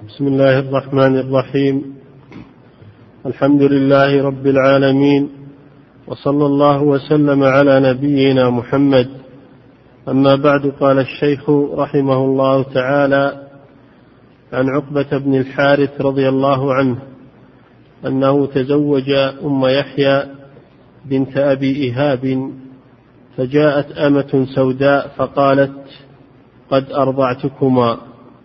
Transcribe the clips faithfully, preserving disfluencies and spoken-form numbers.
بسم الله الرحمن الرحيم. الحمد لله رب العالمين، وصلى الله وسلم على نبينا محمد. أما بعد، قال الشيخ رحمه الله تعالى عن عقبة بن الحارث رضي الله عنه أنه تزوج أم يحيى بنت أبي إيهاب، فجاءت أمة سوداء فقالت: قد أرضعتكما.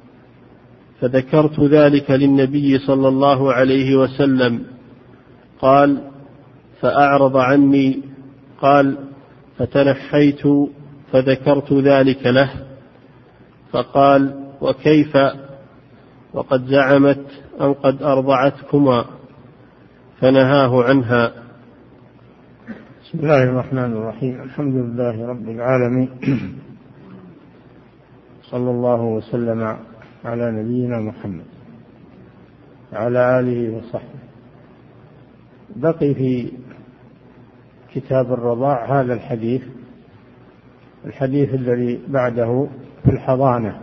فذكرت ذلك للنبي صلى الله عليه وسلم، قال: فأعرض عني. قال: فتنحيت فذكرت ذلك له، فقال: وكيف وقد زعمت أن قد أرضعتكما؟ فنهاه عنها. بسم الله الرحمن الرحيم. الحمد لله رب العالمين، صلى الله وسلم على نبينا محمد وعلى آله وصحبه. بقي في كتاب الرضاع هذا الحديث الحديث الذي بعده في الحضانة.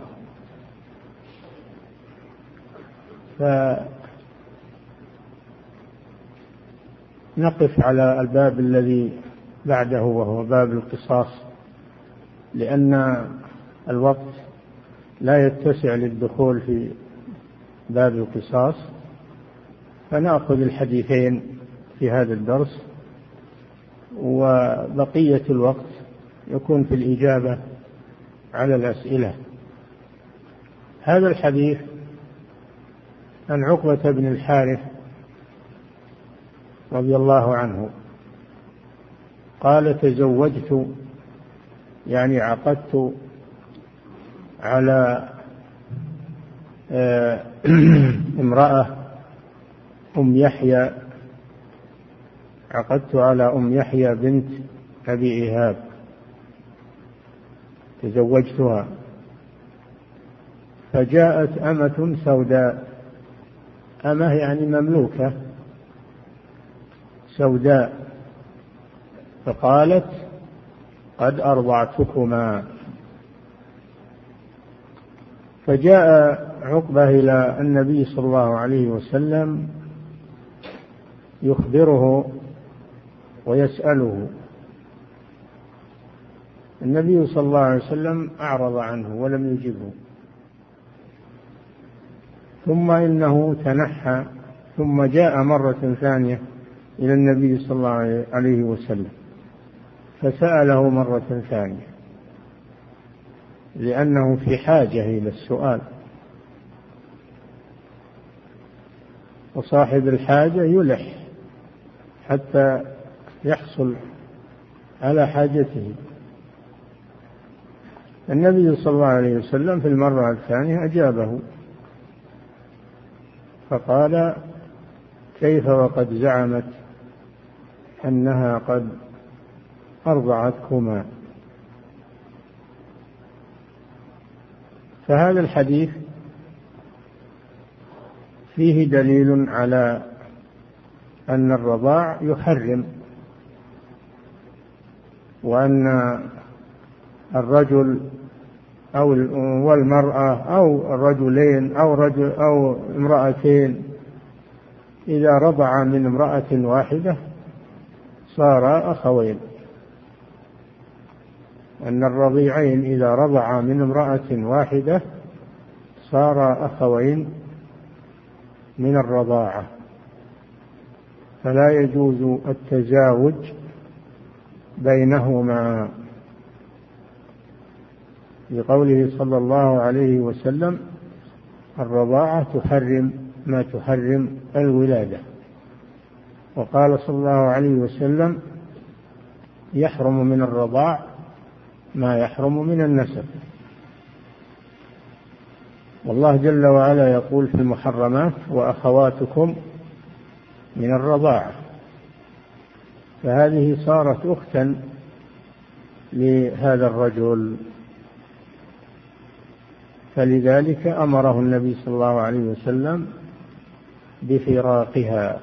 فنقف على الباب الذي بعده وهو باب القصاص، لأن الوقت لا يتسع للدخول في باب القصاص، فنأخذ الحديثين في هذا الدرس، وبقية الوقت يكون في الإجابة على الأسئلة. هذا الحديث عن عقبة بن الحارث رضي الله عنه قال: تزوجت، يعني عقدت على امرأة أم يحيى عقدت على أم يحيى بنت أبي إيهاب، تزوجتها. فجاءت أمة سوداء، أمة يعني مملوكة سوداء، فقالت: قد أرضعتكما. فجاء عقبة إلى النبي صلى الله عليه وسلم يخبره ويسأله. النبي صلى الله عليه وسلم أعرض عنه ولم يجبه، ثم إنه تنحى، ثم جاء مرة ثانية إلى النبي صلى الله عليه وسلم فسأله مرة ثانية، لأنه في حاجة إلى السؤال، وصاحب الحاجة يلح حتى يحصل على حاجته. النبي صلى الله عليه وسلم في المرة الثانية أجابه فقال: كيف وقد زعمت أنها قد أرضعتكما؟ فهذا الحديث فيه دليل على أن الرضاع يحرم، وأن الرجل أو والمرأة أو الرجلين أو رجل أو امرأتين إذا رضع من امرأة واحدة صار أخوين، أن الرضيعين إذا رضعا من امرأة واحدة صار أخوين من الرضاعة، فلا يجوز التزاوج بينهما، لقوله صلى الله عليه وسلم: الرضاعة تحرم ما تحرم الولادة. وقال صلى الله عليه وسلم: يحرم من الرضاع ما يحرم من النسب. والله جل وعلا يقول في المحرمات: وأخواتكم من الرضاعة. فهذه صارت أختا لهذا الرجل، فلذلك أمره النبي صلى الله عليه وسلم بفراقها،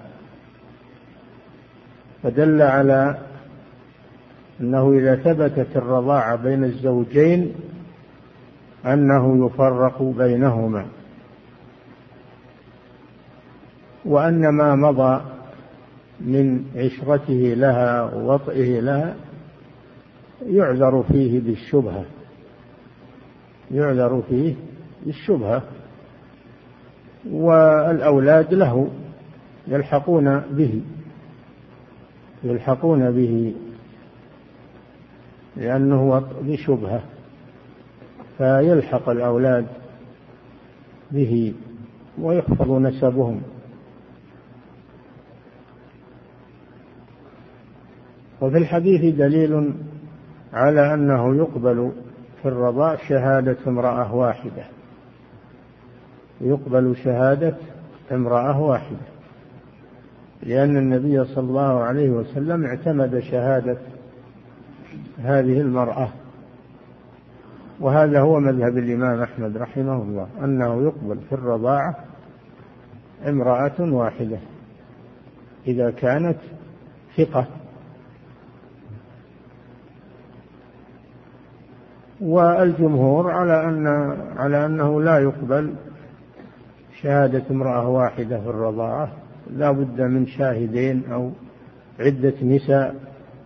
فدل على أنه إذا ثبتت الرضاعة بين الزوجين أنه يفرق بينهما، وأن ما مضى من عشرته لها ووطئه لها يعذر فيه بالشبهة يعذر فيه بالشبهة والأولاد له يلحقون به يلحقون به لأنه وطء بشبهة، فيلحق الأولاد به ويحفظ نسبهم. وفي الحديث دليل على أنه يقبل في الرضاع شهادة امرأة واحدة يقبل شهادة امرأة واحدة لأن النبي صلى الله عليه وسلم اعتمد شهادة هذه المرأة، وهذا هو مذهب الإمام أحمد رحمه الله أنه يقبل في الرضاعة امرأة واحدة إذا كانت ثقة. والجمهور على أن على أنه لا يقبل شهادة امرأة واحدة في الرضاعة، لا بد من شاهدين أو عدة نساء.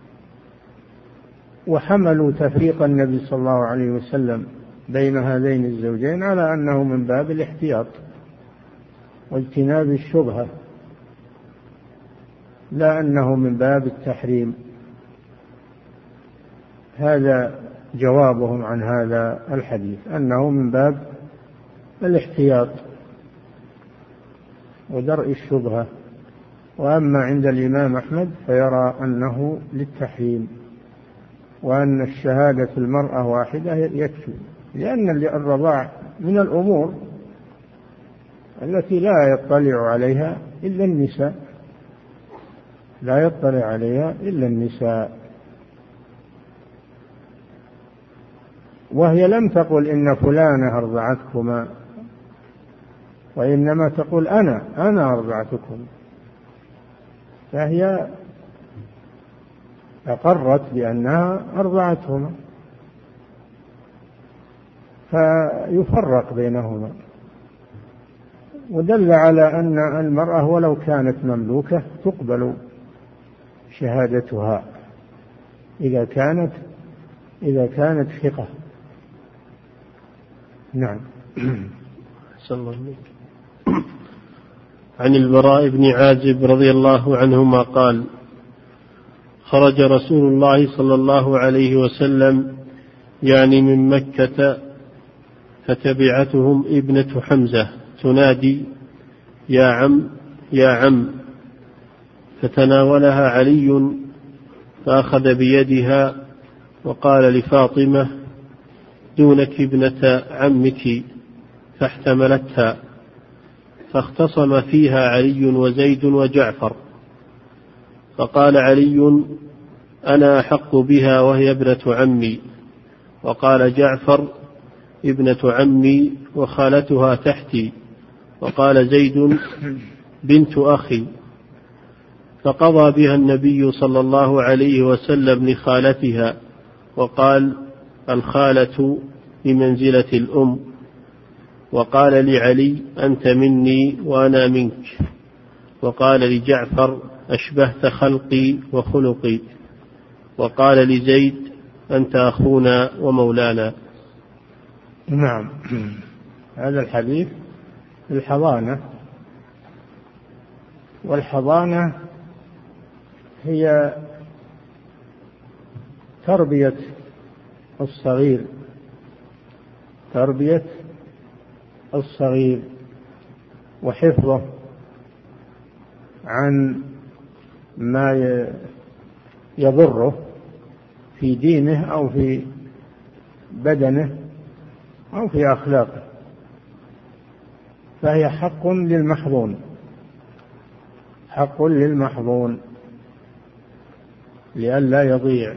وحملوا تفريق النبي صلى الله عليه وسلم بين هذين الزوجين على أنه من باب الاحتياط واجتناب الشبهة، لا أنه من باب التحريم. هذا جوابهم عن هذا الحديث، أنه من باب الاحتياط ودرء الشبهة. وأما عند الإمام أحمد فيرى أنه للتحريم، وأن الشهادة المرأة واحدة يكفي، لأن الرضاع من الأمور التي لا يطلع عليها إلا النساء لا يطلع عليها إلا النساء. وهي لم تقل إن فلانة أرضعتكما، وإنما تقول أنا أنا أرضعتكم، فهي أقرت بأنها أرضعتهما، فيفرق بينهما. ودل على أن المرأة ولو كانت مملوكة تقبل شهادتها إذا كانت إذا كانت ثقة. نعم. صلى الله عليه وسلم. عن البراء بن عازب رضي الله عنهما قال: خرج رسول الله صلى الله عليه وسلم يعني من مكة، فتبعتهم ابنة حمزة تنادي: يا عم يا عم، فتناولها علي فأخذ بيدها وقال لفاطمة: دونك ابنة عمك، فاحتملتها. فاختصم فيها علي وزيد وجعفر، فقال علي: أنا أحق بها وهي ابنة عمي. وقال جعفر: ابنة عمي وخالتها تحتي. وقال زيد: بنت أخي. فقضى بها النبي صلى الله عليه وسلم لخالتها، وقال: الخالة بمنزلة الأم. وقال لعلي: أنت مني وأنا منك. وقال لجعفر: أشبهت خلقي وخلقي. وقال لزيد: أنت أخونا ومولانا. نعم. هذا الحديث الحضانة، والحضانة هي تربية الصغير تربية الصغير وحفظه عن ما يضره في دينه أو في بدنه أو في أخلاقه، فهي حق للمحظون حق للمحظون لئلا يضيع.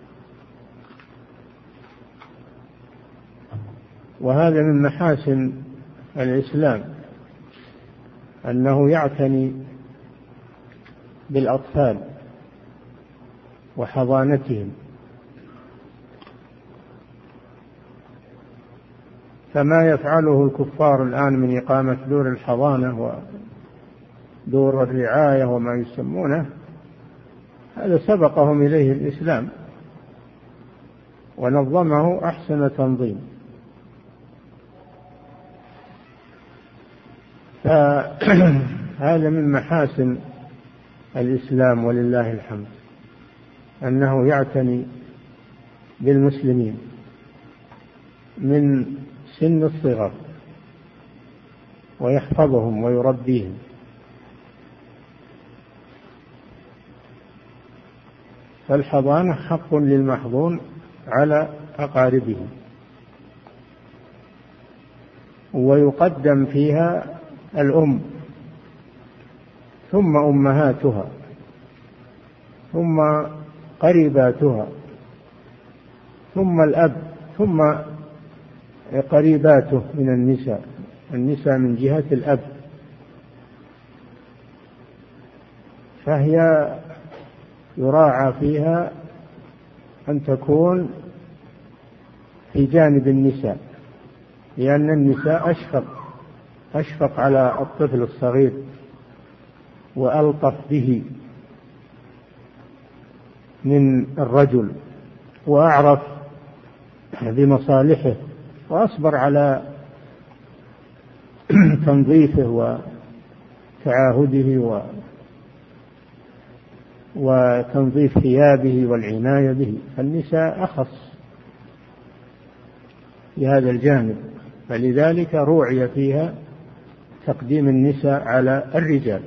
وهذا من محاسن الإسلام أنه يعتني بالأطفال وحضانتهم، فما يفعله الكفار الآن من إقامة دور الحضانة دور الرعاية وما يسمونه، هذا سبقهم إليه الإسلام ونظمه أحسن تنظيم. فهذا من محاسن الإسلام ولله الحمد، أنه يعتني بالمسلمين من سن الصغر ويحفظهم ويربيهم. فالحضانة حق للمحظون على أقاربه، ويقدم فيها الأم ثم أمهاتها ثم قريباتها ثم الأب ثم قريباته من النساء، النساء من جهة الأب، فهي يراعى فيها أن تكون في جانب النساء، لأن النساء أشفق أشفق على الطفل الصغير وألطف به من الرجل، وأعرف بمصالحه، وأصبر على تنظيفه وتعاهده و وتنظيف ثيابه والعناية به. النساء أخص بهذا الجانب، فلذلك روعي فيها تقديم النساء على الرجال.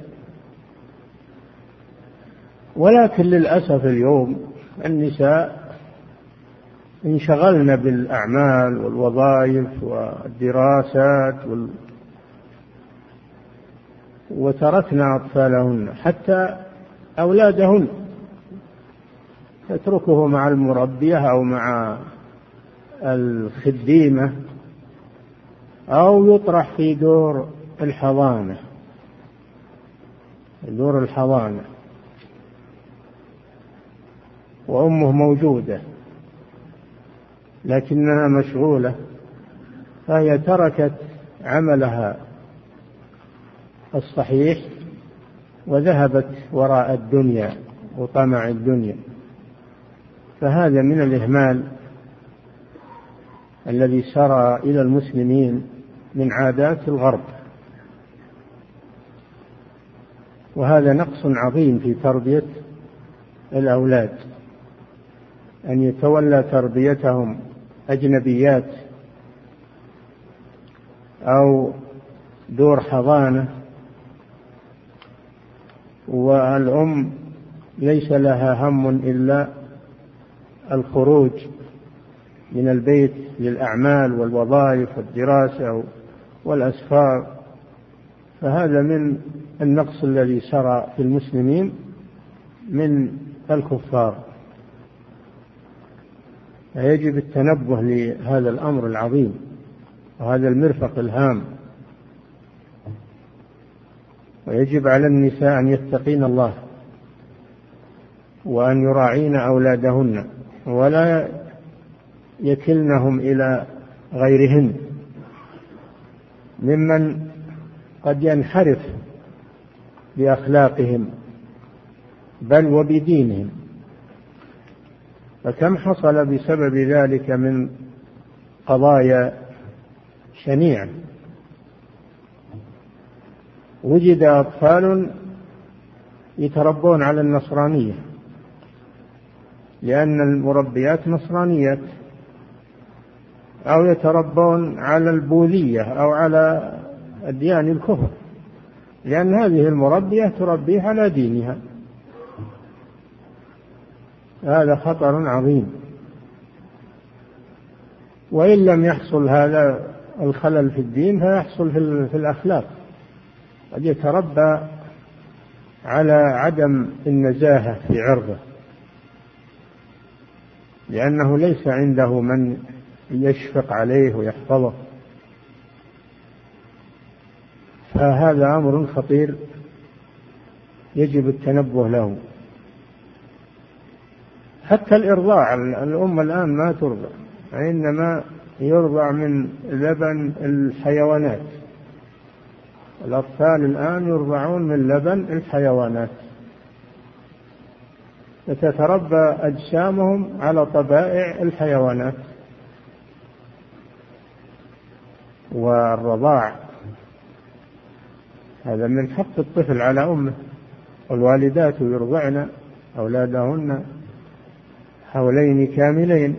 ولكن للأسف اليوم النساء انشغلن بالأعمال والوظائف والدراسات وال... وتركنا أطفالهن حتى أولادهن تتركه مع المربية أو مع الخديمة أو يطرح في دور الحضانة دور الحضانة وأمه موجودة لكنها مشغولة، فهي تركت عملها الصحيح وذهبت وراء الدنيا وطمع الدنيا. فهذا من الإهمال الذي سرى إلى المسلمين من عادات الغرب، وهذا نقص عظيم في تربية الأولاد، أن يتولى تربيتهم أجنبيات أو دور حضانة، والأم ليس لها هم إلا الخروج من البيت للأعمال والوظائف والدراسة والأسفار. فهذا من النقص الذي سرى في المسلمين من الكفار، فيجب التنبه لهذا الأمر العظيم وهذا المرفق الهام. ويجب على النساء أن يتقين الله وأن يراعين أولادهن ولا يكلنهم إلى غيرهن ممن قد ينحرف بأخلاقهم بل وبدينهم. فكم حصل بسبب ذلك من قضايا شنيعة. وجد أطفال يتربون على النصرانية لأن المربيات نصرانيات، أو يتربون على البوذية أو على أديان الكفر، لأن هذه المربية تربيه على دينها. هذا خطر عظيم. وإن لم يحصل هذا الخلل في الدين فيحصل في الأخلاق، قد يتربى على عدم النزاهة في عرضه لأنه ليس عنده من يشفق عليه ويحفظه. فهذا أمر خطير يجب التنبه له. حتى الإرضاع، الأم الآن ما ترضع، إنما يرضع من لبن الحيوانات الأطفال الآن يرضعون من لبن الحيوانات، فتتربى أجسامهم على طبائع الحيوانات. والرضاع هذا من حق الطفل على أمه، والوالدات يرضعن أولادهن حولين كاملين.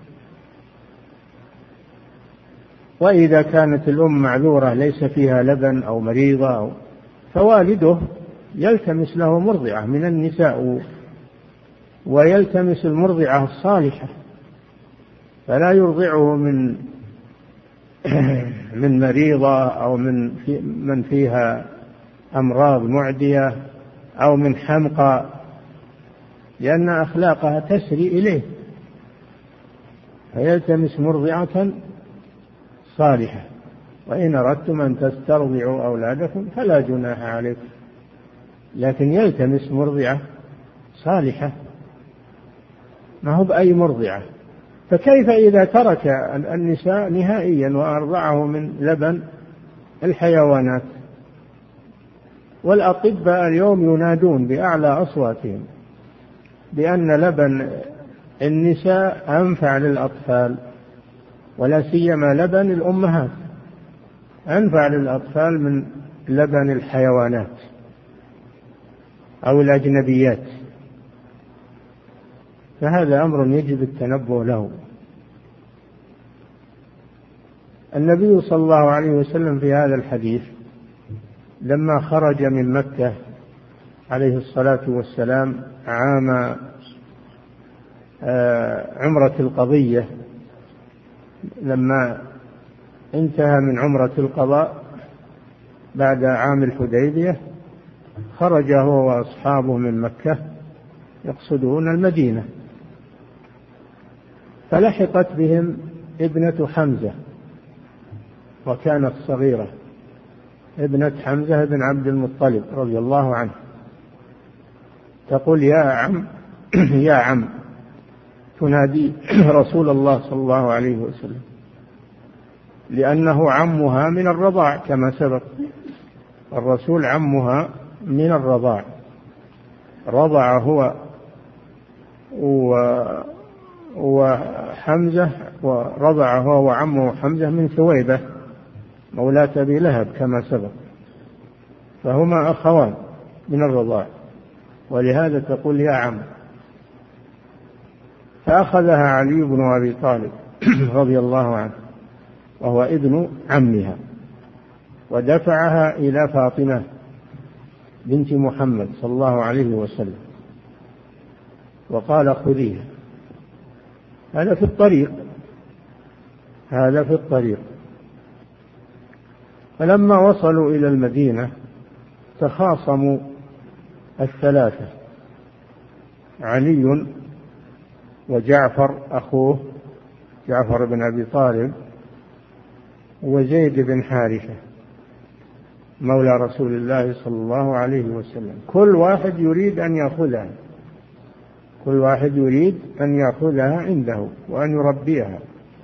وإذا كانت الأم معذورة ليس فيها لبن أو مريضة أو فوالده يلتمس له مرضعة من النساء، ويلتمس المرضعة الصالحة، فلا يرضعه من من مريضة أو من في من فيها أمراض معدية أو من حمقى، لأن أخلاقها تسري إليه، فيلتمس مرضعة صالحة. وإن أردتم أن تسترضعوا أولادكم فلا جناح عليكم، لكن يلتمس مرضعة صالحة، ما هو بأي مرضعة. فكيف إذا ترك النساء نهائيا وأرضعه من لبن الحيوانات؟ والأطباء اليوم ينادون بأعلى أصواتهم بأن لبن النساء أنفع للأطفال، ولا سيما لبن الأمهات أنفع للأطفال من لبن الحيوانات أو الأجنبيات. فهذا أمر يجب التنبه له. النبي صلى الله عليه وسلم في هذا الحديث لما خرج من مكة عليه الصلاة والسلام عام عمرة القضية، لما انتهى من عمرة القضاء بعد عام الحديبية، خرج هو وأصحابه من مكة يقصدون المدينة، فلحقت بهم ابنة حمزة وكانت صغيرة، ابنة حمزة بن عبد المطلب رضي الله عنه، تقول يا عم يا عم، تنادي رسول الله صلى الله عليه وسلم، لأنه عمها من الرضاع كما سبق، الرسول عمها من الرضاع، رضع هو وحمزة، ورضع هو وعمه حمزة من ثويبة مولاة أبي لهب كما سبق، فهما أخوان من الرضاع، ولهذا تقول يا عم. فأخذها علي بن أبي طالب رضي الله عنه وهو ابن عمها، ودفعها إلى فاطمة بنت محمد صلى الله عليه وسلم، وقال خذيها. هذا في الطريق هذا في الطريق فلما وصلوا إلى المدينة تخاصموا الثلاثة، علي وجعفر أخوه جعفر بن أبي طالب، وزيد بن حارثة مولى رسول الله صلى الله عليه وسلم. كل واحد يريد أن يأخذها كل واحد يريد أن يأخذها عنده وأن يربيها،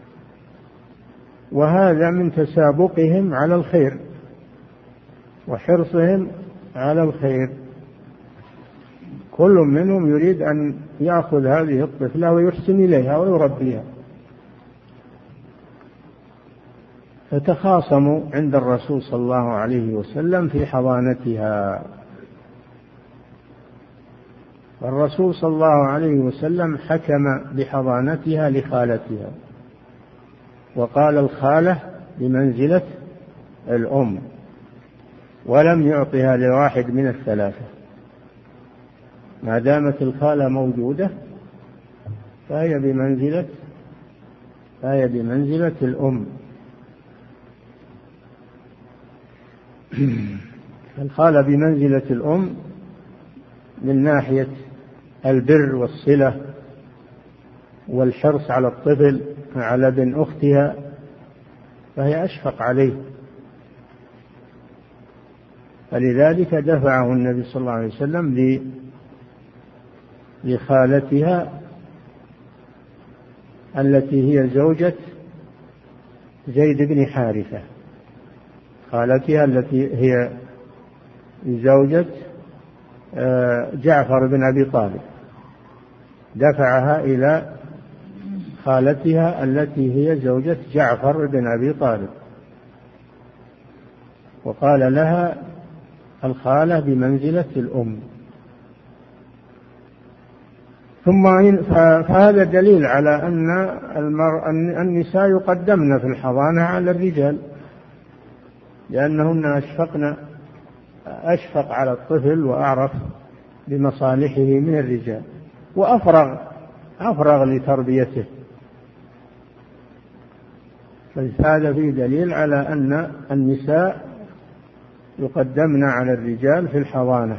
وهذا من تسابقهم على الخير وحرصهم على الخير. كل منهم يريد أن يأخذ هذه الطفلة ويحسن إليها ويربيها، فتخاصموا عند الرسول صلى الله عليه وسلم في حضانتها. الرسول صلى الله عليه وسلم حكم بحضانتها لخالتها، وقال الخالة بمنزلة الأم، ولم يعطها لواحد من الثلاثة، ما دامت الخالة موجودة فهي بمنزلة فهي بمنزلة الأم. الخالة بمنزلة الأم من ناحية البر والصلة والحرص على الطفل على ابن أختها، فهي أشفق عليه، فلذلك دفعه النبي صلى الله عليه وسلم لخالتها التي هي زوجة زيد بن حارثة، خالتها التي هي زوجة جعفر بن أبي طالب، دفعها إلى خالتها التي هي زوجة جعفر بن أبي طالب، وقال لها الخالة بمنزلة الأم. ثم فهذا دليل على أن النساء يقدمن في الحضانة على الرجال، لأنهن أشفقن أشفق على الطفل وأعرف بمصالحه من الرجال، وأفرغ أفرغ لتربيته. فهذا فيه دليل على أن النساء يقدمن على الرجال في الحضانة.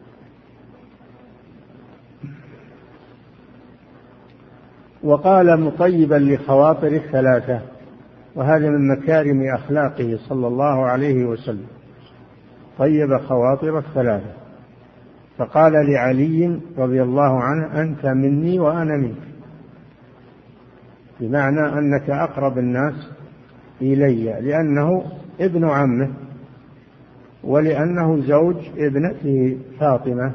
وقال مطيبا لخواطر الثلاثة، وهذا من مكارم أخلاقه صلى الله عليه وسلم، طيب خواطر الثلاثة. فقال لعلي رضي الله عنه أنت مني وأنا منك، بمعنى أنك أقرب الناس إلي، لأنه ابن عمه ولأنه زوج ابنته فاطمة،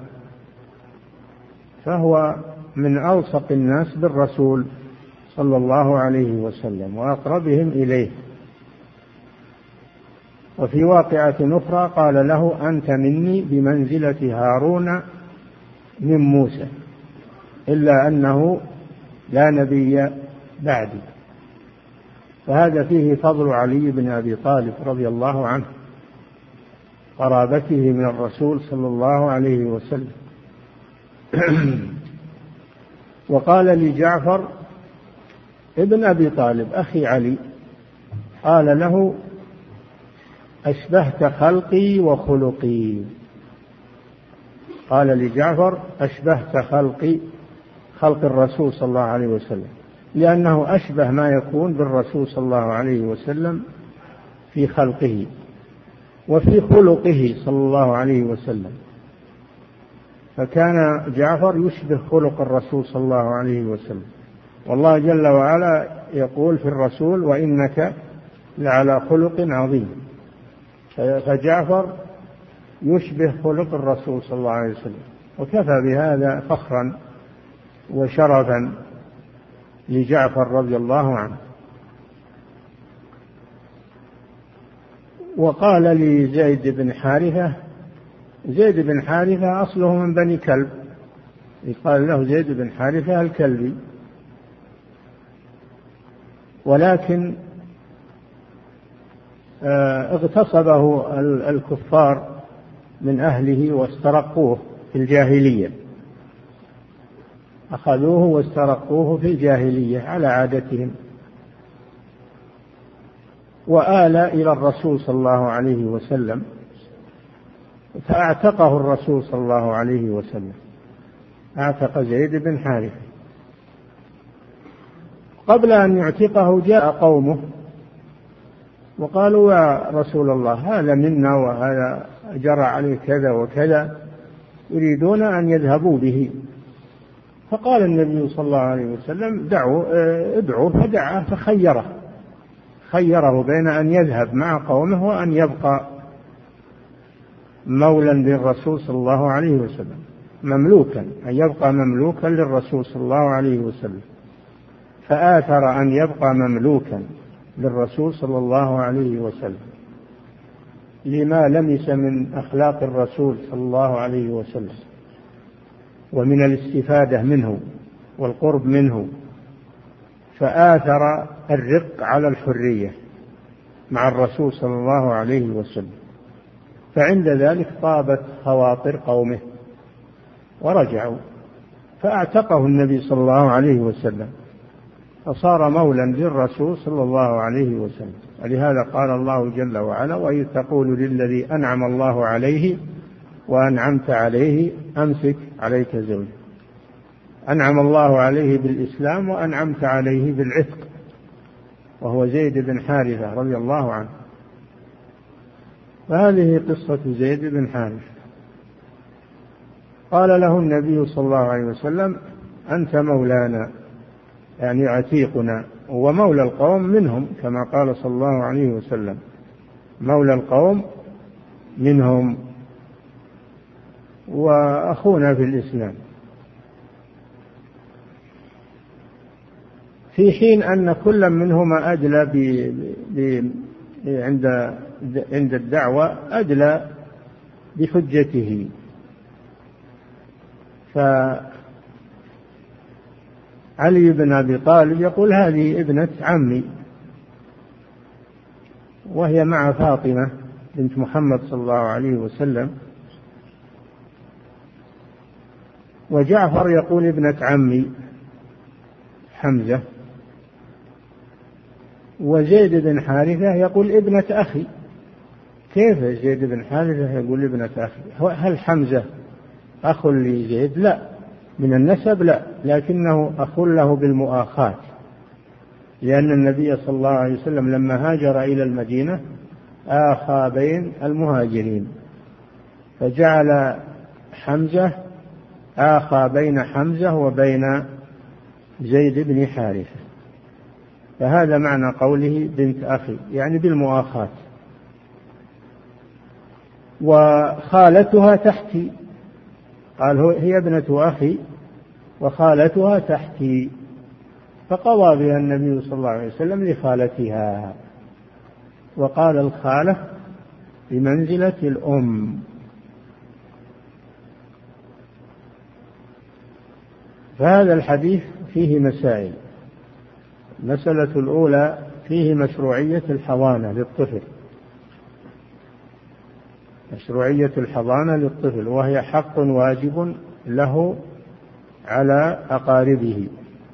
فهو من ألصق الناس بالرسول صلى الله عليه وسلم وأقربهم إليه. وفي واقعة أخرى قال له أنت مني بمنزلة هارون من موسى، إلا أنه لا نبي بعدي. فهذا فيه فضل علي بن أبي طالب رضي الله عنه، قرابته من الرسول صلى الله عليه وسلم. وقال لجعفر ابن أبي طالب أخي علي، قال له أشبهت خلقي وخلقي، قال لجعفر أشبهت خلقي، خلق الرسول صلى الله عليه وسلم، لأنه أشبه ما يكون بالرسول صلى الله عليه وسلم في خلقه وفي خلقه صلى الله عليه وسلم. فكان جعفر يشبه خلق الرسول صلى الله عليه وسلم، والله جل وعلا يقول في الرسول وإنك لعلى خلق عظيم. فجعفر يشبه خلق الرسول صلى الله عليه وسلم، وكفى بهذا فخرا وشرفا لجعفر رضي الله عنه. وقال لزيد بن حارثة، زيد بن حارثة أصله من بني كلب، يقال له زيد بن حارثة الكلبي، ولكن اغتصبه الكفار من أهله واسترقوه في الجاهلية، أخذوه واسترقوه في الجاهلية على عادتهم، وآل إلى الرسول صلى الله عليه وسلم، فأعتقه الرسول صلى الله عليه وسلم، أعتق زيد بن حارثة. قبل أن يعتقه جاء قومه وقالوا يا رسول الله هذا منا وهذا جرى عليه كذا وكذا، يريدون أن يذهبوا به. فقال النبي صلى الله عليه وسلم دعوا ادعوا، فدعا فخيره خيره بين أن يذهب مع قومه وأن يبقى مولا للرسول صلى الله عليه وسلم، مملوكا، أن يبقى مملوكا للرسول صلى الله عليه وسلم. فآثر أن يبقى مملوكا للرسول صلى الله عليه وسلم لما لمس من أخلاق الرسول صلى الله عليه وسلم ومن الاستفادة منه والقرب منه، فآثر الرق على الحرية مع الرسول صلى الله عليه وسلم. فعند ذلك طابت خواطر قومه ورجعوا، فأعتقه النبي صلى الله عليه وسلم، فصار مولا للرسول صلى الله عليه وسلم. ولهذا قال الله جل وعلا وإذ تقول للذي أنعم الله عليه وأنعمت عليه أمسك عليك زوجك. أنعم الله عليه بالإسلام وأنعمت عليه بالعتق، وهو زيد بن حارثة رضي الله عنه. فهذه قصة زيد بن حارثة. قال له النبي صلى الله عليه وسلم أنت مولانا، يعني عتيقنا، ومولى القوم منهم كما قال صلى الله عليه وسلم. مولى القوم منهم وأخونا في الإسلام، في حين أن كل منهما أدلى ب... ب... عند عند الدعوة أدلى بحجته. فعلي بن أبي طالب يقول هذه ابنة عمي، وهي مع فاطمة بنت محمد صلى الله عليه وسلم. وجعفر يقول ابنة عمي حمزة. وزيد بن حارثة يقول ابنة أخي. كيف زيد بن حارثة يقول ابنة أخي؟ هل حمزة أخ لزيد؟ لا، من النسب لا، لكنه أخ له بالمؤاخاة، لأن النبي صلى الله عليه وسلم لما هاجر إلى المدينة آخى بين المهاجرين، فجعل حمزة آخى بين حمزة وبين زيد بن حارثة، فهذا معنى قوله بنت أخي، يعني بالمؤاخاة. وخالتها تحتي، قال هي ابنة أخي وخالتها تحتي، فقضى بها النبي صلى الله عليه وسلم لخالتها، وقال الخالة بمنزلة الأم. فهذا الحديث فيه مسائل. المسألة الأولى فيه مشروعية الحضانة للطفل، مشروعية الحضانة للطفل، وهي حق واجب له على أقاربه.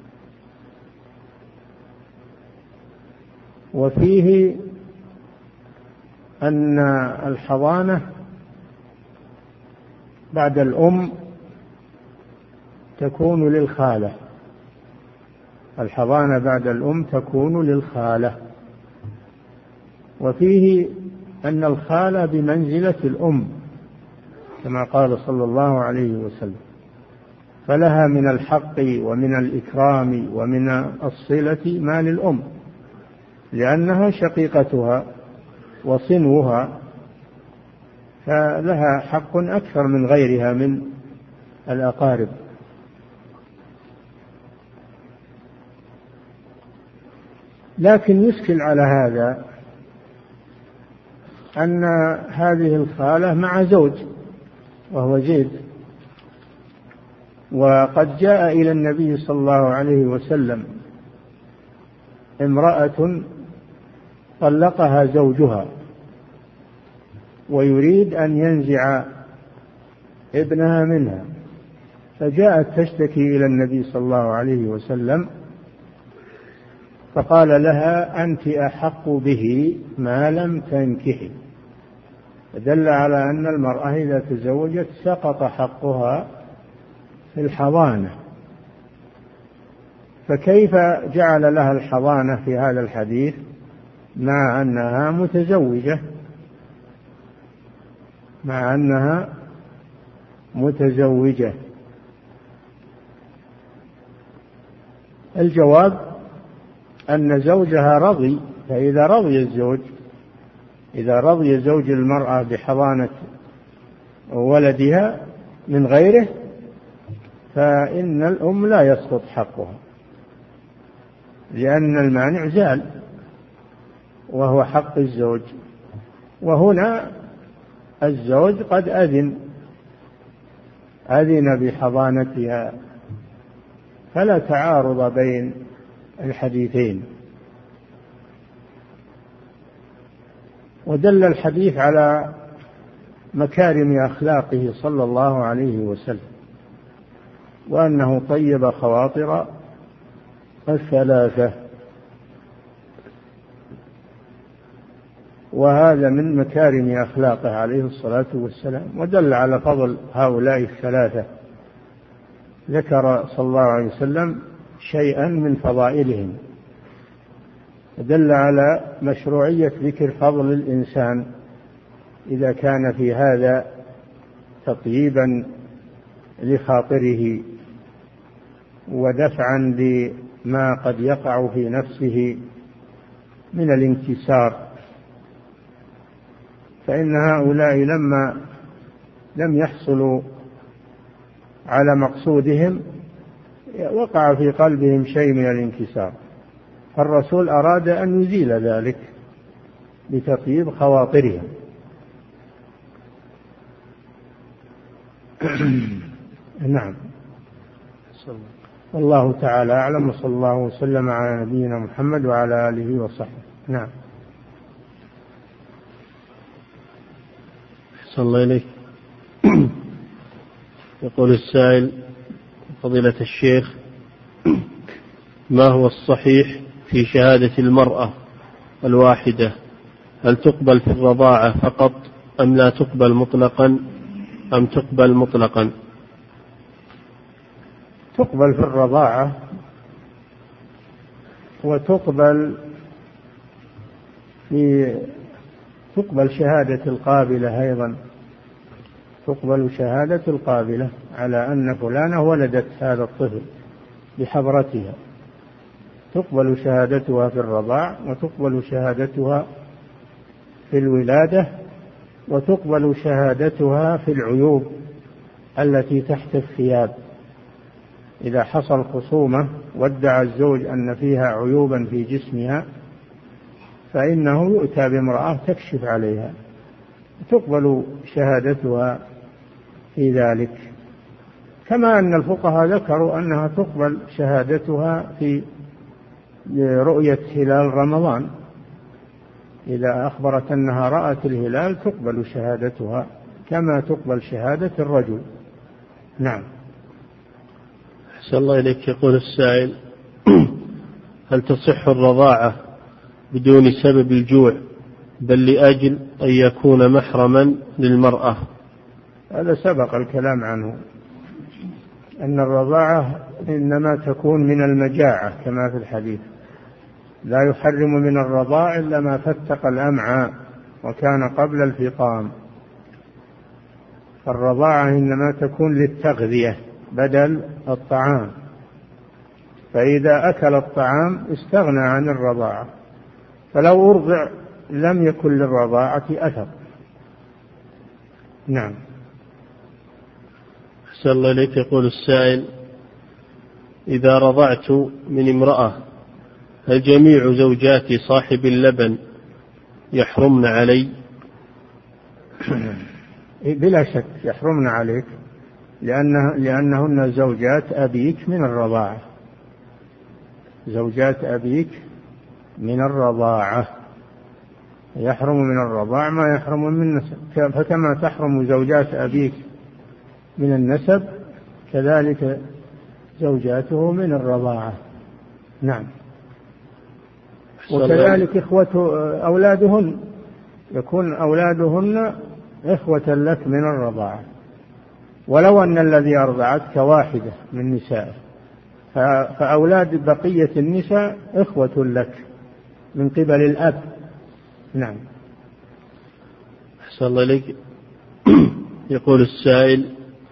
وفيه أن الحضانة بعد الأم تكون للخالة، الحضانة بعد الأم تكون للخالة. وفيه أن الخالة بمنزلة الأم كما قال صلى الله عليه وسلم، فلها من الحق ومن الإكرام ومن الصلة ما للأم، لأنها شقيقتها وصنوها، فلها حق أكثر من غيرها من الأقارب. لكن يشكل على هذا أن هذه الخالة مع زوج وهو زيد، وقد جاء إلى النبي صلى الله عليه وسلم امرأة طلقها زوجها ويريد أن ينزع ابنها منها، فجاءت تشتكي إلى النبي صلى الله عليه وسلم، فقال لها أنت أحق به ما لم تنكحي، فدل على أن المرأة إذا تزوجت سقط حقها في الحضانة. فكيف جعل لها الحضانة في هذا الحديث مع أنها متزوجة مع أنها متزوجة؟ الجواب أن زوجها رضي، فإذا رضي الزوج إذا رضي زوج المرأة بحضانة ولدها من غيره فإن الأم لا يسقط حقها، لأن المانع زال وهو حق الزوج. وهنا الزوج قد أذن أذن بحضانتها، فلا تعارض بين الحديثين. ودل الحديث على مكارم أخلاقه صلى الله عليه وسلم، وأنه طيب خواطر الثلاثة، وهذا من مكارم أخلاقه عليه الصلاة والسلام. ودل على فضل هؤلاء الثلاثة، ذكر صلى الله عليه وسلم شيئا من فضائلهم، ودل على مشروعية ذكر فضل الإنسان إذا كان في هذا تطييبا لخاطره ودفعا لما قد يقع في نفسه من الانكسار. فإن هؤلاء لما لم يحصلوا على مقصودهم وقع في قلبهم شيء من الانكسار، فالرسول أراد أن يزيل ذلك بتطيب خواطرهم. نعم. والله تعالى أعلم، وصلى الله وسلم على نبينا محمد وعلى آله وصحبه. نعم. أحسن الله إليك. يقول السائل: فضيلة الشيخ، ما هو الصحيح في شهادة المرأة الواحدة؟ هل تقبل في الرضاعة فقط أم لا تقبل مطلقا أم تقبل مطلقا؟ تقبل في الرضاعة وتقبل في تقبل شهادة القابلة أيضا، تقبل شهادة القابلة على أن فلانة ولدت هذا الطفل بحضرتها، تقبل شهادتها في الرضاع وتقبل شهادتها في الولادة وتقبل شهادتها في العيوب التي تحت الثياب. إذا حصل خصومة وادعى الزوج أن فيها عيوبا في جسمها فإنه يؤتى بامرأة تكشف عليها، تقبل شهادتها في ذلك، كما أن الفقهاء ذكروا أنها تقبل شهادتها في رؤية هلال رمضان، إذا أخبرت أنها رأت الهلال تقبل شهادتها كما تقبل شهادة الرجل. نعم. أحسن الله إليك. يقول السائل: هل تصح الرضاعة بدون سبب الجوع بل لأجل أن يكون محرما للمرأة؟ هذا سبق الكلام عنه، أن الرضاعة إنما تكون من المجاعة كما في الحديث: لا يحرم من الرضاع إلا ما فتق الأمعاء وكان قبل الفطام. فالرضاعة إنما تكون للتغذية بدل الطعام، فإذا أكل الطعام استغنى عن الرضاعة، فلو أرضع لم يكن للرضاعة أثر. نعم. أحسن الله إليك. يقول السائل: إذا رضعت من امرأة هل جميع زوجات صاحب اللبن يحرمن علي؟ بلا شك يحرمن عليك، لأنه لأنهن زوجات أبيك من الرضاعة، زوجات أبيك من الرضاعة، يحرم من الرضاعة ما يحرم من النسب، فكما تحرم زوجات أبيك من النسب كذلك زوجاته من الرضاعة. نعم. وكذلك إخوة أولادهن، يكون أولادهن إخوة لك من الرضاعة، ولو أن الذي أرضعتك واحدة من نسائه، فأولاد بقية النساء إخوة لك من قبل الأب. نعم. أحسن الله إليك. يقول السائل: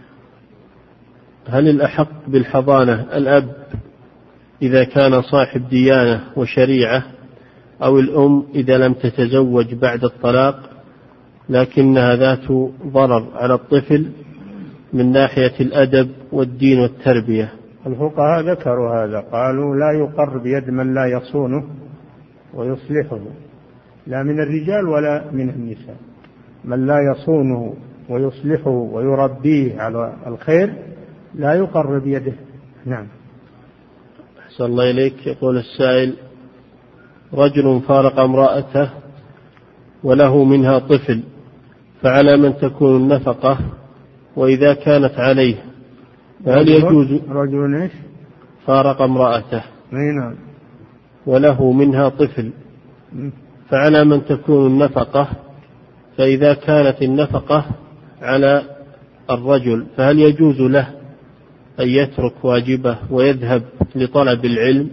هل الأحق بالحضانة الأب إذا كان صاحب ديانة وشريعة، أو الأم إذا لم تتزوج بعد الطلاق لكنها ذات ضرر على الطفل من ناحية الأدب والدين والتربية؟ الفقهاء ذكروا هذا، قالوا لا يقر بيد من لا يصونه ويصلحه، لا من الرجال ولا من النساء، من لا يصونه ويصلحه ويربيه على الخير لا يقر بيده. نعم. أحسن الله إليك. يقول السائل: رجل فارق امرأته وله منها طفل، فعلى من تكون النفقة؟ وإذا كانت عليه فهل يجوز؟ رجل إيش؟ فارق امرأته نعم وله منها طفل، فعلى من تكون النفقة؟ فإذا كانت النفقة على الرجل فهل يجوز له أن يترك واجبه ويذهب لطلب العلم؟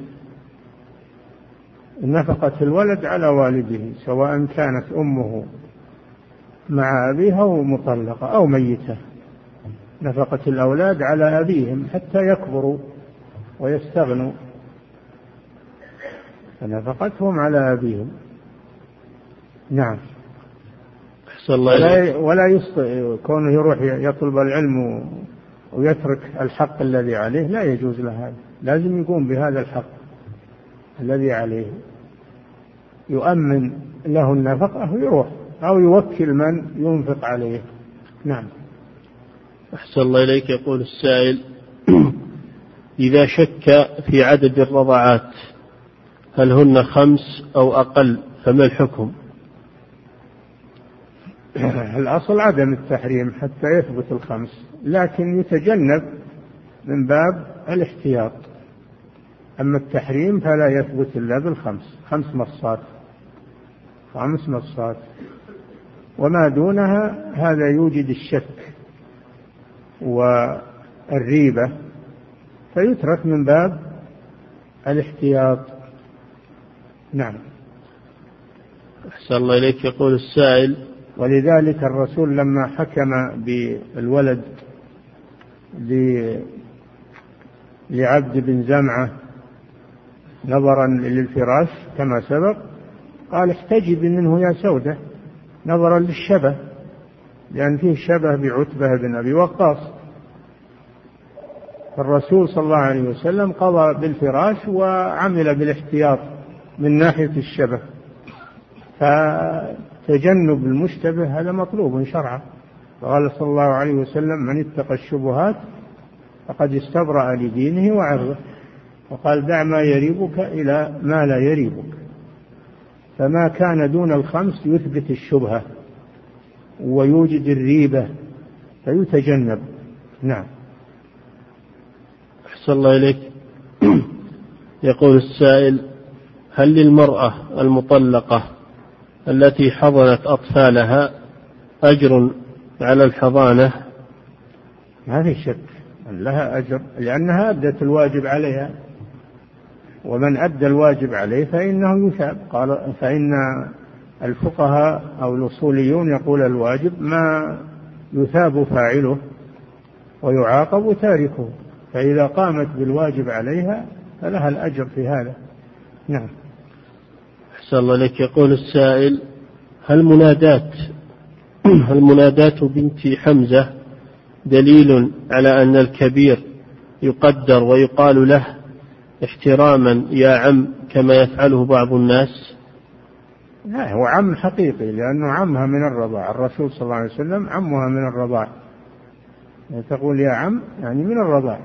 نفقة الولد على والده، سواء كانت أمه مع أبيها أو مطلقة أو ميتة. نفقة الأولاد على أبيهم حتى يكبروا ويستغنوا، فنفقتهم على أبيهم. نعم. ولا, ولا يسطئ كونه يروح يطلب العلم ويترك الحق الذي عليه، لا يجوز له هذا، لازم يقوم بهذا الحق الذي عليه، يؤمن له النفقة ويروح أو يوكل من ينفق عليه. نعم. أحسن الله إليك. يقول السائل: إذا شك في عدد الرضعات هل هن خمس أو أقل فما الحكم؟ الأصل عدم التحريم حتى يثبت الخمس، لكن يتجنب من باب الاحتياط. أما التحريم فلا يثبت إلا بالخمس، خمس مصات، خمس مصات، وما دونها هذا يوجد الشك والريبة فيترك من باب الاحتياط. نعم. أحسن الله إليك. يقول السائل: ولذلك الرسول لما حكم بالولد لعبد بن زمعة نظرا للفراش كما سبق قال: احتجبي منه يا سودة، نظرا للشبه، لأن فيه شبه بعتبة بن أبي وقاص. الرسول صلى الله عليه وسلم قضى بالفراش وعمل بالاحتياط من ناحية الشبه، فتجنب المشتبه هذا مطلوب شرعا. قال صلى الله عليه وسلم: من اتقى الشبهات فقد استبرأ لدينه وعرضه، وقال: دع ما يريبك إلى ما لا يريبك. فما كان دون الخمس يثبت الشبهة ويوجد الريبة فيتجنب. نعم. أحسن الله إليك. يقول السائل: هل للمرأة المطلقة التي حضنت أطفالها أجر على الحضانة؟ ما في شك لها أجر، لأنها أدت الواجب عليها، ومن أدى الواجب عليه فإنه يثاب. قال: فإن الفقهاء أو الأصوليون يقول الواجب ما يثاب فاعله ويعاقب تاركه، فإذا قامت بالواجب عليها فلها الأجر في هذا. نعم. أحسن الله لك. يقول السائل: هل منادات هل منادات بنت حمزة دليل على أن الكبير يقدر ويقال له احتراما يا عم كما يفعله بعض الناس؟ لا، هو عم حقيقي، لأنه عمها من الرضاع، الرسول صلى الله عليه وسلم عمها من الرضاع، تقول يا عم يعني من الرضاع.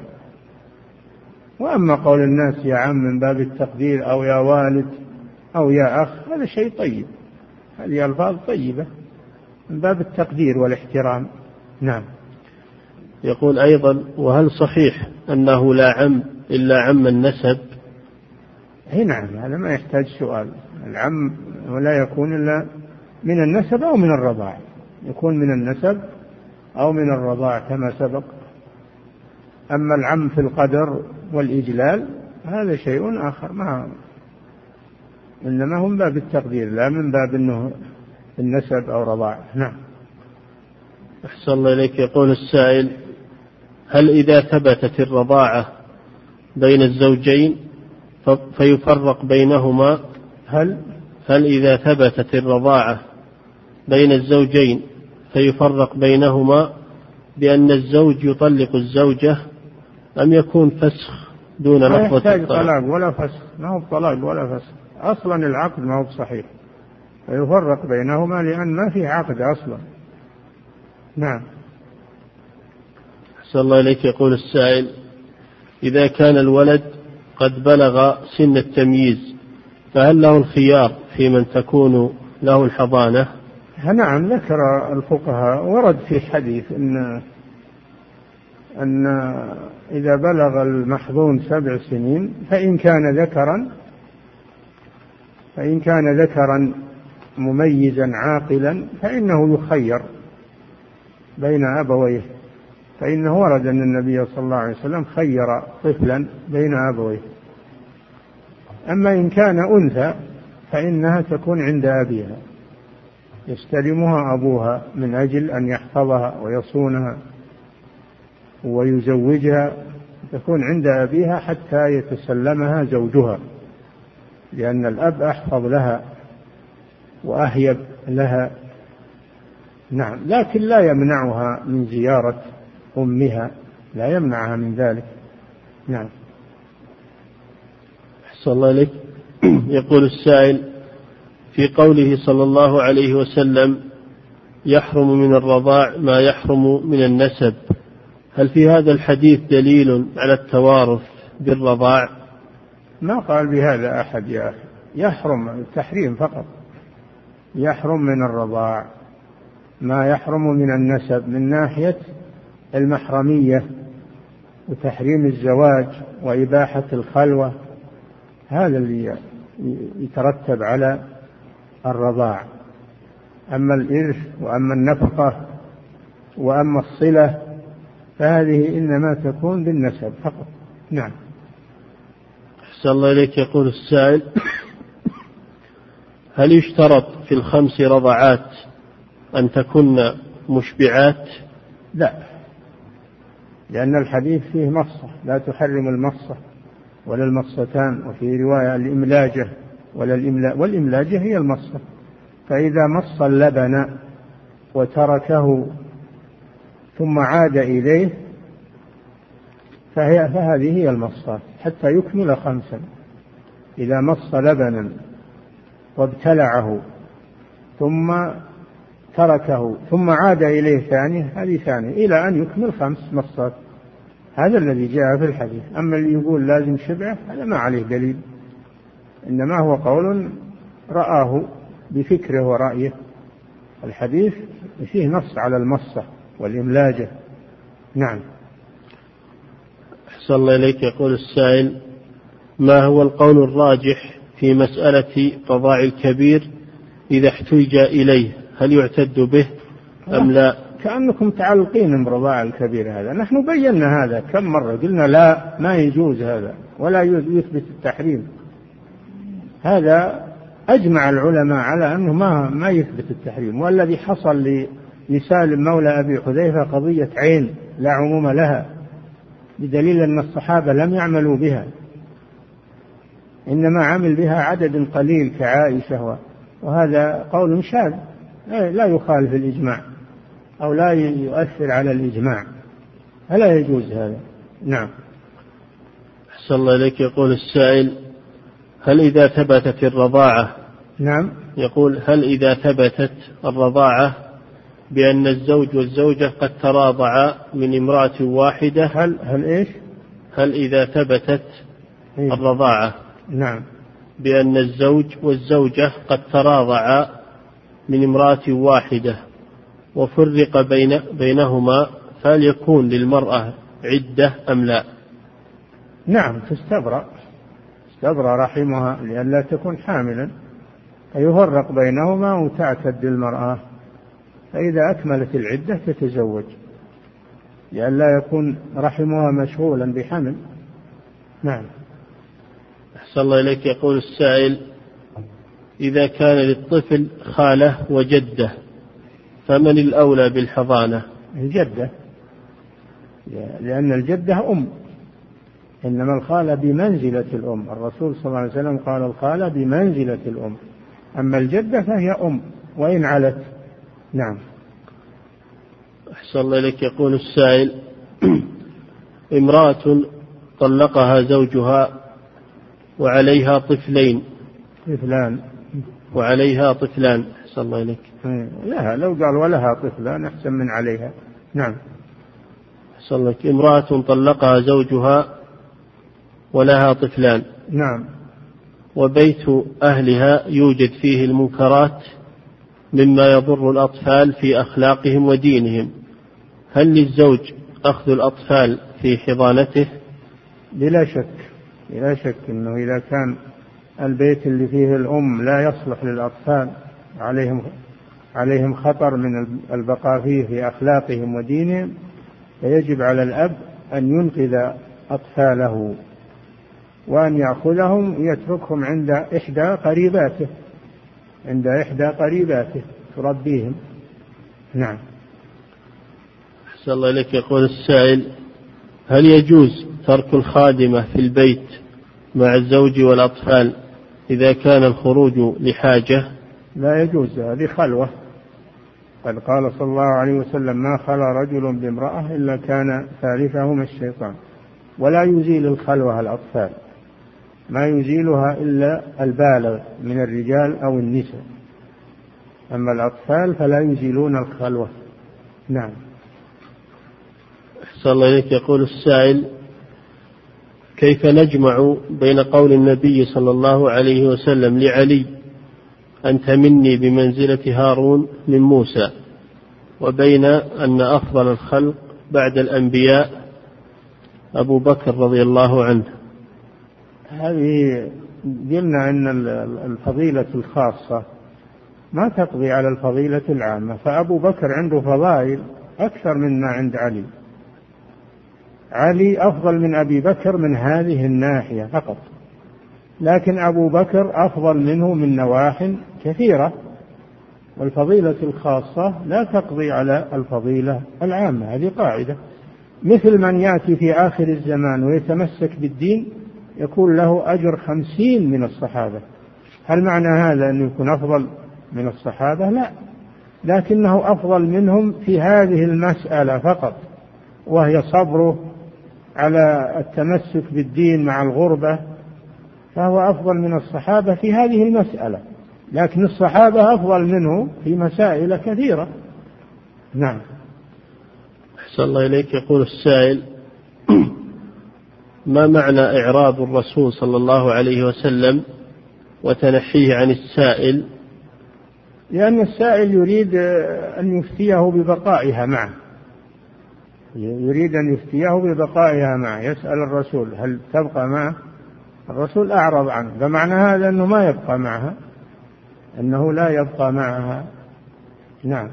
وأما قول الناس يا عم من باب التقدير أو يا والد أو يا أخ هذا شيء طيب، هذه ألفاظ طيبة من باب التقدير والاحترام. نعم. يقول أيضا: وهل صحيح أنه لا عم إلا عم النسب؟ اي نعم، هذا ما يحتاج سؤال. العم ولا يكون إلا من النسب أو من الرضاع، يكون من النسب أو من الرضاع كما سبق. أما العم في القدر والإجلال هذا شيء آخر، ما إنما هم باب التقدير لا من باب أنه النسب أو رضاع. نعم. أحسن الله إليك. يقول السائل: هل إذا ثبتت الرضاعة بين الزوجين فيفرق بينهما هل هل إذا ثبتت الرضاعة بين الزوجين فيفرق بينهما بأن الزوج يطلق الزوجة أم يكون فسخ دون لفظة الطلاق؟ لا يحتاج طلاق ولا فسخ، ما هو طلاق ولا فسخ، أصلا العقد ما هو صحيح، فيفرق بينهما لأن ما في عقد أصلا. نعم. أحسن الله إليك. يقول السائل: إذا كان الولد قد بلغ سن التمييز فهل له الخيار في من تكون له الحضانة؟ نعم، ذكر الفقهاء ورد في حديث أن أن إذا بلغ المحظون سبع سنين فإن كان ذكرا فإن كان ذكرا مميزا عاقلا فإنه يخير بين أبويه، فإنه ورد أن النبي صلى الله عليه وسلم خير طفلا بين أبويه. أما إن كان أنثى فإنها تكون عند أبيها، يستلمها أبوها من أجل أن يحفظها ويصونها ويزوجها، تكون عند أبيها حتى يتسلمها زوجها، لأن الأب أحفظ لها وأهيب لها نعم، لكن لا يمنعها من زيارة أمها، لا يمنعها من ذلك. نعم. أحسن الله إليك. يقول السائل: في قوله صلى الله عليه وسلم يحرم من الرضاع ما يحرم من النسب، هل في هذا الحديث دليل على التوارث بالرضاع؟ ما قال بهذا أحد يا أخي، يحرم التحريم فقط، يحرم من الرضاع ما يحرم من النسب من ناحية المحرمية وتحريم الزواج وإباحة الخلوة، هذا اللي يترتب على الرضاع. أما الإرث وأما النفقة وأما الصلة فهذه إنما تكون بالنسب فقط. نعم. أحسن الله إليك. يقول السائل: هل يشترط في الخمس رضعات أن تكن مشبعات؟ لا، لأن الحديث فيه مصة، لا تحرم المصة ولا المصتان، وفي رواية الإملاجة ولا الإملا والإملاجة هي المصة. فإذا مص اللبن وتركه ثم عاد إليه فهي فهذه هي المصات حتى يكمل خمسا. إذا مص لبنا وابتلعه ثم تركه ثم عاد إليه ثاني، هذه ثانية إلى أن يكمل خمس مصات. هذا الذي جاء في الحديث. أما اللي يقول لازم شبعه هذا ما عليه دليل، إنما هو قول رآه بفكره ورأيه. الحديث فيه نص على المصة والإملاجة. نعم. أحسن الله إليك. يقول السائل: ما هو القول الراجح في مسألة رضاع الكبير إذا احتج إليه، هل يعتد به أم لا؟ كأنكم تعلقين برضاع الكبير هذا، نحن بينا هذا كم مرة، قلنا لا ما يجوز هذا ولا يثبت التحريم. هذا أجمع العلماء على أنه ما ما يثبت التحريم. والذي حصل لسالم مولى أبي حذيفة قضية عين لا عموم لها، بدليل أن الصحابة لم يعملوا بها، إنما عمل بها عدد قليل كعائشة، وهذا قول شاذ لا يخالف الإجماع أو لا يؤثر على الإجماع، فلا يجوز هذا. نعم. أحسن الله إليك. يقول السائل: هل إذا ثبتت الرضاعة نعم يقول هل إذا ثبتت الرضاعة بأن الزوج والزوجة قد تراضعا من امرأة واحدة، هل هل إيش؟ هل إذا ثبتت إيه؟ الرضاعة نعم بأن الزوج والزوجة قد تراضعا من امرأة واحدة وفرق بين بينهما، فهل يكون للمرأة عدة أم لا؟ نعم، تستبرأ تستبرأ رحمها لئلا تكون حاملا، فيفرق بينهما وتعتد المرأة، فإذا أكملت العدة تتزوج لئلا يكون رحمها مشغولا بحمل. نعم. أحسن الله إليك. يقول السائل: إذا كان للطفل خالة وجدة فمن الأولى بالحضانة؟ الجدة، لأن الجدة أم، إنما الخالة بمنزلة الأم. الرسول صلى الله عليه وسلم قال الخالة بمنزلة الأم، أما الجدة فهي أم وإن علت. نعم. أحسن الله إليك. يقول السائل: امرأة طلقها زوجها وعليها طفلين طفلان وعليها طفلان أحسن الله إليك. لا، لو قال ولها طفلان أحسن من عليها. نعم. أحسن الله إليك. امرأة طلقها زوجها ولها طفلان. نعم. وبيت أهلها يوجد فيه المنكرات مما يضر الأطفال في أخلاقهم ودينهم، هل للزوج أخذ الأطفال في حضانته؟ بلا شك بلا شك أنه إذا كان البيت اللي فيه الأم لا يصلح للأطفال، عليهم عليهم خطر من البقاء فيه في أخلاقهم ودينهم، فيجب على الأب أن ينقذ أطفاله وأن يأخذهم ويتركهم عند إحدى قريباته عند إحدى قريباته تربيهم. نعم. أحسن الله إليك. يقول السائل: هل يجوز ترك الخادمة في البيت مع الزوج والأطفال إذا كان الخروج لحاجة؟ لا يجوز، هذه خلوة قد قال صلى الله عليه وسلم: ما خلا رجل بامرأة إلا كان ثالثهما الشيطان. ولا يزيل الخلوة الأطفال، ما يزيلها إلا البالغ من الرجال أو النساء، أما الأطفال فلا يزيلون الخلوة. نعم. أحسن الله إليك. يقول السائل: كيف نجمع بين قول النبي صلى الله عليه وسلم لعلي: أنت مني بمنزلة هارون من موسى، وبين أن أفضل الخلق بعد الأنبياء أبو بكر رضي الله عنه؟ هذه قلنا أن الفضيلة الخاصة ما تقضي على الفضيلة العامة، فأبو بكر عنده فضائل أكثر مما عند علي. علي أفضل من أبي بكر من هذه الناحية فقط، لكن أبو بكر أفضل منه من نواح كثيرة، والفضيلة الخاصة لا تقضي على الفضيلة العامة. هذه قاعدة. مثل من يأتي في آخر الزمان ويتمسك بالدين يكون له أجر خمسين من الصحابة. هل معنى هذا أنه يكون أفضل من الصحابة؟ لا، لكنه أفضل منهم في هذه المسألة فقط، وهي صبره على التمسك بالدين مع الغربة، فهو أفضل من الصحابة في هذه المسألة، لكن الصحابة أفضل منه في مسائل كثيرة. نعم. أحسن الله إليك. يقول السائل: ما معنى إعراض الرسول صلى الله عليه وسلم وتنحيه عن السائل؟ لأن السائل يريد أن يفتيه ببقائها معه، يريد أن يفتيه ببقائها معه، يسأل الرسول: هل تبقى معه؟ الرسول أعرض عنه، فمعنى هذا أنه ما يبقى معها، أنه لا يبقى معها. نعم.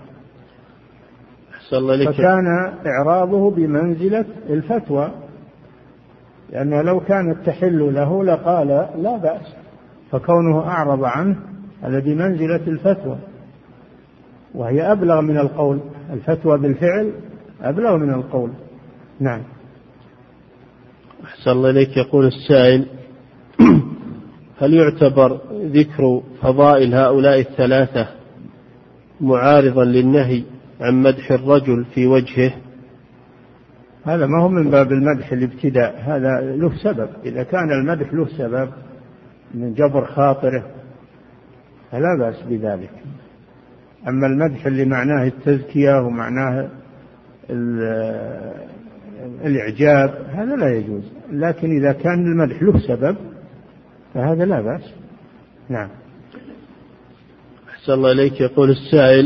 فكان إعراضه بمنزلة الفتوى، لأنه لو كانت تحل له لقال لا بأس، فكونه أعرض عنه هذا بمنزلة الفتوى، وهي أبلغ من القول. الفتوى بالفعل أبلغ من القول. نعم. أحسن الله إليك. يقول السائل: هل يعتبر ذكر فضائل هؤلاء الثلاثة معارضا للنهي عن مدح الرجل في وجهه؟ هذا ما هو من باب المدح الابتداء، هذا له سبب. إذا كان المدح له سبب من جبر خاطره فلا بأس بذلك. أما المدح اللي معناه التزكية ومعناه الإعجاب هذا لا يجوز، لكن إذا كان المدح له سبب فهذا لا بأس. نعم. أحسن الله إليك. يقول السائل: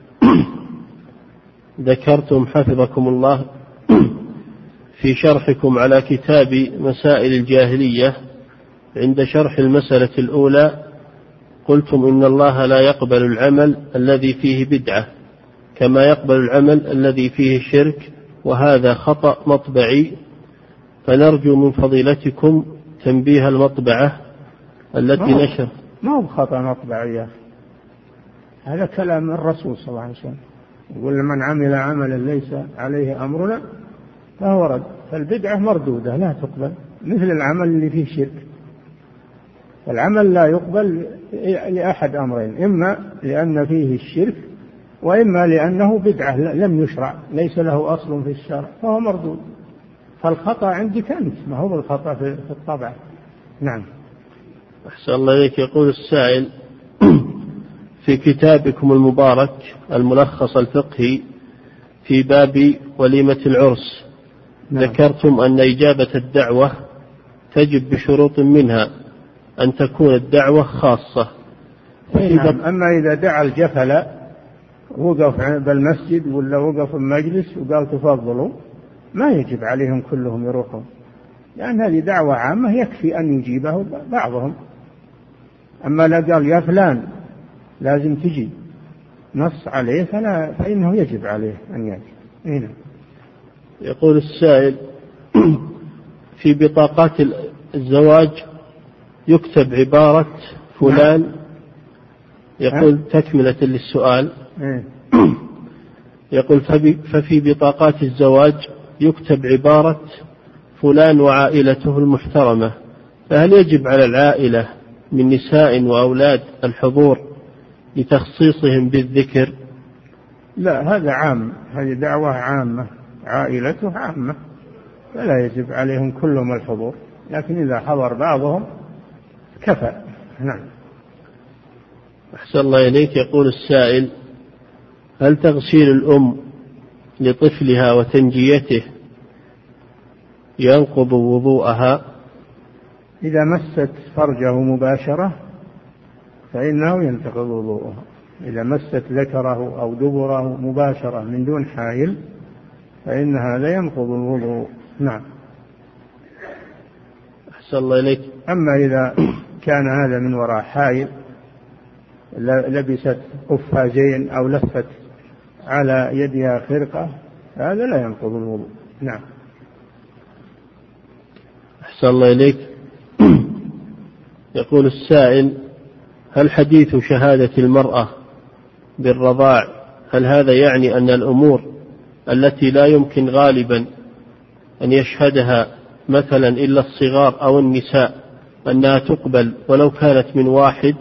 ذكرتم حفظكم الله في شرحكم على كتاب مسائل الجاهلية عند شرح المسألة الأولى قلتم إن الله لا يقبل العمل الذي فيه بدعة كما يقبل العمل الذي فيه شرك، وهذا خطأ مطبعي، فنرجو من فضيلتكم تنبيه المطبعة التي نشر. ما هو خطأ مطبعي يا أخي، هذا كلام الرسول صلى الله عليه وسلم، يقول من عمل عملا ليس عليه أمرنا فهو رد. فالبدعة مردودة لا تقبل، مثل العمل اللي فيه شرك. العمل لا يقبل لأحد أمرين: إما لأن فيه الشرك، وإما لأنه بدعة لم يشرع، ليس له أصل في الشرع، فهو مردود. فالخطأ عندك أنت، ما هو الخطأ في الطبع. نعم. أحسن الله إليك. يقول السائل: في كتابكم المبارك الملخص الفقهي في باب وليمة العرس، نعم، ذكرتم أن إجابة الدعوة تجب بشروط، منها أن تكون الدعوة خاصة. نعم. أما إذا دعا الجفل وقف بالمسجد ولا وقف في المجلس وقال تفضلوا، ما يجب عليهم كلهم يروحون، لأن هذه دعوة عامة يكفي أن يجيبه بعضهم. أما لا قال يا فلان لازم تجي نص عليه فلا، فإنه يجب عليه أن يأتي. هنا يقول السائل: في بطاقات الزواج يكتب عبارة فلان، يقول تكملة للسؤال، يقول ففي بطاقات الزواج يكتب عبارة فلان وعائلته المحترمة، فهل يجب على العائلة من نساء وأولاد الحضور لتخصيصهم بالذكر؟ لا، هذا عام، هذه دعوة عامة، عائلته عامة، فلا يجب عليهم كلهم الحضور، لكن إذا حضر بعضهم كفى. نعم. أحسن الله إليك. يقول السائل: هل تغسيل الأم لطفلها وتنجيته ينقض وضوءها؟ إذا مست فرجه مباشرة فإنه ينتقض وضوءها. إذا مست ذكره أو دبره مباشرة من دون حائل فإن هذا ينقض الوضوء. نعم. أحسن الله إليك. أما إذا كان هذا من وراء حائل، لبست قفازين أو لفت على يدها خرقة، هذا لا ينقض الوضوء. نعم. أحسن الله إليك. يقول السائل: هل حديث شهادة المرأة بالرضاع هل هذا يعني أن الأمور التي لا يمكن غالبا أن يشهدها مثلا إلا الصغار أو النساء أنها تقبل ولو كانت من واحد؟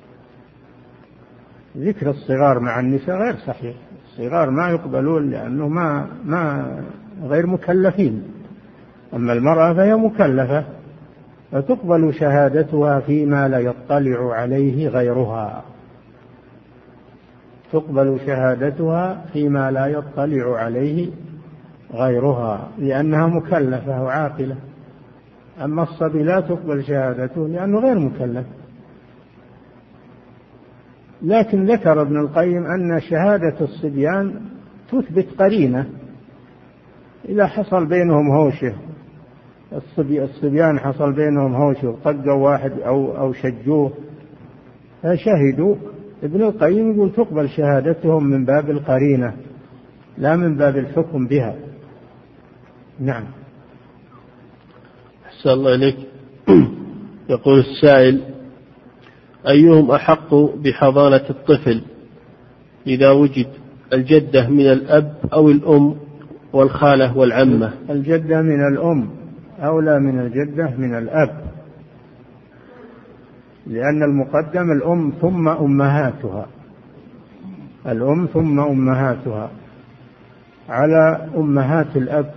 ذكر الصغار مع النساء غير صحيح. الصغار ما يقبلون لأنه ما ما غير مكلفين، أما المرأة فهي مكلفة، فتقبل شهادتها فيما لا يطلع عليه غيرها. تقبل شهادتها فيما لا يطلع عليه غيرها لأنها مكلفة وعاقلة. أما الصبي لا تقبل شهادته لأنه غير مكلف. لكن ذكر ابن القيم أن شهادة الصبيان تثبت قرينة إذا حصل بينهم هوشة، الصبي الصبيان حصل بينهم هوشة وطقوا واحد أو أو شجوه فشهدوا. ابن القيم يقول تقبل شهادتهم من باب القرينة لا من باب الحكم بها. نعم. أحسن الله إليك. يقول السائل: أيهم أحق بحضانة الطفل إذا وجد الجدة من الأب أو الأم والخالة والعمة؟ الجدة من الأم أولى من الجدة من الأب، لأن المقدم الأم ثم أمهاتها، الأم ثم أمهاتها على أمهات الأب.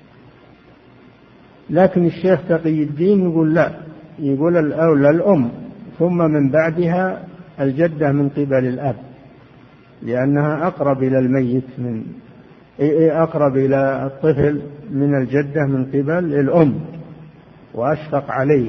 لكن الشيخ تقي الدين يقول لا، يقول الأولى الأم ثم من بعدها الجدة من قبل الأب، لأنها أقرب إلى الميت من أقرب إلى الطفل من الجدة من قبل الأم وأشفق عليه.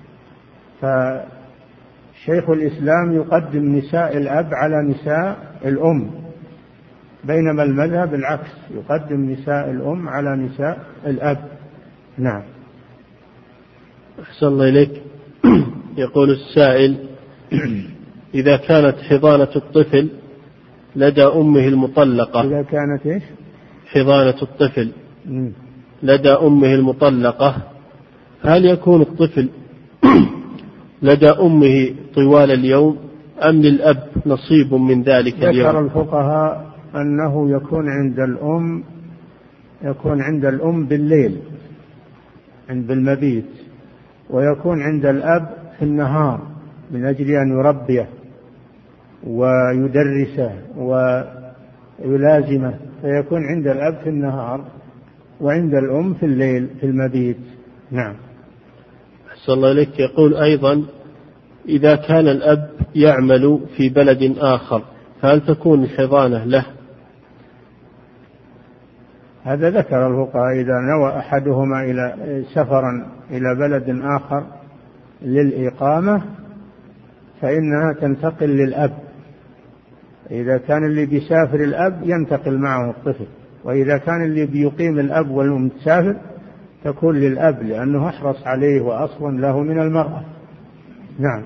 فشيخ الإسلام يقدم نساء الأب على نساء الأم، بينما المذهب العكس، يقدم نساء الأم على نساء الأب. نعم. أحسن الله إليك. يقول السائل: إذا كانت حضانة الطفل لدى أمه المطلقة إذا كانت إيش؟ حضانة الطفل لدى أمه المطلقة، هل يكون الطفل لدى أمه طوال اليوم أم للأب نصيب من ذلك اليوم؟ ذكر الفقهاء أنه يكون عند الأم يكون عند الأم بالليل عند المبيت، ويكون عند الأب في النهار من أجل أن يربيه ويدرسه ويلازمه، فيكون عند الأب في النهار وعند الأم في الليل في المبيت. نعم. أحسن الله إليك. يقول أيضا: إذا كان الأب يعمل في بلد آخر فهل تكون الحضانة له؟ هذا ذكر الفقهاء إذا نوى أحدهما إلى سفرا إلى بلد آخر للإقامة فإنها تنتقل للأب. إذا كان اللي بيسافر الأب ينتقل معه الطفل، وإذا كان اللي بيقيم الأب والأم تسافر تكون للأب لأنه أحرص عليه وأصلا له من المرأة. نعم.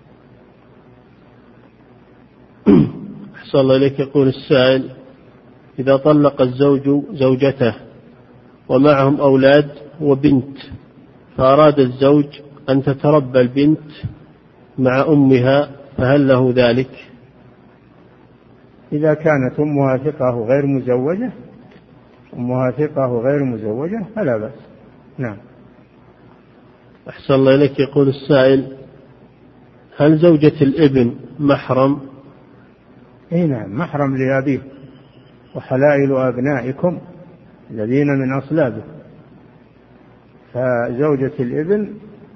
أحسن الله إليك. يقول السائل: إذا طلق الزوج زوجته ومعهم أولاد وبنت، فأراد الزوج أن تتربى البنت مع أمها، فهل له ذلك؟ إذا كانت أمها ثقة غير مزوجة أمها ثقة غير مزوجة فلا بأس. نعم. أحسن الله إليك. يقول السائل: هل زوجة الابن محرم؟ إيه نعم، محرم لأبيه وحلائل أبنائكم الذين من أصلابه. فزوجة الابن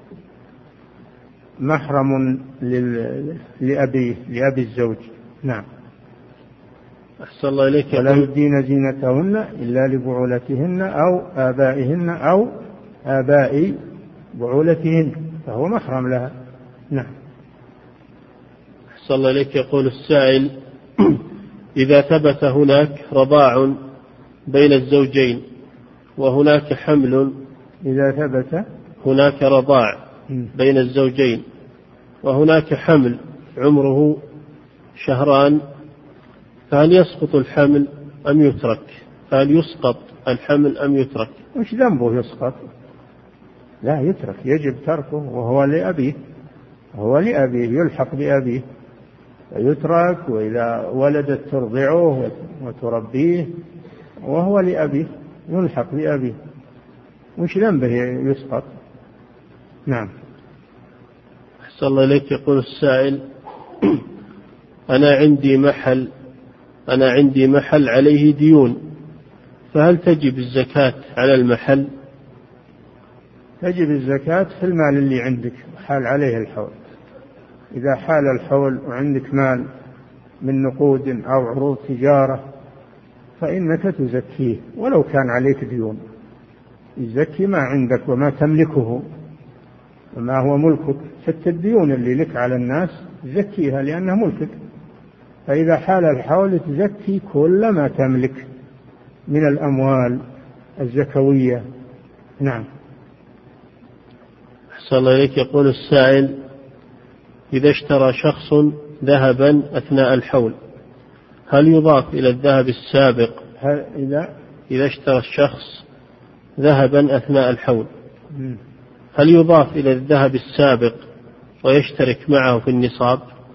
محرم لأبيه لأبي الزوج. نعم. أحسن الله إليك. ولا يبدين زينتهن إلا لبعولتهن أو آبائهن أو آباء بعولتهن، فهو محرم لها. نعم. أحسن الله إليك. يقول السائل: إذا ثبت هناك رضاع بين الزوجين وهناك حمل إذا ثبت هناك رضاع بين الزوجين وهناك حمل عمره شهران، فهل يسقط الحمل أم يترك؟ فهل يسقط الحمل أم يترك؟ وش ذنبه يسقط؟ لا، يترك، يجب تركه، وهو لأبيه، هو لأبيه يلحق بأبيه يترك. وإذا ولدت ترضعه وتربيه وهو لأبيه يلحق بأبيه، وش ذنبه يسقط؟ نعم. أحسن الله إليك. يقول السائل: أنا عندي محل أنا عندي محل عليه ديون، فهل تجب الزكاة على المحل؟ تجب الزكاة في المال اللي عندك حال عليه الحول. إذا حال الحول وعندك مال من نقود أو عروض تجارة فإنك تزكيه ولو كان عليك ديون. يزكي ما عندك وما تملكه وما هو ملكك، حتى الديون اللي لك على الناس تزكيها لأنها ملكك. فإذا حال الحول تزكي كل ما تملك من الأموال الزكوية. نعم. أحسن الله إليك. يقول السائل: إذا اشترى شخص ذهبا أثناء الحول، هل يضاف إلى الذهب السابق؟ هل إذا إذا اشترى الشخص ذهبا أثناء الحول، هل يضاف إلى الذهب السابق ويشترك معه في النصاب؟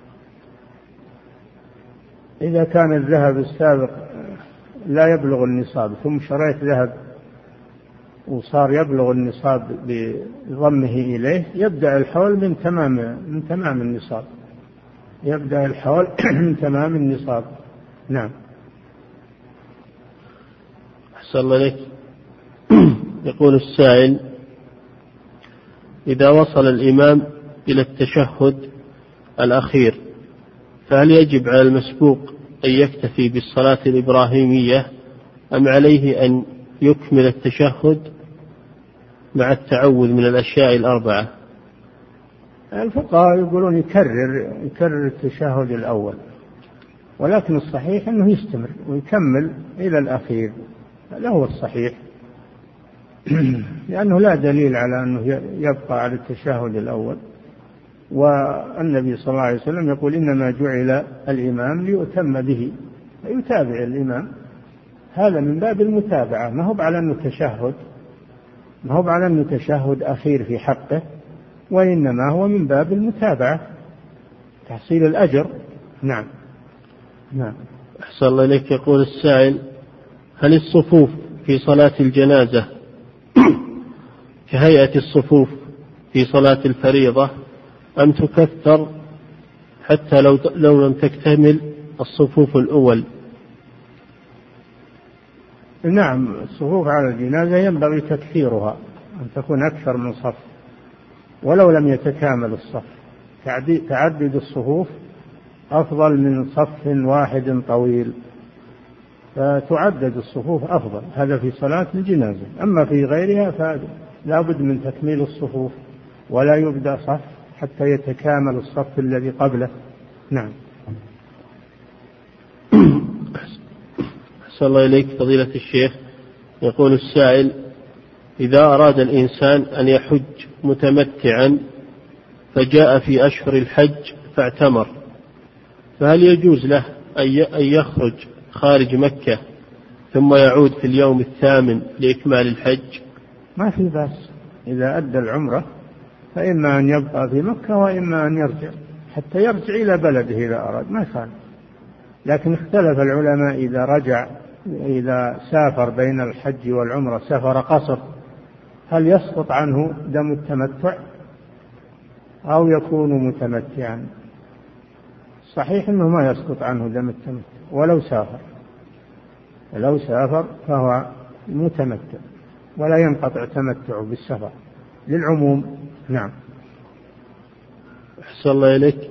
إذا كان الذهب السابق لا يبلغ النصاب ثم شريت ذهب وصار يبلغ النصاب بضمه إليه، يبدأ الحول من تمام من تمام النصاب، يبدأ الحول من تمام النصاب. نعم. أحسن الله إليك. يقول السائل: إذا وصل الإمام إلى التشهد الأخير، فهل يجب على المسبوق أن يكتفي بالصلاة الإبراهيمية أم عليه أن يكمل التشهد مع التعوذ من الأشياء الأربعة؟ الفقهاء يقولون يكرر يكرر التشهد الأول، ولكن الصحيح أنه يستمر ويكمل إلى الأخير، هذا هو الصحيح، لأنه لا دليل على أنه يبقى على التشهد الأول. والنبي صلى الله عليه وسلم يقول: إنما جعل الإمام ليؤتم به، فيتابع الإمام، هذا من باب المتابعة، ما هو على أنه تشهد ما هو على أنه تشهد أخير في حقه، وإنما هو من باب المتابعة تحصيل الأجر. نعم. نعم. أحسن الله إليك. يقول السائل: هل الصفوف في صلاة الجنازة كهيئة الصفوف في صلاة الفريضة أم تكثر حتى لو لو لم تكتمل الصفوف الأول؟ نعم، الصفوف على الجنازة ينبغي تكثيرها، أن تكون أكثر من صف ولو لم يتكامل الصف. تعدد الصفوف أفضل من صف واحد طويل، فتعدد الصفوف أفضل، هذا في صلاة الجنازة. أما في غيرها فلا بد من تكميل الصفوف، ولا يبدأ صف حتى يتكامل الصف الذي قبله. نعم. أحسن الله إليك فضيلة الشيخ. يقول السائل: إذا أراد الإنسان أن يحج متمتعا فجاء في أشهر الحج فاعتمر، فهل يجوز له أن يخرج خارج مكة ثم يعود في اليوم الثامن لإكمال الحج؟ ما في بأس، إذا أدى العمرة فإما أن يبقى في مكة وإما أن يرجع، حتى يرجع إلى بلده إذا أراد، ما كان. لكن اختلف العلماء إذا رجع إذا سافر بين الحج والعمرة سفر قصر، هل يسقط عنه دم التمتع أو يكون متمتعا؟ صحيح أنه ما يسقط عنه دم التمتع ولو سافر، لو سافر فهو متمتع ولا ينقطع تمتع بالسفر للعموم. نعم. أحسن الله إليك.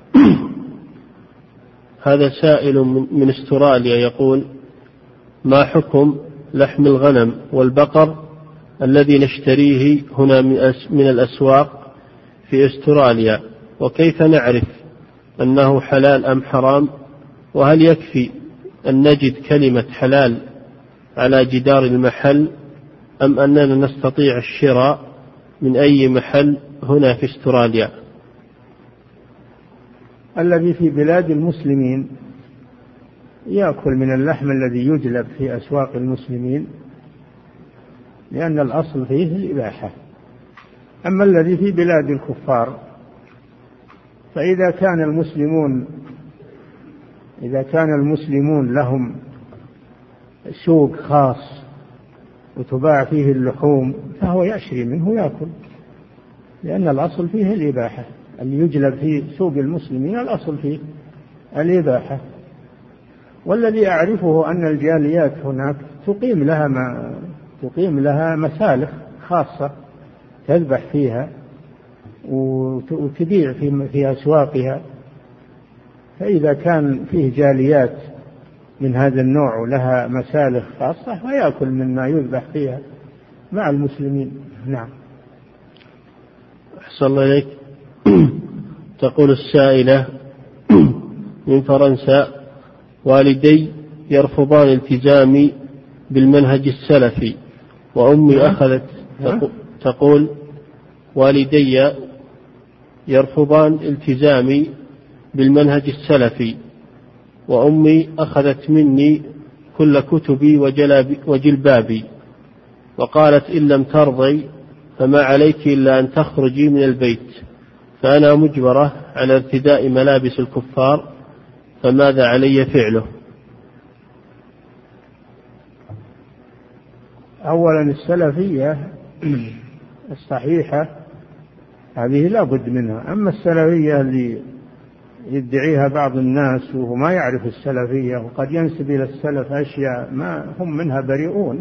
هذا سائل من استراليا يقول: ما حكم لحم الغنم والبقر الذي نشتريه هنا من الأسواق في استراليا، وكيف نعرف أنه حلال أم حرام؟ وهل يكفي أن نجد كلمة حلال على جدار المحل أم أننا نستطيع الشراء من أي محل هنا في استراليا؟ الذي في بلاد المسلمين يأكل من اللحم الذي يجلب في أسواق المسلمين، لأن الأصل فيه الإباحة. أما الذي في بلاد الكفار فإذا كان المسلمون إذا كان المسلمون لهم سوق خاص وتباع فيه اللحوم فهو يشري منه ويأكل، لأن الأصل فيه الإباحة. اللي يجلب في سوق المسلمين الأصل فيه الإباحة. والذي أعرفه أن الجاليات هناك تقيم لها ما تقيم لها مسالخ خاصة تذبح فيها وتبيع في في أسواقها. فإذا كان فيه جاليات من هذا النوع ولها مسالخ خاصة فيأكل مما يذبح فيها مع المسلمين. نعم. أحسن الله إليك. تقول السائلة من فرنسا: والدي يرفضان التزامي بالمنهج السلفي وأمي أخذت. تقول: والدي يرفضان التزامي بالمنهج السلفي وأمي أخذت مني كل كتبي وجلبابي، وقالت: إن لم ترضي فما عليك إلا أن تخرجي من البيت، فأنا مجبرة على ارتداء ملابس الكفار، فماذا علي فعله؟ أولا السلفية الصحيحة هذه لا بد منها. أما السلفية اللي يدعيها بعض الناس وهو ما يعرف السلفية وقد ينسب إلى السلف أشياء ما هم منها بريئون،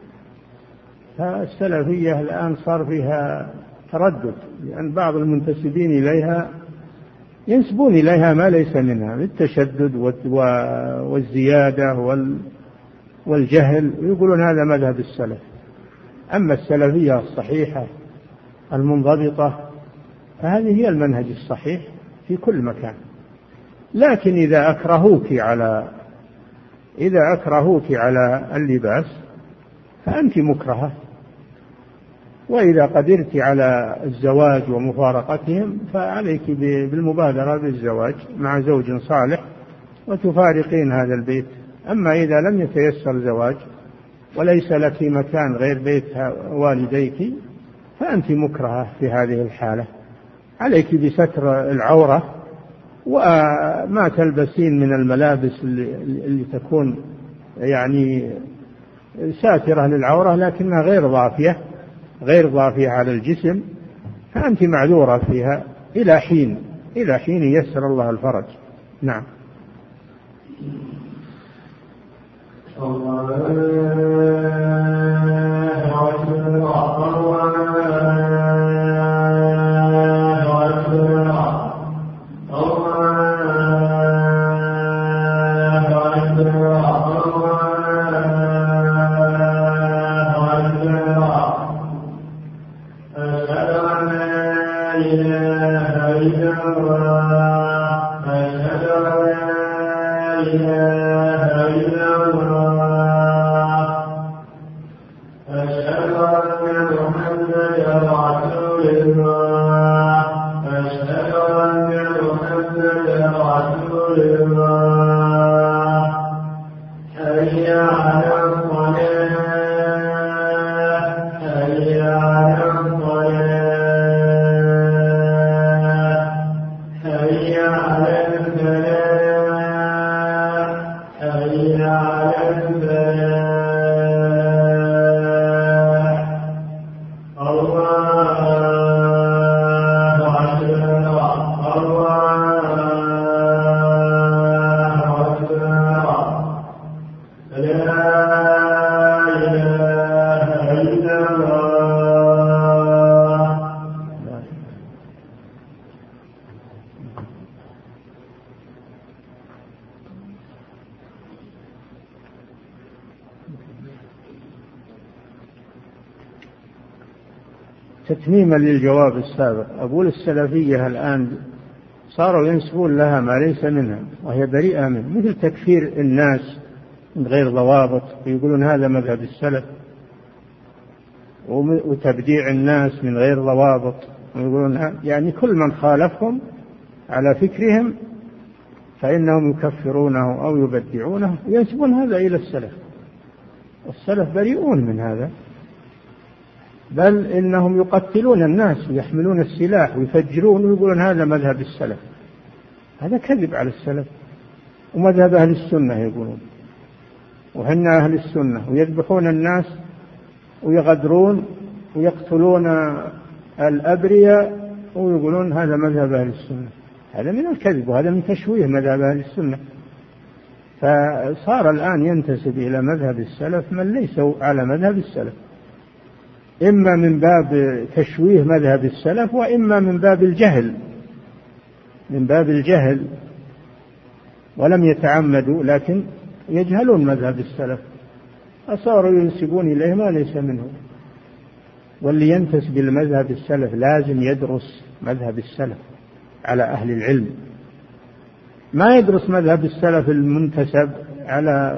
فالسلفية الآن صار فيها تردد، لأن بعض المنتسبين إليها ينسبون إليها ما ليس منها بالتشدد والزيادة والجهل، ويقولون هذا مذهب السلف. أما السلفية الصحيحة المنضبطة فهذه هي المنهج الصحيح في كل مكان. لكن إذا أكرهوك على إذا أكرهوك على اللباس فأنت مكرهة، وإذا قدرت على الزواج ومفارقتهم فعليك بالمبادرة بالزواج مع زوج صالح وتفارقين هذا البيت. أما إذا لم يتيسر زواج وليس لك مكان غير بيت والديك فأنت مكرهة في هذه الحالة. عليك بستر العورة وما تلبسين من الملابس اللي, اللي تكون يعني ساترة للعورة لكنها غير ضافية غير ضافية على الجسم، فأنت معذورة فيها إلى حين إلى حين ييسر الله الفرج. نعم. تتميما للجواب السابق أقول السلفية الآن صاروا ينسبون لها ما ليس منها وهي بريئة منه، مثل تكفير الناس من غير ضوابط ويقولون هذا مذهب السلف، وتبديع الناس من غير ضوابط ويقولون يعني كل من خالفهم على فكرهم فإنهم يكفرونه أو يبدعونه وينسبون هذا إلى السلف. السلف بريئون من هذا، بل إنهم يقتلون الناس ويحملون السلاح ويفجرون ويقولون هذا مذهب السلف. هذا كذب على السلف. ومذهب أهل السنة يقولون وهن أهل السنة، ويذبحون الناس ويغدرون ويقتلون الأبرياء ويقولون هذا مذهب أهل السنة. هذا من الكذب وهذا من تشويه مذهب أهل السنة. فصار الآن ينتسب إلى مذهب السلف من ليسوا على مذهب السلف، إما من باب تشويه مذهب السلف وإما من باب الجهل، من باب الجهل ولم يتعمدوا لكن يجهلون مذهب السلف فصاروا ينسبون إليه ما ليس منه. واللي ينتسب إلى مذهب السلف لازم يدرس مذهب السلف على أهل العلم، ما يدرس مذهب السلف المنتسب على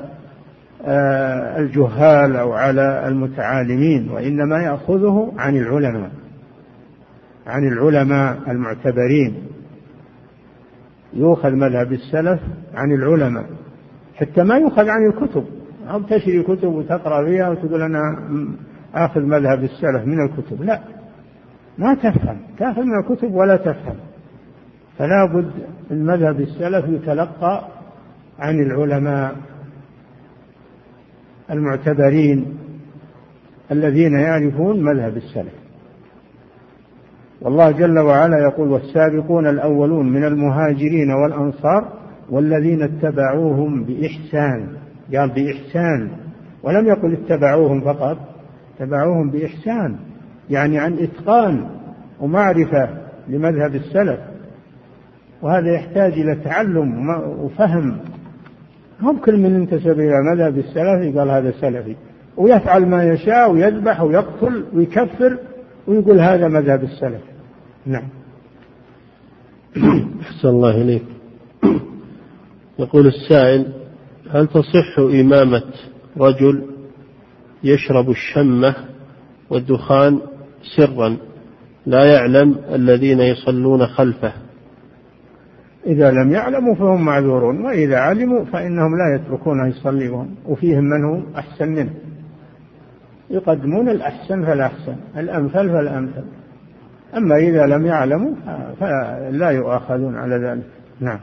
الجهال أو على المتعالمين، وإنما يأخذه عن العلماء، عن العلماء المعتبرين. يؤخذ مذهب السلف عن العلماء، حتى ما يؤخذ عن الكتب، أو تشري كتب وتقرأ فيها وتقول أنا آخذ مذهب السلف من الكتب. لا، ما تفهم، تأخذ من الكتب ولا تفهم. فلا بد المذهب السلف يتلقى عن العلماء المعتبرين الذين يعرفون مذهب السلف. والله جل وعلا يقول والسابقون الأولون من المهاجرين والأنصار والذين اتبعوهم بإحسان، قال بإحسان ولم يقل اتبعوهم فقط، اتبعوهم بإحسان يعني عن إتقان ومعرفة لمذهب السلف، وهذا يحتاج إلى تعلم وفهم. هم كل من انتسب إلى مذهب السلف قال هذا سلفي، ويفعل ما يشاء ويذبح ويقتل ويكفر ويقول هذا مذهب السلف. نعم. أحسن الله إليك. يقول السائل: هل تصح إمامة رجل يشرب الشمة والدخان سرا لا يعلم الذين يصلون خلفه؟ إذا لم يعلموا فهم معذورون، وإذا علموا فإنهم لا يتركونه يصليهم، وفيهم من هو أحسن منه، يقدمون الأحسن فالأحسن، الأمثل فالأمثل. أما إذا لم يعلموا فلا يؤاخذون على ذلك. نعم.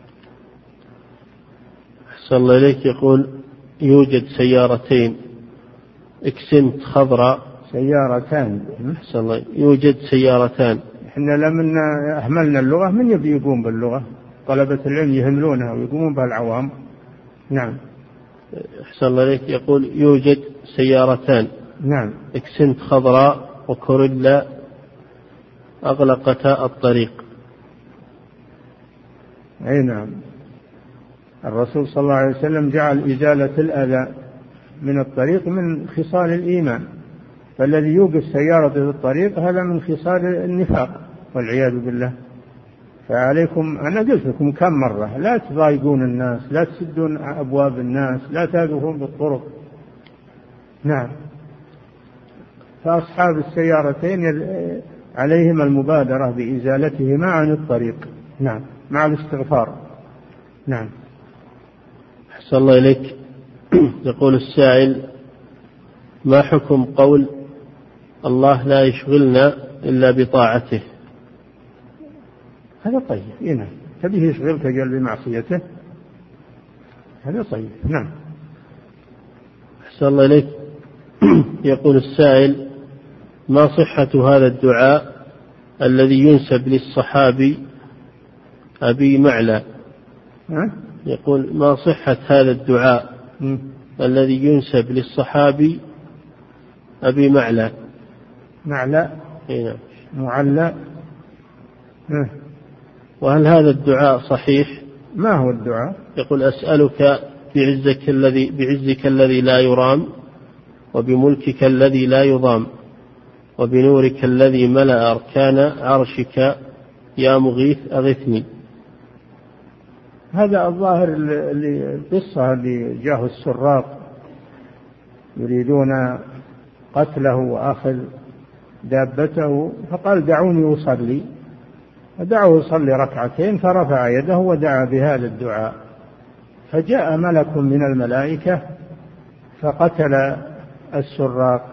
أحسن الله إليك. يقول: يوجد سيارتين إكسنت خضراء. سيارتان. أحسن الله. يوجد سيارتان. إحنا لما أهملنا اللغة من يبي يقوم باللغة؟ طلبة العلم يهملونها ويقومون بها العوام. نعم. أحسن الله إليك. يقول: يوجد سيارتان. نعم. إكسنت خضراء وكوريلا أغلقتا الطريق. أي نعم. الرسول صلى الله عليه وسلم جعل إزالة الأذى من الطريق من خصال الإيمان، فالذي يوقف سيارة في الطريق هذا من خصال النفاق والعياذ بالله. فعليكم، أنا قلت لكم كم مرة، لا تضايقون الناس، لا تسدون أبواب الناس، لا تقفون بالطرق. نعم. فأصحاب السيارتين عليهم المبادرة بإزالتهما عن الطريق. نعم، مع الاستغفار. نعم. أحسن الله إليك. يقول السائل: ما حكم قول الله لا يشغلنا إلا بطاعته؟ هذا طيب. نعم. تبيه يشغلك قال بمعصيته، هذا طيب. نعم. أحسن الله إليك. يقول السائل: ما صحة هذا الدعاء الذي ينسب للصحابي أبي معلى؟ ها؟ يقول: ما صحة هذا الدعاء م. الذي ينسب للصحابي أبي معلى؟ معلى. نعم. معلى. ها. وهل هذا الدعاء صحيح؟ ما هو الدعاء؟ يقول: أسألك بعزك الذي بعزك الذي لا يرام وبملكك الذي لا يضام وبنورك الذي ملأ أركان عرشك يا مغيث أغثني. هذا الظاهر القصة اللي جاه السراق يريدون قتله وأخذ دابته، فقال دعوني أصلي، فدعوه يصلي ركعتين فرفع يده ودعا بهذا الدعاء، فجاء ملك من الملائكة فقتل السراق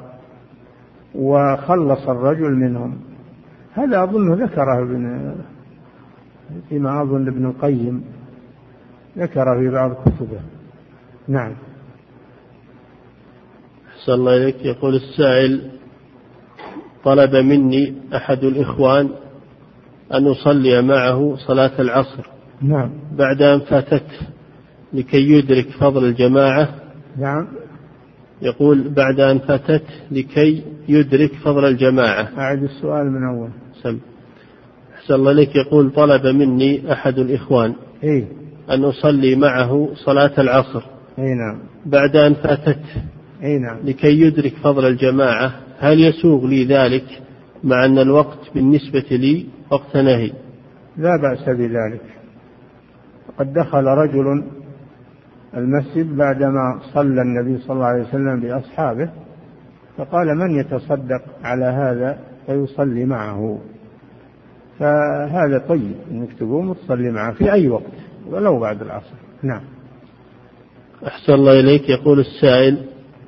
وخلص الرجل منهم. هذا أظن ذكره ابن فيما أظن ابن القيم ذكره في بعض كتبه. نعم. أحسن الله إليك. يقول السائل: طلب مني أحد الإخوان أن أصلي معه صلاة العصر. نعم. بعد أن فاتته لكي يدرك فضل الجماعة. نعم. يقول بعد أن فاتته لكي يدرك فضل الجماعة. أعد السؤال من أول. سم. أحسن الله إليك. يقول طلب مني أحد الإخوان إيه؟ أن أصلي معه صلاة العصر. أي نعم. بعد أن فاتته. أي نعم. لكي يدرك فضل الجماعة، هل يسوغ لي ذلك مع أن الوقت بالنسبة لي وقت نهي؟ لا بأس بذلك. قد دخل رجل المسجد بعدما صلى النبي صلى الله عليه وسلم بأصحابه، فقال من يتصدق على هذا فيصلي معه، فهذا طيب انك تقوم وتصلي معه في أي وقت ولو بعد العصر. نعم. أحسن الله إليك. يقول السائل: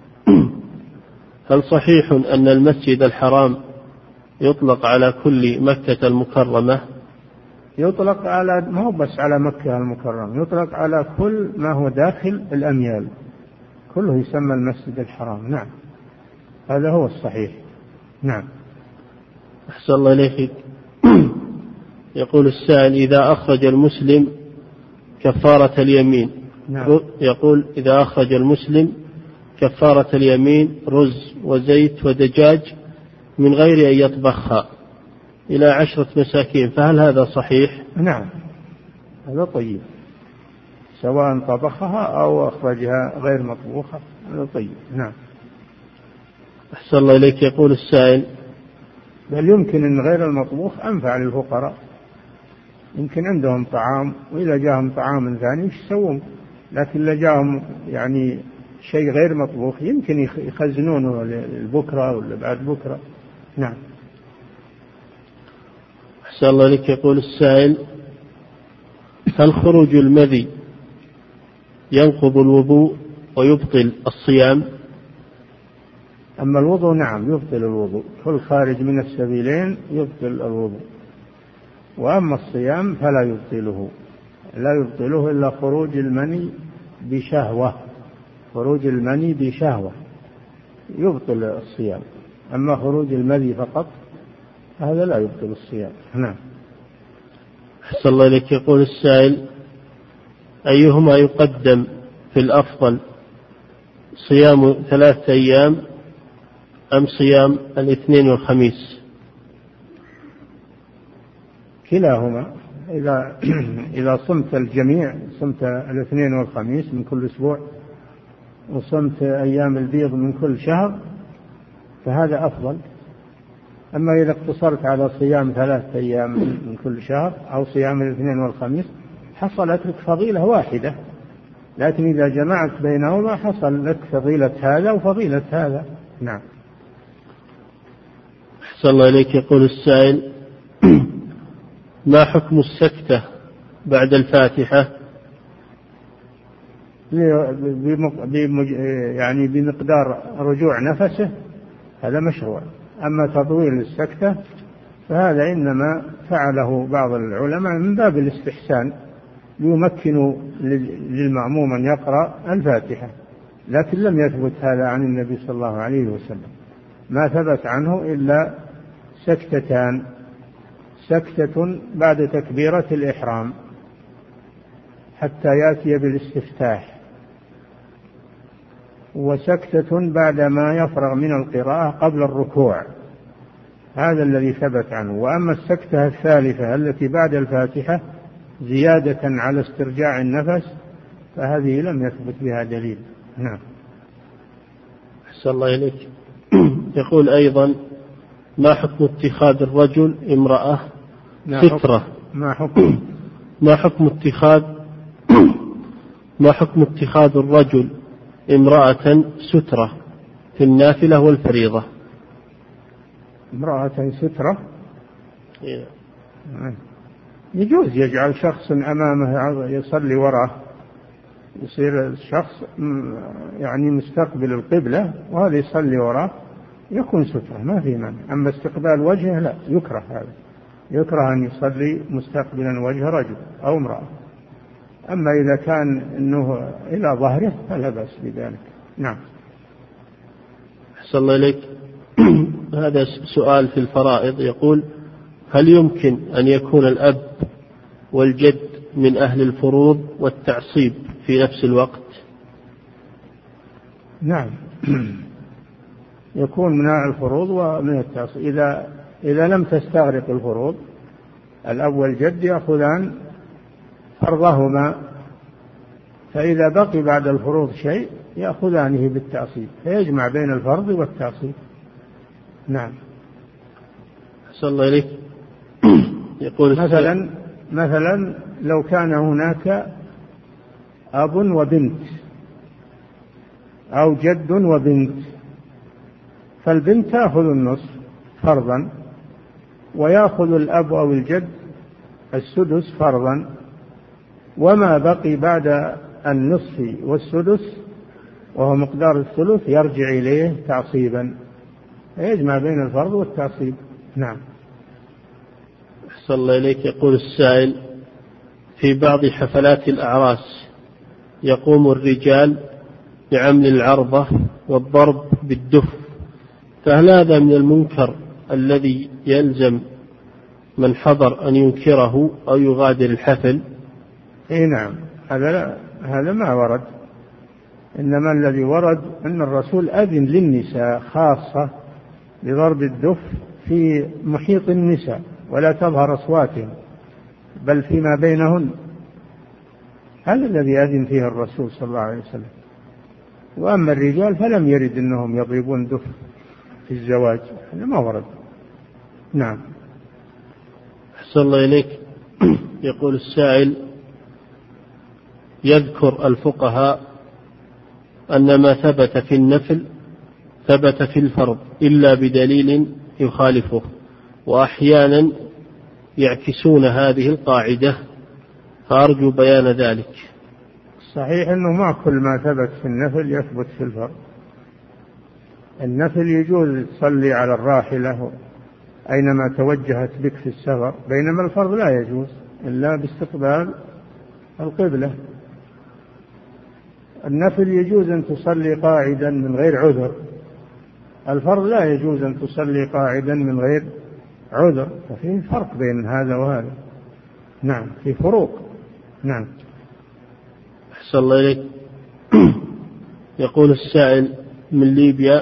هل صحيح أن المسجد الحرام يطلق على كل مكة المكرمة؟ يطلق على، ما هو بس على مكة المكرمة، يطلق على كل ما هو داخل الأميال، كله يسمى المسجد الحرام. نعم، هذا هو الصحيح. نعم. أحسن الله إليك. يقول السائل: إذا أخرج المسلم كفارة اليمين. نعم. يقول إذا أخرج المسلم كفارة اليمين رز وزيت ودجاج من غير أن يطبخها إلى عشرة مساكين، فهل هذا صحيح؟ نعم، هذا طيب، سواء طبخها أو أخرجها غير مطبوخة، هذا طيب. نعم. أحسن الله إليك. يقول السائل: بل يمكن أن غير المطبوخ أنفع للفقراء، يمكن عندهم طعام وإذا جاءهم طعام ثاني وش يسوون، لكن إذا جاءهم يعني شيء غير مطبوخ يمكن يخزنونه لبكرة ولا بعد بكرة. نعم. أحسن الله إليك. يقول السائل: هل خروج المذي ينقض الوضوء ويبطل الصيام؟ أما الوضوء نعم يبطل الوضوء، كل خارج من السبيلين يبطل الوضوء، وأما الصيام فلا يبطله، لا يبطله إلا خروج المني بشهوة، خروج المني بشهوة يبطل الصيام، أما خروج المذي فقط هذا لا يبطل الصيام. نعم. أحسن الله إليك. يقول السائل: أيهما يقدم في الأفضل، صيام ثلاثة أيام أم صيام الاثنين والخميس؟ كلاهما، إذا إذا صمت الجميع، صمت الاثنين والخميس من كل أسبوع وصمت أيام البيض من كل شهر فهذا أفضل. أما إذا اقتصرت على صيام ثلاثة أيام من كل شهر أو صيام الاثنين والخميس حصلت لك فضيلة واحدة، لكن إذا جمعت بينهما حصل لك فضيلة هذا وفضيلة هذا. نعم. أحسن الله إليك. يقول السائل: ما حكم السكتة بعد الفاتحة؟ يعني بمقدار رجوع نفسه هذا مشروع، أما تطويل السكتة فهذا إنما فعله بعض العلماء من باب الاستحسان ليمكنوا للمأموم أن يقرأ الفاتحة، لكن لم يثبت هذا عن النبي صلى الله عليه وسلم، ما ثبت عنه إلا سكتتان، سكتة بعد تكبيرة الإحرام حتى يأتي بالاستفتاح، وسكتة بعد ما يفرغ من القراءة قبل الركوع، هذا الذي ثبت عنه. وأما السكتة الثالثة التي بعد الفاتحة زيادة على استرجاع النفس فهذه لم يثبت بها دليل. نعم. أحسن الله إليك. يقول أيضا: ما حكم اتخاذ الرجل امرأة سترة؟ ما حكم ما حكم اتخاذ ما حكم اتخاذ الرجل امرأة سترة في النافلة والفريضة؟ امرأة سترة يجوز يجعل شخص أمامه يصلي وراه، يصير الشخص يعني مستقبل القبلة وهذا يصلي وراه، يكون سترة ما في مانع. أما استقبال وجهه لا، يكره هذا، يكره أن يصلي مستقبلا وجه رجل أو امرأة. أما إذا كان أنه إلى ظهره فلا بأس بذلك. نعم. أحسن الله إليك. هذا سؤال في الفرائض، يقول: هل يمكن أن يكون الأب والجد من أهل الفروض والتعصيب في نفس الوقت؟ نعم، يكون من أهل الفروض ومن التعصيب. إذا إذا لم تستغرق الفروض الأب والجد يأخذان فرضهما، فإذا بقي بعد الفروض شيء يأخذانه بالتعصيب، فيجمع بين الفرض والتعصيب. نعم. أحسن الله إليك. يقول مثلا مثلا لو كان هناك أب وبنت أو جد وبنت، فالبنت تأخذ النصف فرضا، ويأخذ الأب أو الجد السدس فرضا، وما بقي بعد النصف والسدس وهو مقدار الثلث يرجع إليه تعصيبا، يجمع بين الفرض والتعصيب. نعم. أحسن الله إليك. يقول السائل: في بعض حفلات الأعراس يقوم الرجال بعمل العرضة والضرب بالدف، فهل هذا من المنكر الذي يلزم من حضر أن ينكره أو يغادر الحفل؟ إيه نعم، هذا هذا ما ورد، إنما الذي ورد أن الرسول أذن للنساء خاصة بضرب الدف في محيط النساء ولا تظهر أصواتهم بل فيما بينهن، هذا الذي أذن فيه الرسول صلى الله عليه وسلم. وأما الرجال فلم يرد أنهم يضربون دف في الزواج، هذا ما ورد. نعم. أحسن الله إليك. يقول السائل: يذكر الفقهاء أن ما ثبت في النفل ثبت في الفرض إلا بدليل يخالفه، وأحيانا يعكسون هذه القاعدة، فأرجو بيان ذلك. صحيح أنه ما كل ما ثبت في النفل يثبت في الفرض. النفل يجوز تصلي على الراحلة أينما توجهت بك في السفر، بينما الفرض لا يجوز إلا باستقبال القبلة. النفل يجوز أن تصلي قاعدا من غير عذر، الفرض لا يجوز أن تصلي قاعدا من غير عذر، ففيه فرق بين هذا وهذا. نعم، في فروق. نعم. أحسن الله إليك. يقول السائل من ليبيا: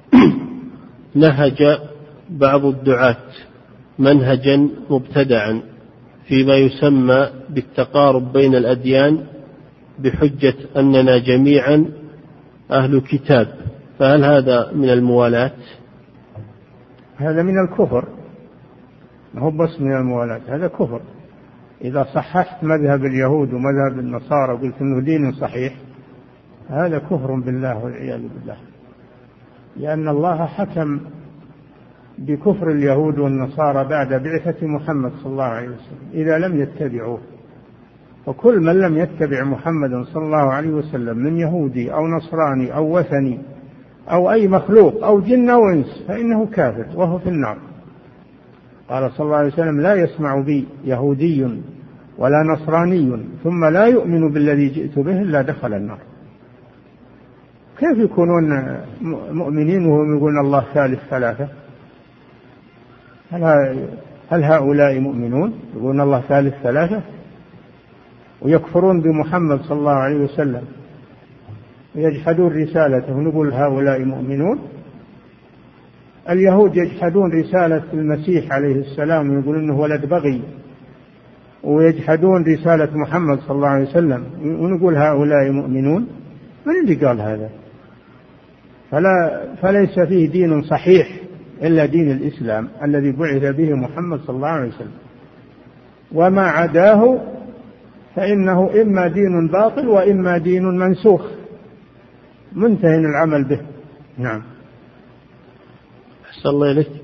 نهج بعض الدعاة منهجا مبتدعا فيما يسمى بالتقارب بين الأديان بحجة أننا جميعا أهل كتاب، فهل هذا من الموالاة؟ هذا من الكفر، ما هو بس من الموالاة، هذا كفر. إذا صححت مذهب اليهود ومذهب النصارى وقلت أنه دين صحيح، هذا كفر بالله والعياذ بالله، لأن الله حكم بكفر اليهود والنصارى بعد بعثة محمد صلى الله عليه وسلم إذا لم يتبعوه. وكل من لم يتبع محمد صلى الله عليه وسلم من يهودي أو نصراني أو وثني أو أي مخلوق أو جن أو إنس فإنه كافر وهو في النار. قال صلى الله عليه وسلم: لا يسمع بي يهودي ولا نصراني ثم لا يؤمن بالذي جئت به إلا دخل النار. كيف يكونون مؤمنين وهم يقولون الله ثالث ثلاثة؟ هل هؤلاء مؤمنون يقولون الله ثالث ثلاثة ويكفرون بمحمد صلى الله عليه وسلم ويجحدون رسالته ونقول هؤلاء مؤمنون؟ اليهود يجحدون رسالة المسيح عليه السلام ويقولون انه ولد بغي، ويجحدون رسالة محمد صلى الله عليه وسلم ونقول هؤلاء مؤمنون. من اللي قال هذا؟ فلا فليس فيه دين صحيح إلا دين الإسلام الذي بعث به محمد صلى الله عليه وسلم، وما عداه فإنه إما دين باطل وإما دين منسوخ منتهي العمل به. نعم. أحسن الله إليك.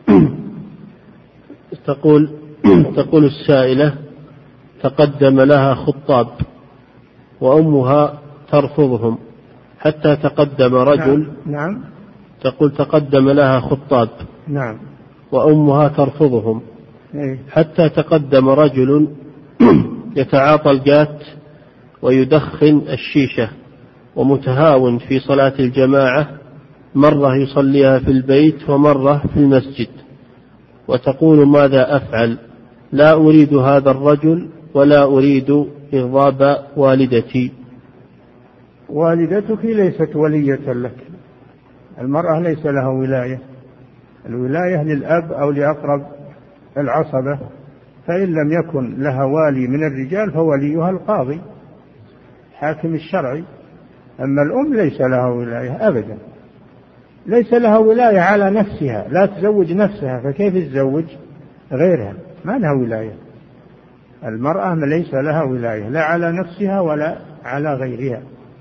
تقول تقول السائلة: تقدم لها خطاب وأمها ترفضهم حتى تقدم رجل. نعم. نعم. تقول تقدم لها خطاب. نعم. وأمها ترفضهم إيه؟ حتى تقدم رجل يتعاطى الجات ويدخن الشيشة ومتهاون في صلاة الجماعة، مرة يصليها في البيت ومرة في المسجد، وتقول: ماذا أفعل؟ لا أريد هذا الرجل ولا أريد إغضاب والدتي. والدتك ليست ولية لك، المرأة ليس لها ولاية، الولاية للأب أو لأقرب العصبة، فإن لم يكن لها والي من الرجال فوليها القاضي حاكم الشرعي. أما الأم ليس لها ولاية أبدا، ليس لها ولاية على نفسها، لا تزوج نفسها، فكيف تزوج غيرها؟ ما لها ولاية. المرأة ليس لها ولاية لا على نفسها ولا على غيرها.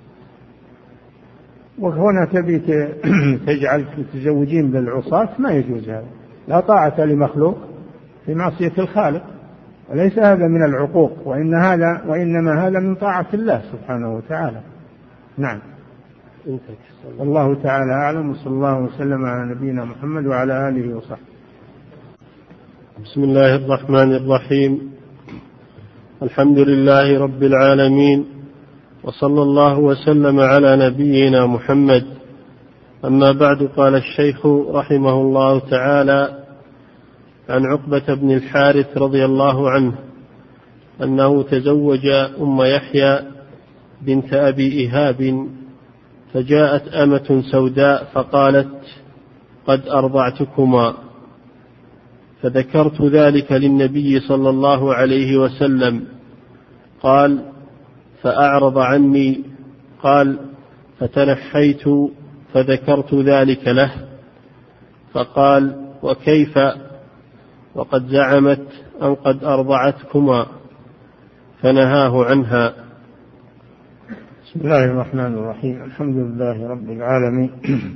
وهنا تبي تجعل تزوجين بالعصاة، ما يجوز هذا، لا طاعة لمخلوق في معصية الخالق، وليس هذا من العقوق، وإن هذا وإنما هذا من طاعة الله سبحانه وتعالى. نعم. الله تعالى أعلم، وصلى الله وسلم على نبينا محمد وعلى آله وصحبه. بسم الله الرحمن الرحيم. الحمد لله رب العالمين، وصلى الله وسلم على نبينا محمد. أما بعد، قال الشيخ رحمه الله تعالى عن عقبة بن الحارث رضي الله عنه أنه تزوج أم يحيى بنت أبي إيهاب، فجاءت أمة سوداء فقالت: قد أرضعتكما. فذكرت ذلك للنبي صلى الله عليه وسلم، قال: فأعرض عني. قال: فتنحيت فذكرت ذلك له، فقال: وكيف وقد زعمت أن قد أرضعتكما؟ فنهاه عنها. بسم الله الرحمن الرحيم. الحمد لله رب العالمين،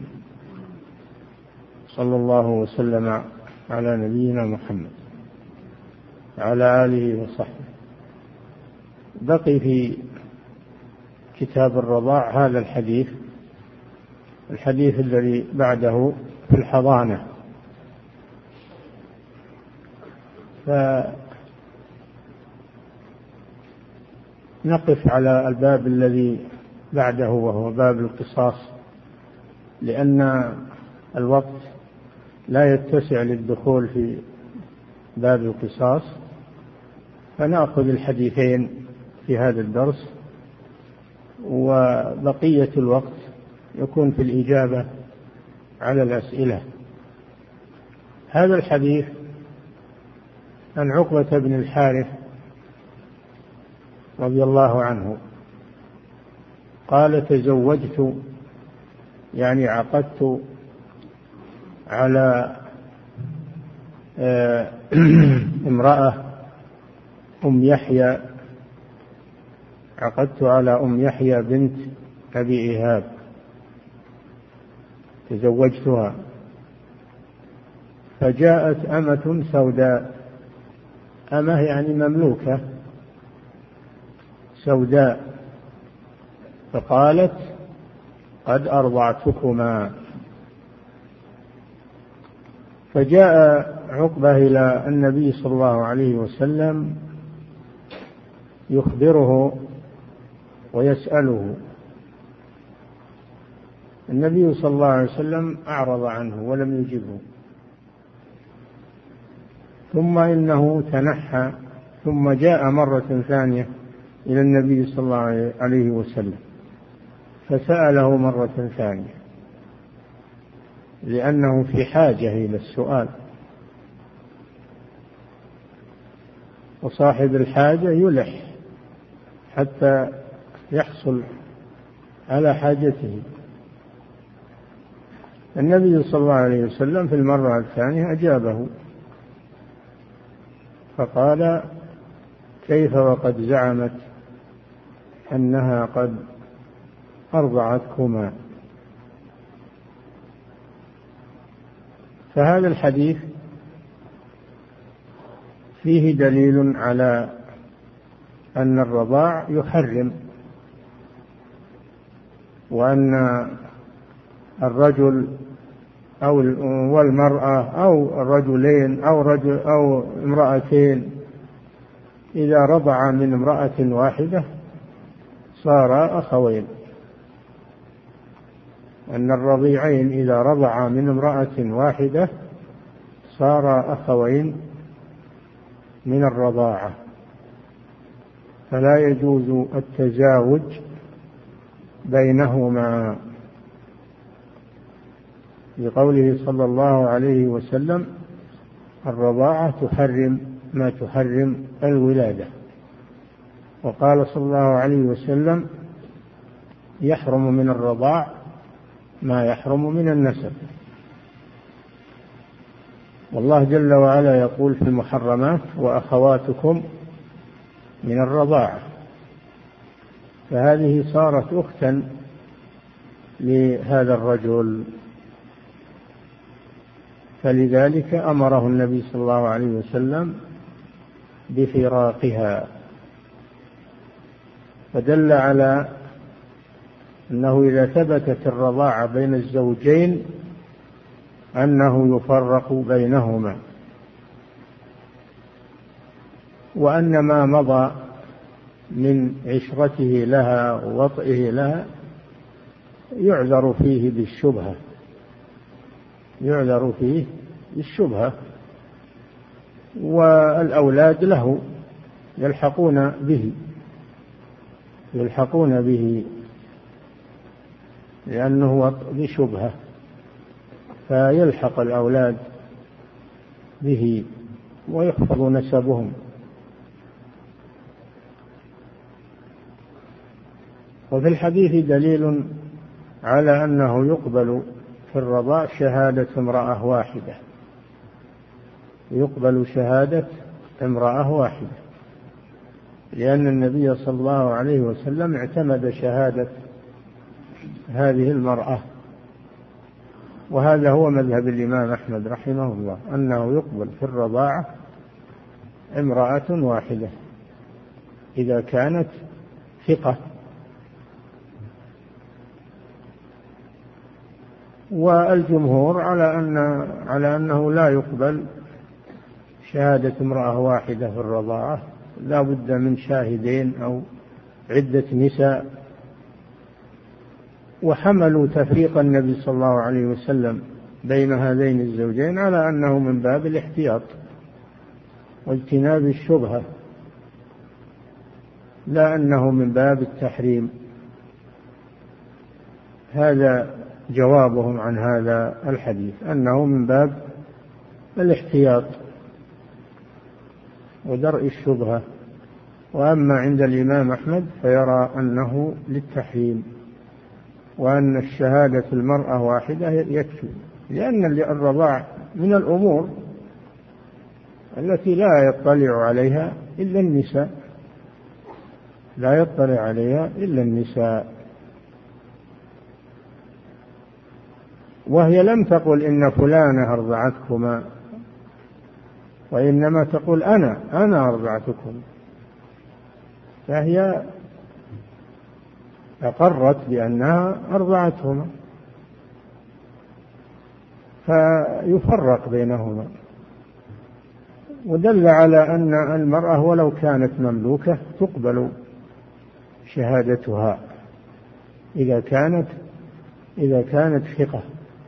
صلى الله وسلم على نبينا محمد وعلى آله وصحبه. بقي في كتاب الرضاع هذا الحديث الحديث الذي بعده في الحضانة. فنقف على الباب الذي بعده وهو باب القصاص، لأن الوقت لا يتسع للدخول في باب القصاص، فنأخذ الحديثين في هذا الدرس، وبقية الوقت يكون في الإجابة على الأسئلة. هذا الحديث عن عقبة بن الحارث رضي الله عنه قال: تزوجت، يعني عقدت على امرأة أم يحيى، عقدت على أم يحيى بنت أبي إيهاب، تزوجتها. فجاءت أمة سوداء، أمة يعني مملوكة سوداء، فقالت: قد أرضعتكما. فجاء عقبة إلى النبي صلى الله عليه وسلم يخبره ويسأله. النبي صلى الله عليه وسلم أعرض عنه ولم يجبه، ثم إنه تنحى، ثم جاء مرة ثانية إلى النبي صلى الله عليه وسلم فسأله مرة ثانية، لأنه في حاجة إلى السؤال، وصاحب الحاجة يلح حتى يحصل على حاجته. النبي صلى الله عليه وسلم في المرة الثانية أجابه فقال: كيف وقد زعمت أنها قد أرضعتكما؟ فهذا الحديث فيه دليل على أن الرضاع يحرم، وأن الرجل أو والمرأة أو الرجلين أو رجل أو امرأتين إذا رضعا من امرأة واحدة صارا أخوين، أن الرضيعين إذا رضعا من امرأة واحدة صارا أخوين من الرضاعة، فلا يجوز التزاوج بينهما، لقوله صلى الله عليه وسلم: الرضاعة تحرم ما تحرم الولادة. وقال صلى الله عليه وسلم: يحرم من الرضاع ما يحرم من النسب. والله جل وعلا يقول في المحرمات: وأخواتكم من الرضاعة، فهذه صارت أختا لهذا الرجل، فلذلك أمره النبي صلى الله عليه وسلم بفراقها، فدل على أنه إذا ثبتت الرضاعة بين الزوجين أنه يفرق بينهما، وأن ما مضى من عشرته لها ووطئه لها يعذر فيه بالشبهة يعذر فيه بالشبهة والأولاد له يلحقون به يلحقون به لأنه بشبهة، فيلحق الأولاد به ويحفظ نسبهم. وفي الحديث دليل على أنه يقبل في الرضاع شهادة امرأة واحدة يقبل شهادة امرأة واحدة لأن النبي صلى الله عليه وسلم اعتمد شهادة هذه المرأة، وهذا هو مذهب الإمام أحمد رحمه الله، أنه يقبل في الرضاعة امرأة واحدة إذا كانت ثقة. والجمهور على أن على أنه لا يقبل شهادة امرأة واحدة في الرضاعة، لا بد من شاهدين أو عدة نساء، وحملوا تفريق النبي صلى الله عليه وسلم بين هذين الزوجين على أنه من باب الاحتياط واجتناب الشبهة، لا أنه من باب التحريم. هذا جوابهم عن هذا الحديث، أنه من باب الاحتياط ودرء الشبهة. وأما عند الإمام أحمد فيرى أنه للتحريم، وأن الشهادة المرأة واحدة يكفي، لأن الرضاع من الأمور التي لا يطلع عليها إلا النساء لا يطلع عليها إلا النساء وهي لم تقل إن فلانة أرضعتكما، وإنما تقول أنا أنا أرضعتكم، فهي أقرت بأنها أرضعتهما، فيفرق بينهما. ودل على أن المرأة ولو كانت مملوكة تقبل شهادتها إذا كانت إذا كانت ثقة.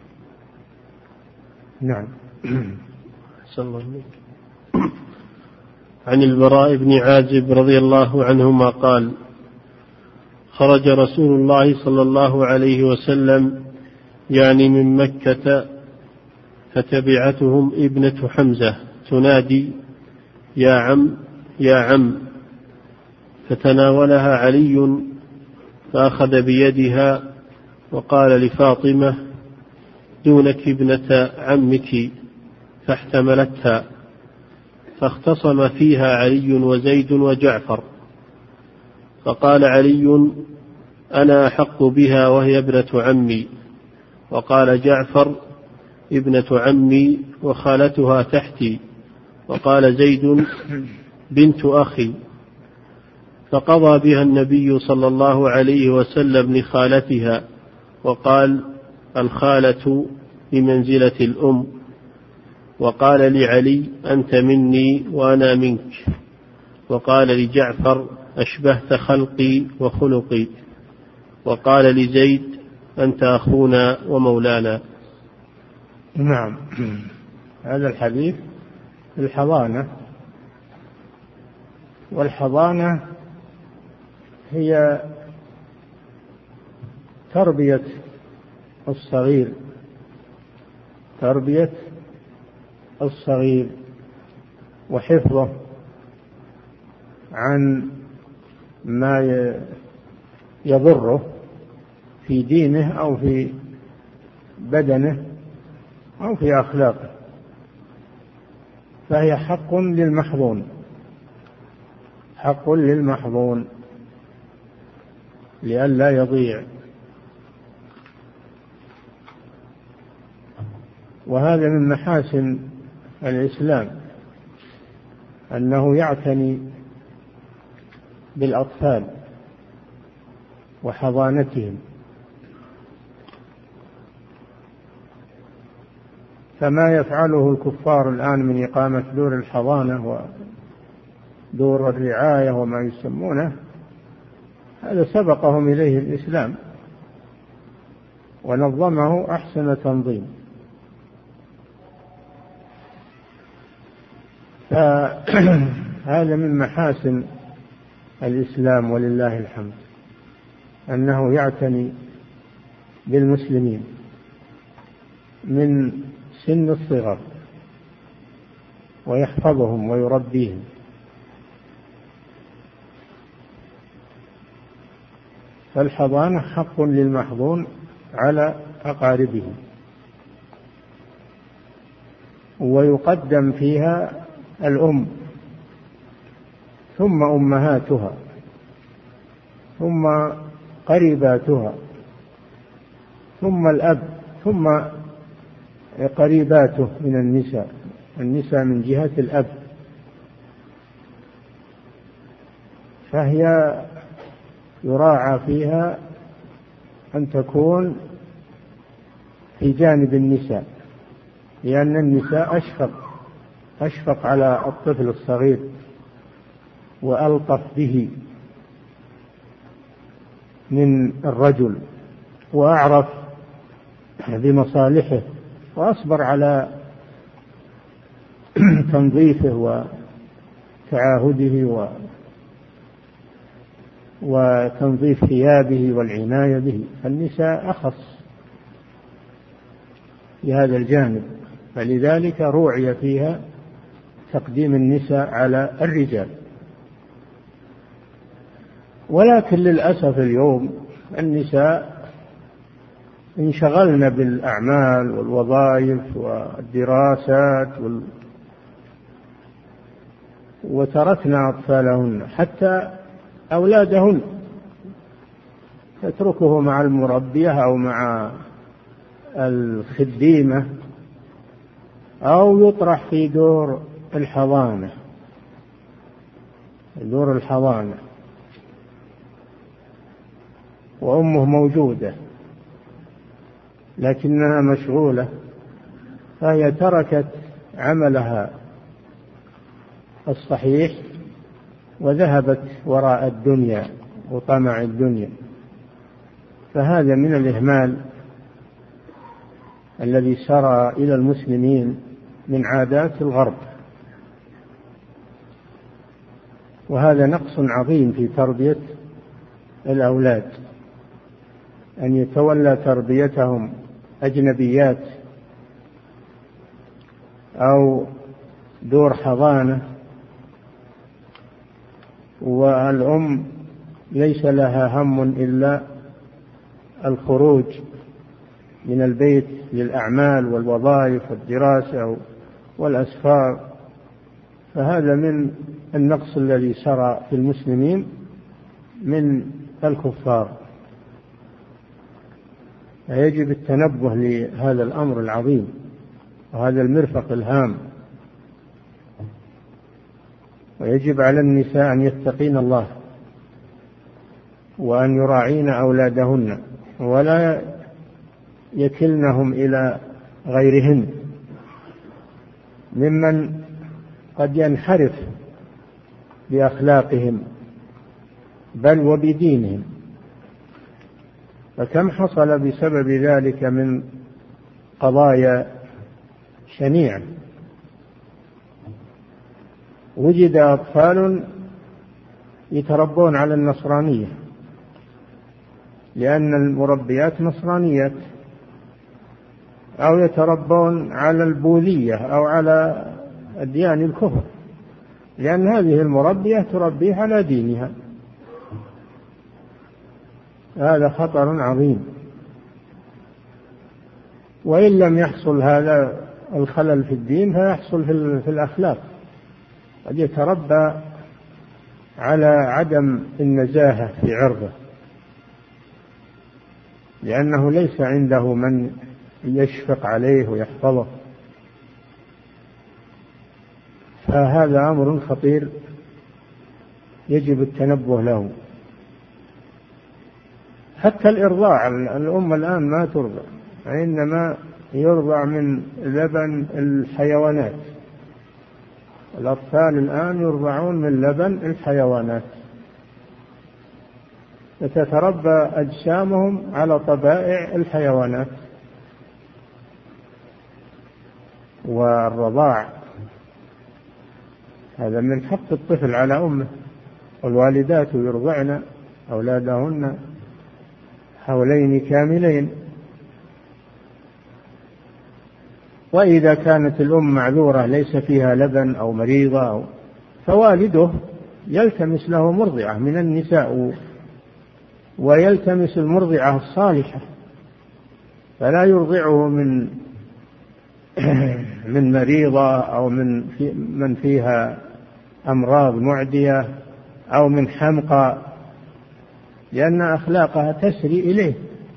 نعم. صلى الله عليه وسلم. عن البراء بن عازب رضي الله عنهما قال: خرج رسول الله صلى الله عليه وسلم يعني من مكة، فتبعتهم ابنة حمزة تنادي: يا عم يا عم، فتناولها علي فأخذ بيدها وقال لفاطمة: دونك ابنة عمك، فاحتملتها، فاختصم فيها علي وزيد وجعفر، فقال علي: أنا أحق بها وهي ابنة عمي. وقال جعفر: ابنة عمي وخالتها تحتي. وقال زيد: بنت أخي. فقضى بها النبي صلى الله عليه وسلم لخالتها، وقال: الخالة بمنزلة الأم. وقال لعلي: أنت مني وأنا منك. وقال لجعفر: أشبهت خلقي وخلقي. وقال لزيد: أنت أخونا ومولانا. نعم. هذا الحديث في الحضانة، والحضانة هي تربية الصغير، تربية الصغير وحفظه عن ما يضره في دينه أو في بدنه أو في أخلاقه، فهي حق للمحظون، حق للمحظون لئلا يضيع. وهذا من محاسن الإسلام أنه يعتني بالأطفال وحضانتهم، فما يفعله الكفار الآن من إقامة دور الحضانة ودور الرعاية وما يسمونه، هذا سبقهم إليه الإسلام ونظمه أحسن تنظيم. فهذا من محاسن الإسلام ولله الحمد، أنه يعتني بالمسلمين من سن الصغر ويحفظهم ويربيهم. فالحضانة حق للمحظون على أقاربه، ويقدم فيها الأم ثم أمهاتها ثم قريباتها ثم الأب ثم قريباته من النساء، النساء من جهة الأب، فهي يراعى فيها أن تكون في جانب النساء، لأن النساء أشفق أشفق على الطفل الصغير وألطف به من الرجل، وأعرف بمصالحه، وأصبر على تنظيفه وتعاهده و وتنظيف ثيابه والعناية به. النساء أخص في هذا الجانب، فلذلك روعي فيها تقديم النساء على الرجال. ولكن للأسف اليوم النساء انشغلن بالأعمال والوظائف والدراسات وال... وتركنا أطفالهن حتى أولادهن تتركه مع المربية أو مع الخديمة أو يطرح في دور الحضانة، دور الحضانة، وأمه موجودة لكنها مشغولة، فهي تركت عملها الصحيح وذهبت وراء الدنيا وطمع الدنيا. فهذا من الإهمال الذي سرى إلى المسلمين من عادات الغرب، وهذا نقص عظيم في تربية الأولاد، أن يتولى تربيتهم أجنبيات أو دور حضانة، والأم ليس لها هم إلا الخروج من البيت للأعمال والوظائف والدراسة والأسفار، فهذا من النقص الذي سرى في المسلمين من الكفار. فيجب التنبه لهذا الأمر العظيم وهذا المرفق الهام. ويجب على النساء أن يتقين الله وأن يراعين أولادهن ولا يكلنهم إلى غيرهن ممن قد ينحرف بأخلاقهم بل وبدينهم. فكم حصل بسبب ذلك من قضايا شنيعة. وجد أطفال يتربون على النصرانية لأن المربيات نصرانيات، أو يتربون على البوذية أو على أديان الكفر لأن هذه المربية تربيه على دينها. هذا خطر عظيم. وإن لم يحصل هذا الخلل في الدين فيحصل في الأخلاق. قد يتربى على عدم النزاهة في عرضه لأنه ليس عنده من يشفق عليه ويحفظه. فهذا أمر خطير يجب التنبه له. حتى الإرضاع، الأم الآن ما ترضع، إنما يرضع من لبن الحيوانات. الأطفال الآن يرضعون من لبن الحيوانات، فتتربى أجسامهم على طبائع الحيوانات. والرضاع هذا من حق الطفل على أمه، والوالدات يرضعن أولادهن حولين كاملين. وإذا كانت الأم معذورة ليس فيها لبن أو مريضة أو فوالده يلتمس له مرضعة من النساء ويلتمس المرضعة الصالحة، فلا يرضعه من من مريضة أو من في من فيها أمراض معدية أو من حمقى، لأن أخلاقها تسري إليه،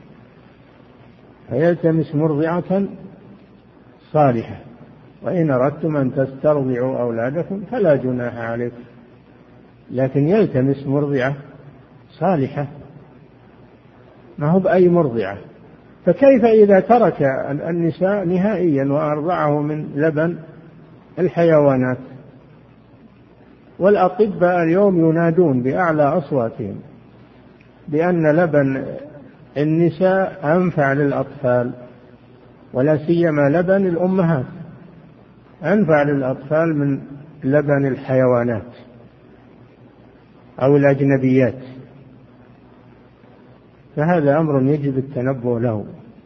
فيلتمس مرضعة صالحة. وإن أردتم أن تسترضعوا أولادكم فلا جناح عليكم، لكن يلتمس مرضعة صالحة، ما هو بأي مرضعة. فكيف إذا ترك النساء نهائيا وأرضعه من لبن الحيوانات؟ والأطباء اليوم ينادون بأعلى أصواتهم بأن لبن النساء أنفع للأطفال، ولا سيما لبن الأمهات أنفع للأطفال من لبن الحيوانات أو الأجنبيات. فهذا أمر يجب التنبه له.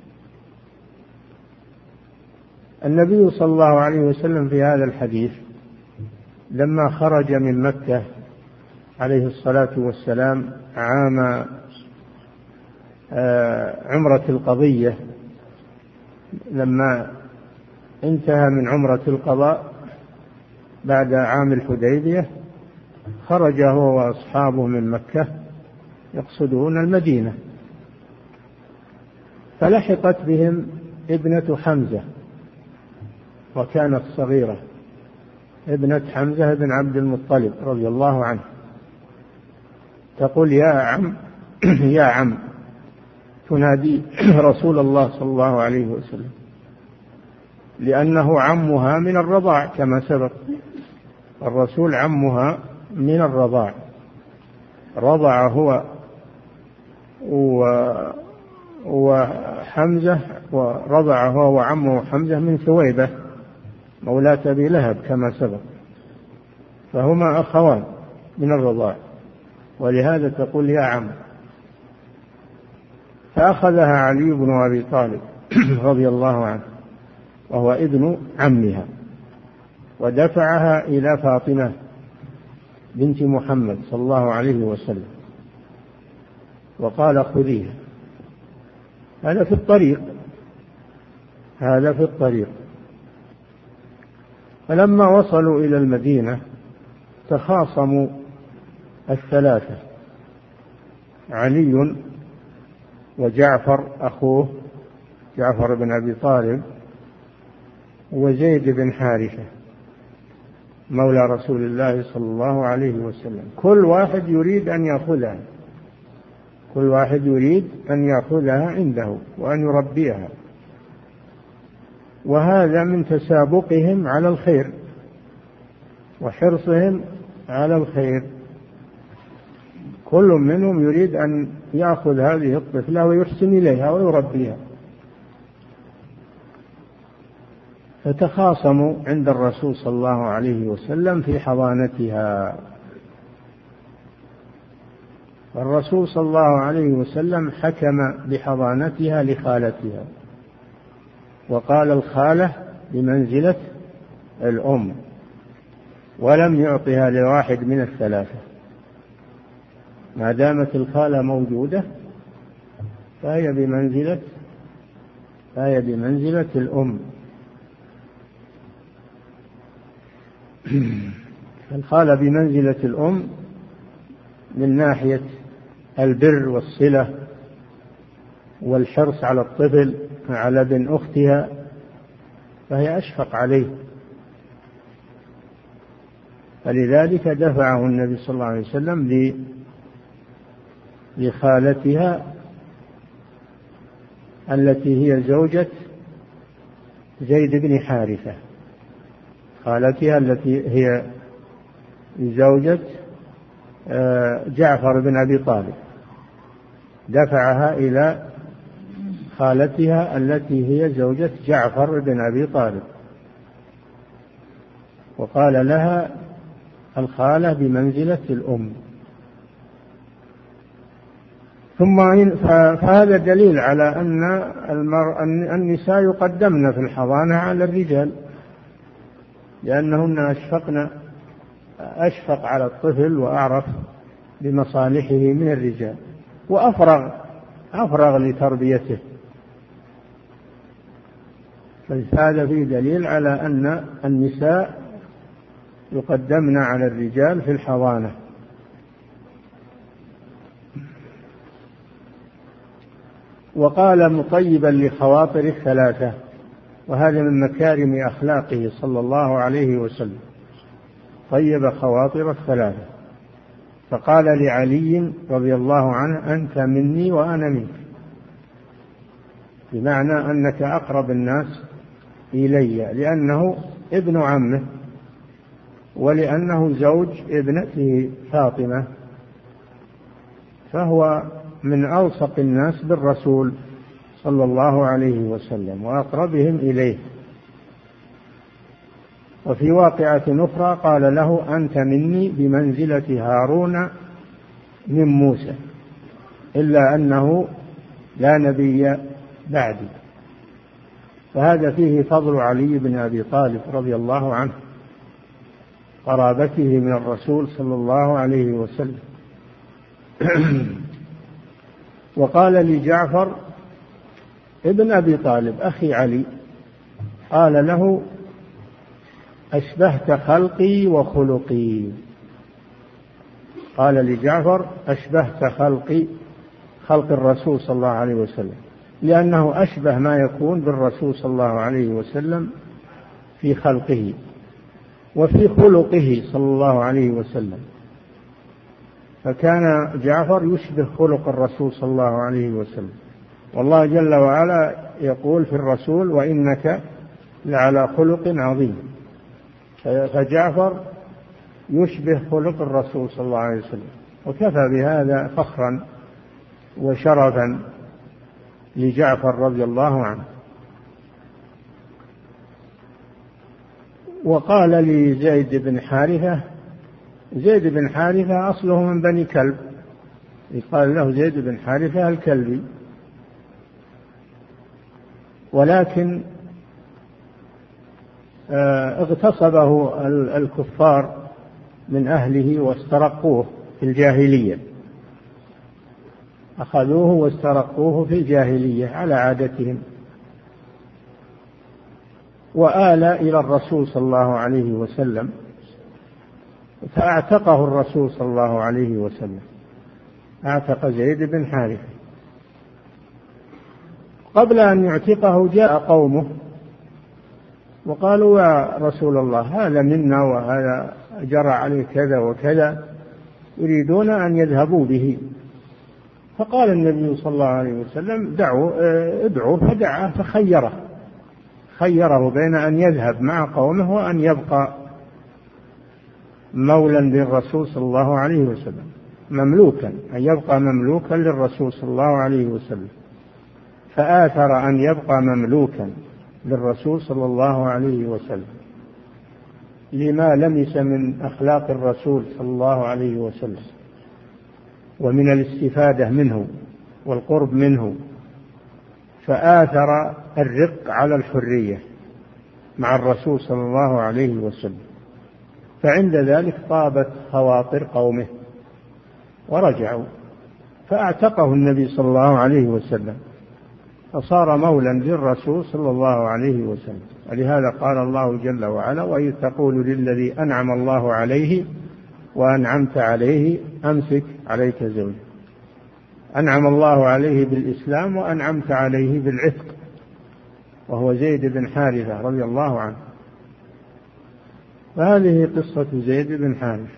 النبي صلى الله عليه وسلم في هذا الحديث لما خرج من مكة عليه الصلاة والسلام عام عمرة القضية، لما انتهى من عمرة القضاء بعد عام الحديبية، خرج هو وأصحابه من مكة يقصدون المدينة، فلحقت بهم ابنة حمزة وكانت صغيرة، ابنة حمزة بن عبد المطلب رضي الله عنه، تقول يا عم يا عم، تنادي رسول الله صلى الله عليه وسلم، لأنه عمها من الرضاع كما سبق، الرسول عمها من الرضاع، رضع هو وحمزة، ورضع هو وعمه حمزة من ثويبة مولاة أبي لهب كما سبق، فهما أخوان من الرضاع، ولهذا تقول يا عم. فأخذها علي بن أبي طالب رضي الله عنه وهو ابن عمها، ودفعها إلى فاطمة بنت محمد صلى الله عليه وسلم وقال خذيها. هذا في الطريق هذا في الطريق. فلما وصلوا إلى المدينة تخاصموا الثلاثة، علي وجعفر أخوه جعفر بن أبي طالب وزيد بن حارثة مولى رسول الله صلى الله عليه وسلم. كل واحد يريد أن يأخذها كل واحد يريد أن يأخذها عنده وأن يربيها، وهذا من تسابقهم على الخير وحرصهم على الخير. كل منهم يريد أن يأخذ هذه الطفلة ويحسن إليها ويربيها. فتخاصموا عند الرسول صلى الله عليه وسلم في حضانتها. الرسول صلى الله عليه وسلم حكم بحضانتها لخالتها، وقال الخالة بمنزلة الأم، ولم يعطها لواحد من الثلاثة. ما دامت الخالة موجودة فهي بمنزلة فهي بمنزلة الأم. الخالة بمنزلة الأم من ناحية البر والصلة والحرص على الطفل على ابن أختها، فهي أشفق عليه، فلذلك دفعه النبي صلى الله عليه وسلم لخالتها التي هي زوجة زيد بن حارثة خالتها التي هي زوجة جعفر بن أبي طالب، دفعها إلى خالتها التي هي زوجة جعفر بن أبي طالب، وقال لها الخالة بمنزلة الأم. ثم فهذا دليل على أن النساء يقدمن في الحضانة على الرجال، لأنهن أشفقن أشفق على الطفل وأعرف بمصالحه من الرجال، وأفرغ أفرغ لتربيته. فهذا فيه دليل على أن النساء يقدمن على الرجال في الحضانة. وقال مطيبا لخواطر الثلاثة، وهذا من مكارم أخلاقه صلى الله عليه وسلم، طيب خواطر الثلاثة. فقال لعلي رضي الله عنه أنت مني وأنا منك، بمعنى أنك أقرب الناس إلي، لأنه ابن عمه ولأنه زوج ابنته فاطمة، فهو من ألصق الناس بالرسول صلى الله عليه وسلم وأقربهم إليه. وفي واقعة أخرى قال له أنت مني بمنزلة هارون من موسى، إلا أنه لا نبي بعدي. فهذا فيه فضل علي بن أبي طالب رضي الله عنه، قرابته من الرسول صلى الله عليه وسلم. وقال لجعفر ابن أبي طالب أخي علي، قال له أشبهت خلقي وخلقي. قال لجعفر أشبهت خلقي، خلق الرسول صلى الله عليه وسلم، لأنه أشبه ما يكون بالرسول صلى الله عليه وسلم في خلقه وفي خلقه صلى الله عليه وسلم. فكان جعفر يشبه خلق الرسول صلى الله عليه وسلم، والله جل وعلا يقول في الرسول وإنك لعلى خلق عظيم. فجعفر يشبه خلق الرسول صلى الله عليه وسلم، وكفى بهذا فخرا وشرفا لجعفر رضي الله عنه. وقال لزيد بن حارثة، زيد بن حارثة أصله من بني كلب، يقال له زيد بن حارثة الكلبي، ولكن اغتصبه الكفار من أهله واسترقوه في الجاهلية، أخذوه واسترقوه في الجاهلية على عادتهم. وآل إلى الرسول صلى الله عليه وسلم، فأعتقه الرسول صلى الله عليه وسلم، أعتق زيد بن حارثة. قبل أن يعتقه جاء قومه وقالوا يا رسول الله هذا منا وهذا جرى عليه كذا وكذا، يريدون أن يذهبوا به. فقال النبي صلى الله عليه وسلم دعوا ادعوا، فدعا فخيره خيره بين أن يذهب مع قومه وأن يبقى مولا للرسول صلى الله عليه وسلم، مملوكا، أن يبقى مملوكا للرسول صلى الله عليه وسلم. فآثر أن يبقى مملوكا للرسول صلى الله عليه وسلم لما لمس من أخلاق الرسول صلى الله عليه وسلم ومن الاستفادة منه والقرب منه، فآثر الرق على الحرية مع الرسول صلى الله عليه وسلم. فعند ذلك طابت خواطر قومه ورجعوا، فأعتقه النبي صلى الله عليه وسلم، فصار مولا للرسول صلى الله عليه وسلم. ولهذا قال الله جل وعلا: وإذ تقول للذي أنعم الله عليه وأنعمت عليه أمسك عليك زوجك. أنعم الله عليه بالإسلام وأنعمت عليه بالعتق، وهو زيد بن حارثة رضي الله عنه. فهذه قصة زيد بن حارثة.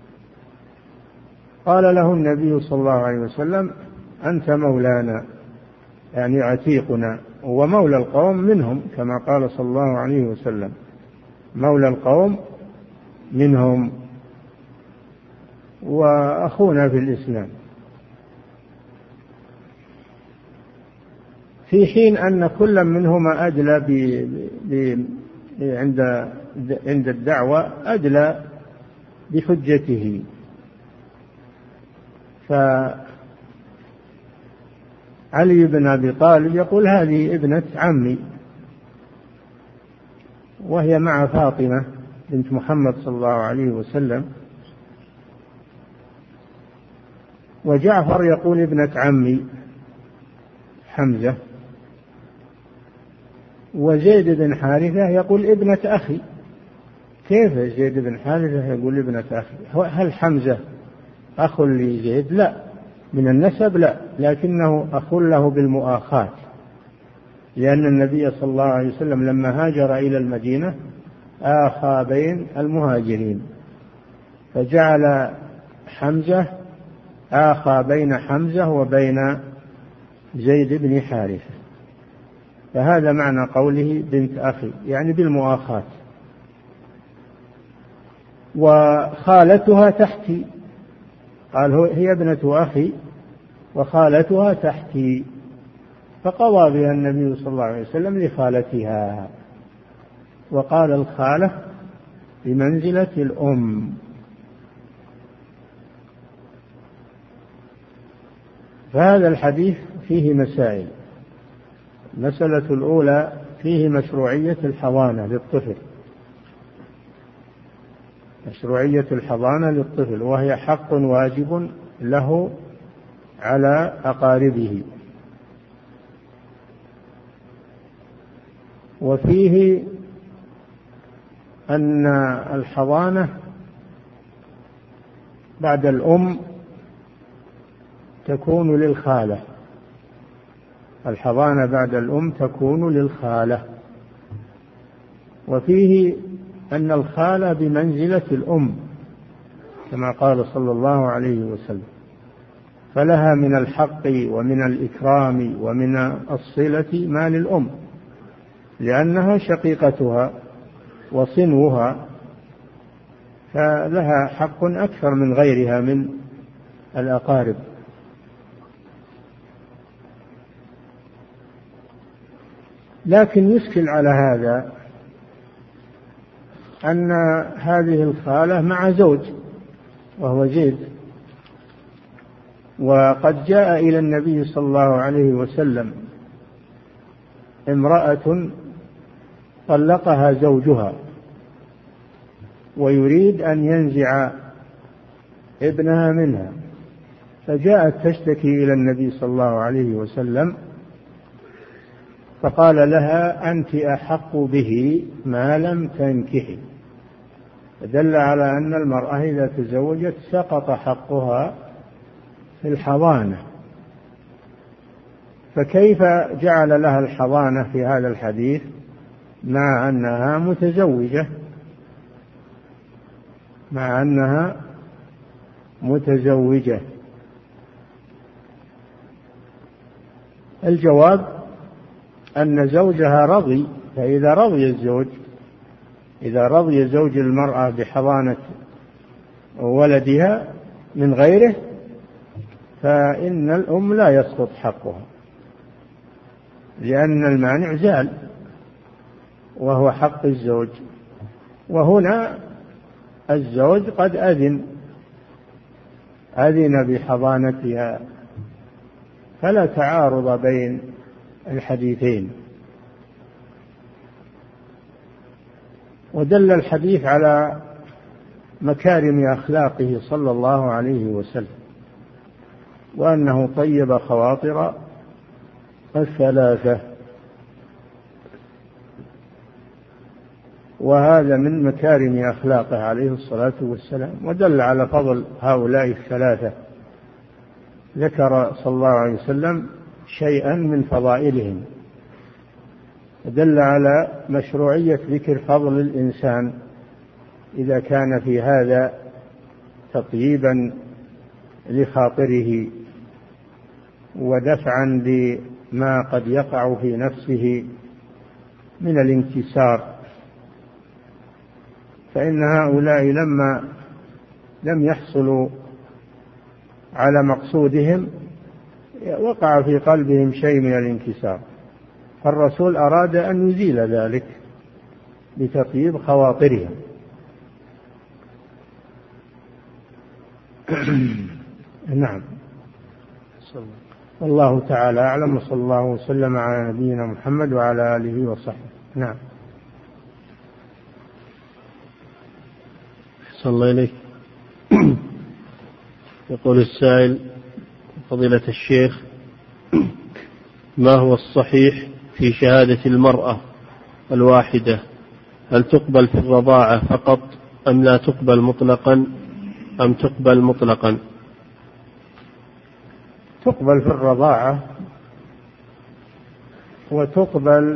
قال له النبي صلى الله عليه وسلم: أنت مولانا، يعني عتيقنا، ومولى القوم منهم، كما قال صلى الله عليه وسلم: مولى القوم منهم وأخونا في الإسلام. في حين أن كل منهما أدلى ب... ب... عند عند الدعوة أدلى بحجته. فعلي بن أبي طالب يقول: هذه ابنة عمي، وهي مع فاطمة بنت محمد صلى الله عليه وسلم. وجعفر يقول: ابنة عمي حمزة. وزيد بن حارثة يقول: ابنة أخي. كيف زيد بن حارثة يقول ابنة أخي؟ هل حمزة أخ لزيد؟ لا، من النسب لا، لكنه أخ له بالمؤاخاة، لأن النبي صلى الله عليه وسلم لما هاجر إلى المدينة آخى بين المهاجرين، فجعل حمزة آخى بين حمزة وبين زيد بن حارثة. فهذا معنى قوله بنت أخي، يعني بالمؤاخاة. وخالتها تحتي، قال هي ابنة أخي وخالتها تحتي، فقضى بها النبي صلى الله عليه وسلم لخالتها، وقال الخالة بمنزلة الأم. فهذا الحديث فيه مسائل. المسألة الأولى فيه مشروعية الحضانة للطفل، مشروعية الحضانة للطفل، وهي حق واجب له على أقاربه. وفيه أن الحضانة بعد الأم تكون للخالة، الحضانة بعد الأم تكون للخالة. وفيه أن الخالة بمنزلة الأم كما قال صلى الله عليه وسلم، فلها من الحق ومن الإكرام ومن الصلة ما للأم، لأنها شقيقتها وصنوها، فلها حق أكثر من غيرها من الأقارب. لكن يشكل على هذا أن هذه الخالة مع زوج وهو زيد، وقد جاء إلى النبي صلى الله عليه وسلم امرأة طلقها زوجها ويريد أن ينزع ابنها منها، فجاءت تشتكي إلى النبي صلى الله عليه وسلم، فقال لها أنت أحق به ما لم تنكحي، دل على أن المرأة إذا تزوجت سقط حقها في الحضانة. فكيف جعل لها الحضانة في هذا الحديث مع أنها متزوجة مع أنها متزوجة؟ الجواب أن زوجها رضي، فإذا رضي الزوج إذا رضي زوج المرأة بحضانة ولدها من غيره فإن الأم لا يسقط حقها، لأن المانع زال وهو حق الزوج. وهنا الزوج قد أذن أذن بحضانتها، فلا تعارض بين الحديثين. ودل الحديث على مكارم أخلاقه صلى الله عليه وسلم، وأنه طيب خواطر الثلاثة، وهذا من مكارم أخلاقه عليه الصلاة والسلام. ودل على فضل هؤلاء الثلاثة، ذكر صلى الله عليه وسلم شيئا من فضائلهم، دل على مشروعية ذكر فضل الإنسان إذا كان في هذا تطييبا لخاطره ودفعا لما قد يقع في نفسه من الانكسار. فإن هؤلاء لما لم يحصلوا على مقصودهم وقع في قلبهم شيء من الانكسار، فالرسول أراد أن يزيل ذلك بتطيب خواطرهم. نعم، والله تعالى أعلم، وصلى الله وسلم على نبينا محمد وعلى آله وصحبه. نعم. صلى الله إليك. يقول السائل: فضيلة الشيخ، ما هو الصحيح في شهادة المرأة الواحدة؟ هل تقبل في الرضاعة فقط أم لا تقبل مطلقا أم تقبل مطلقا؟ تقبل في الرضاعة، وتقبل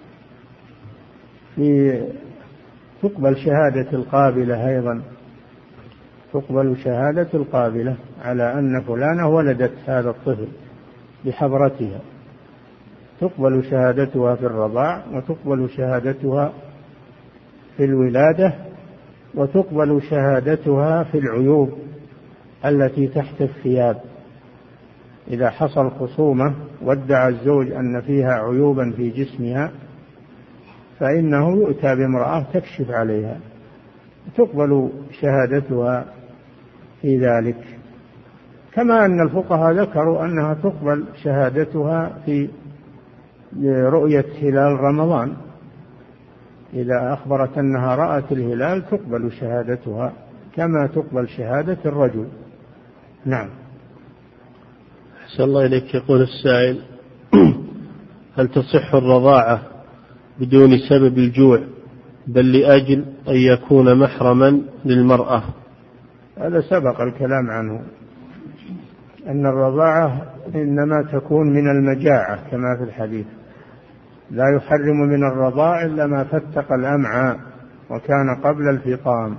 في تقبل شهادة القابلة أيضا، تقبل شهادة القابلة على أن فلانة ولدت هذا الطفل بحضرتها، تقبل شهادتها في الرضاع، وتقبل شهادتها في الولادة، وتقبل شهادتها في العيوب التي تحت الثياب. إذا حصل خصومة وادعى الزوج أن فيها عيوبا في جسمها فإنه يؤتى بامرأة تكشف عليها، تقبل شهادتها في ذلك. كما أن الفقهاء ذكروا أنها تقبل شهادتها في رؤية هلال رمضان، إذا أخبرت أنها رأت الهلال تقبل شهادتها كما تقبل شهادة الرجل. نعم. أحسن الله إليك. يقول السائل: هل تصح الرضاعة بدون سبب الجوع بل لأجل أن يكون محرما للمرأة؟ هذا سبق الكلام عنه، أن الرضاعة إنما تكون من المجاعة كما في الحديث، لا يحرم من الرضاع إلا ما فتق الأمعاء وكان قبل الفطام.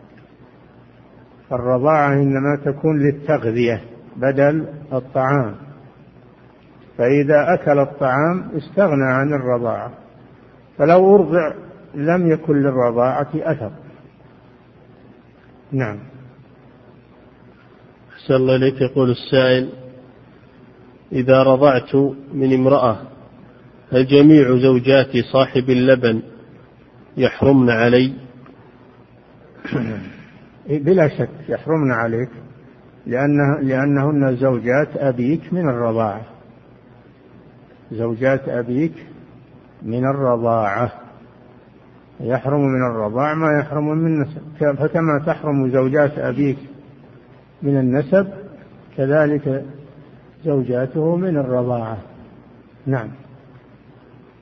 فالرضاعة إنما تكون للتغذية بدل الطعام، فإذا أكل الطعام استغنى عن الرضاعة، فلو أرضع لم يكن للرضاعة أثر. نعم. أحسن الله إليك. يقول السائل: إذا رضعت من امرأة هل جميع زوجاتي صاحب اللبن يحرمن علي؟ بلا شك يحرمن عليك، لأنه لأنهن زوجات أبيك من الرضاعة، زوجات أبيك من الرضاعة، يحرم من الرضاعة ما يحرم من النسب. فكما تحرم زوجات أبيك من النسب كذلك زوجاته من الرضاعة. نعم.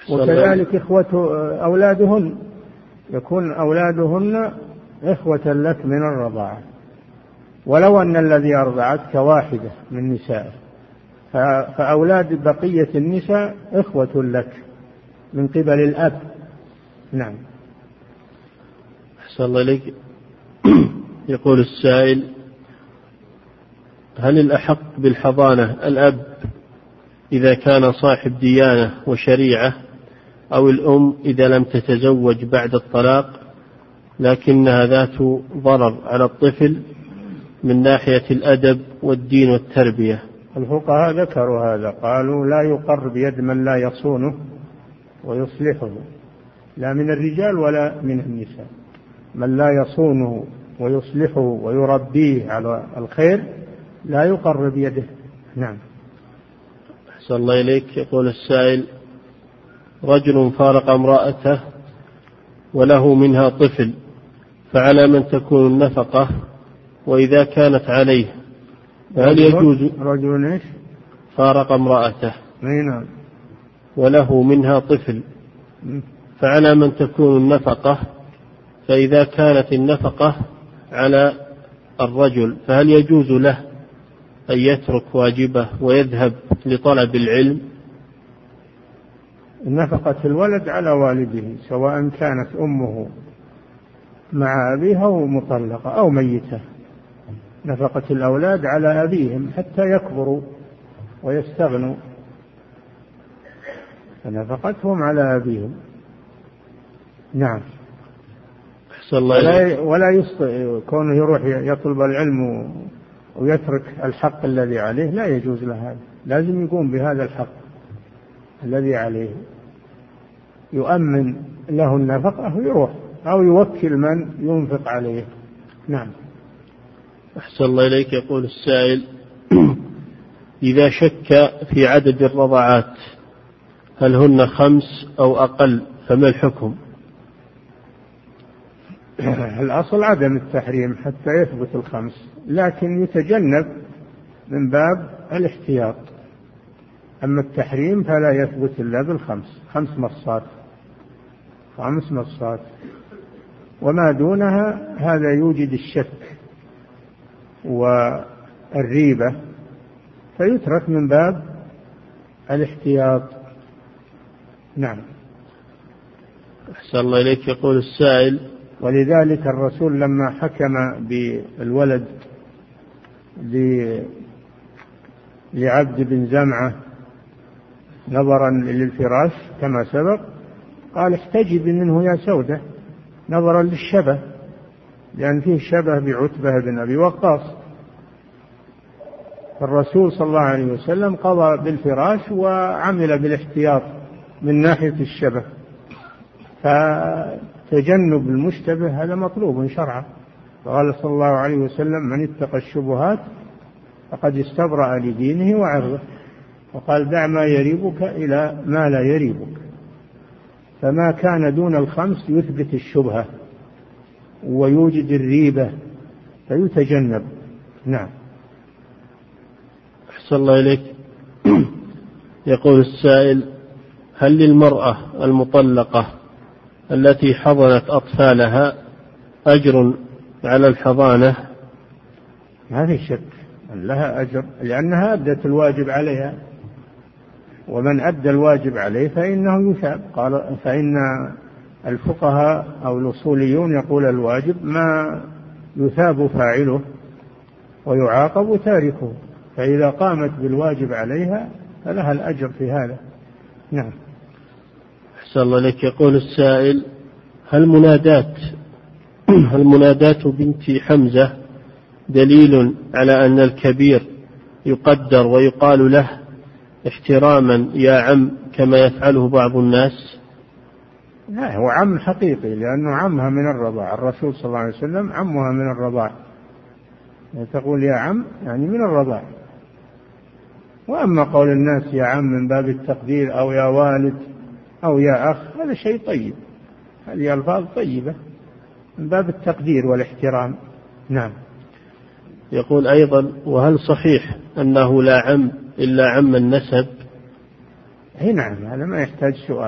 وكذلك إخوة أولادهن، يكون أولادهن إخوة لك من الرضاعة، ولو أن الذي أرضعتك واحدة من نسائه، فأولاد بقية النساء إخوة لك من قبل الأب. نعم. أحسن الله إليك. يقول السائل: هل الأحق بالحضانة الأب إذا كان صاحب ديانة وشريعة، أو الأم إذا لم تتزوج بعد الطلاق لكنها ذات ضرر على الطفل من ناحية الأدب والدين والتربية؟ الفقهاء ذكروا هذا، قالوا لا يقر بيد من لا يصونه ويصلحه، لا من الرجال ولا من النساء، من لا يصونه ويصلحه ويربيه على الخير لا يقر بيده. نعم. أحسن الله إليك. يقول السائل: رجل فارق امرأته وله منها طفل، فعلى من تكون النفقة؟ وإذا كانت عليه فهل يجوز؟ رجل إيش؟ فارق امرأته نعم وله منها طفل، فعلى من تكون النفقة؟ فإذا كانت النفقة على الرجل فهل يجوز له أن يترك واجبه ويذهب لطلب العلم؟ نفقة الولد على والده، سواء كانت أمه مع أبيها ومطلقة أو ميتة. نفقة الأولاد على أبيهم حتى يكبروا ويستغنوا، فنفقتهم على أبيهم. نعم. ولا, ولا يستطيع كونه يروح يطلب العلم ويترك الحق الذي عليه، لا يجوز له هذا، لازم يقوم بهذا الحق الذي عليه، يؤمن له النفقة ويروح، أو يوكل من ينفق عليه. نعم. أحسن الله إليك. يقول السائل: إذا شك في عدد الرضعات هل هن خمس أو أقل فما الحكم؟ الأصل عدم التحريم حتى يثبت الخمس، لكن يتجنب من باب الاحتياط. أما التحريم فلا يثبت إلا بالخمس، خمس مصات، خمس مصات، وما دونها هذا يوجد الشك والريبة، فيترك من باب الاحتياط. نعم. أحسن الله إليك. يقول السائل: ولذلك الرسول لما حكم بالولد لعبد بن زمعة نظرا للفراش كما سبق، قال: احتجبي منه يا سودة، نظرا للشبه، لأن فيه شبه بعتبة بن أبي وقاص. الرسول صلى الله عليه وسلم قضى بالفراش وعمل بالاحتياط من ناحية الشبه، فتجنب المشتبه هذا مطلوب شرعا. قال صلى الله عليه وسلم: من اتقى الشبهات فقد استبرأ لدينه وعرضه، وقال: دع ما يريبك إلى ما لا يريبك. فما كان دون الخمس يثبت الشبهة ويوجد الريبة فيتجنب. نعم. أحسن الله إليك. يقول السائل: هل للمرأة المطلقة التي حضنت أطفالها أجر على الحضانة؟ ما في شك لها أجر، لأنها أدت الواجب عليها، ومن أدى الواجب عليه فإنه يثاب. قال: فإن الفقهاء أو الأصوليون يقول الواجب ما يثاب فاعله ويعاقب تاركه، فإذا قامت بالواجب عليها فلها الأجر في هذا. نعم. أحسن الله لك. يقول السائل: هل منادات هل منادات بنت حمزة دليل على أن الكبير يقدر ويقال له احتراما يا عم كما يفعله بعض الناس؟ لا، هو عم حقيقي، لأنه عمها من الرضاع، الرسول صلى الله عليه وسلم عمها من الرضاع، تقول يا عم يعني من الرضاع. وأما قول الناس يا عم من باب التقدير أو يا والد أو يا أخ، هذا شيء طيب، هذه ألفاظ طيبة من باب التقدير والاحترام. نعم. يقول أيضا: وهل صحيح أنه لا عم إلا عم النسب؟ أي نعم، هذا ما يحتاج سؤال،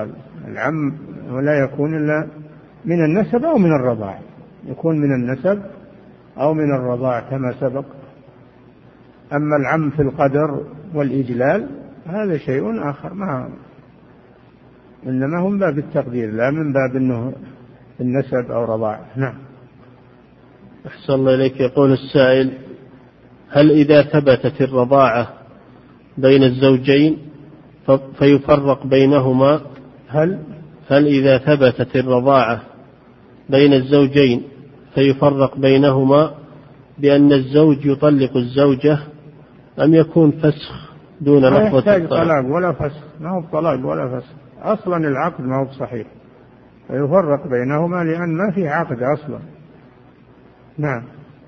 العم ولا يكون إلا من النسب أو من الرضاع، يكون من النسب أو من الرضاع كما سبق. أما العم في القدر والإجلال هذا شيء آخر، ما إنما هم باب التقدير لا من باب أنه النسب أو رضاع. نعم. أحسن الله إليك. يقول السائل: هل إذا ثبتت الرضاعة بين الزوجين فيفرق بينهما هل هل إذا ثبتت الرضاعة بين الزوجين فيفرق بينهما بأن الزوج يطلق الزوجة أم يكون فسخ دون لفظة الطلاق؟ الطلاق طلاق ولا فسخ، ما هو طلاق ولا فسخ، أصلا العقد ما هو صحيح، فيفرق بينهما لأن ما في عقد أصلا. نعم.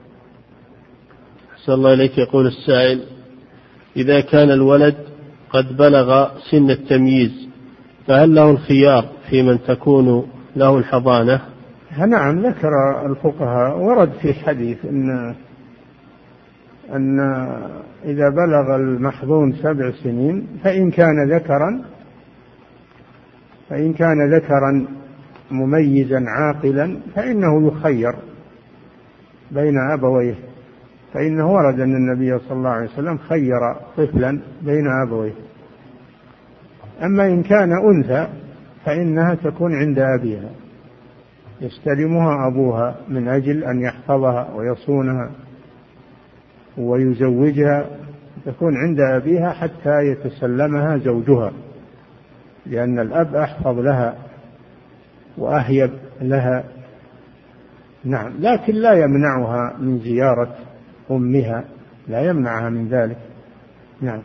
أحسن الله إليك. يقول السائل: إذا كان الولد قد بلغ سن التمييز فهل له الخيار في من تكون له الحضانة؟ نعم، ذكر الفقهاء ورد في حديث أن أن إذا بلغ المحظون سبع سنين فإن كان ذكرا فإن كان ذكرا مميزا عاقلا فإنه يخير بين أبويه، فإنه ورد أن النبي صلى الله عليه وسلم خير طفلا بين أبويه. أما إن كان أنثى فإنها تكون عند أبيها، يستلمها أبوها من أجل أن يحفظها ويصونها ويزوجها، تكون عند أبيها حتى يتسلمها زوجها، لأن الأب أحفظ لها وأهيب لها. نعم، لكن لا يمنعها من زيارة أمها، لا يمنعها من ذلك. نعم.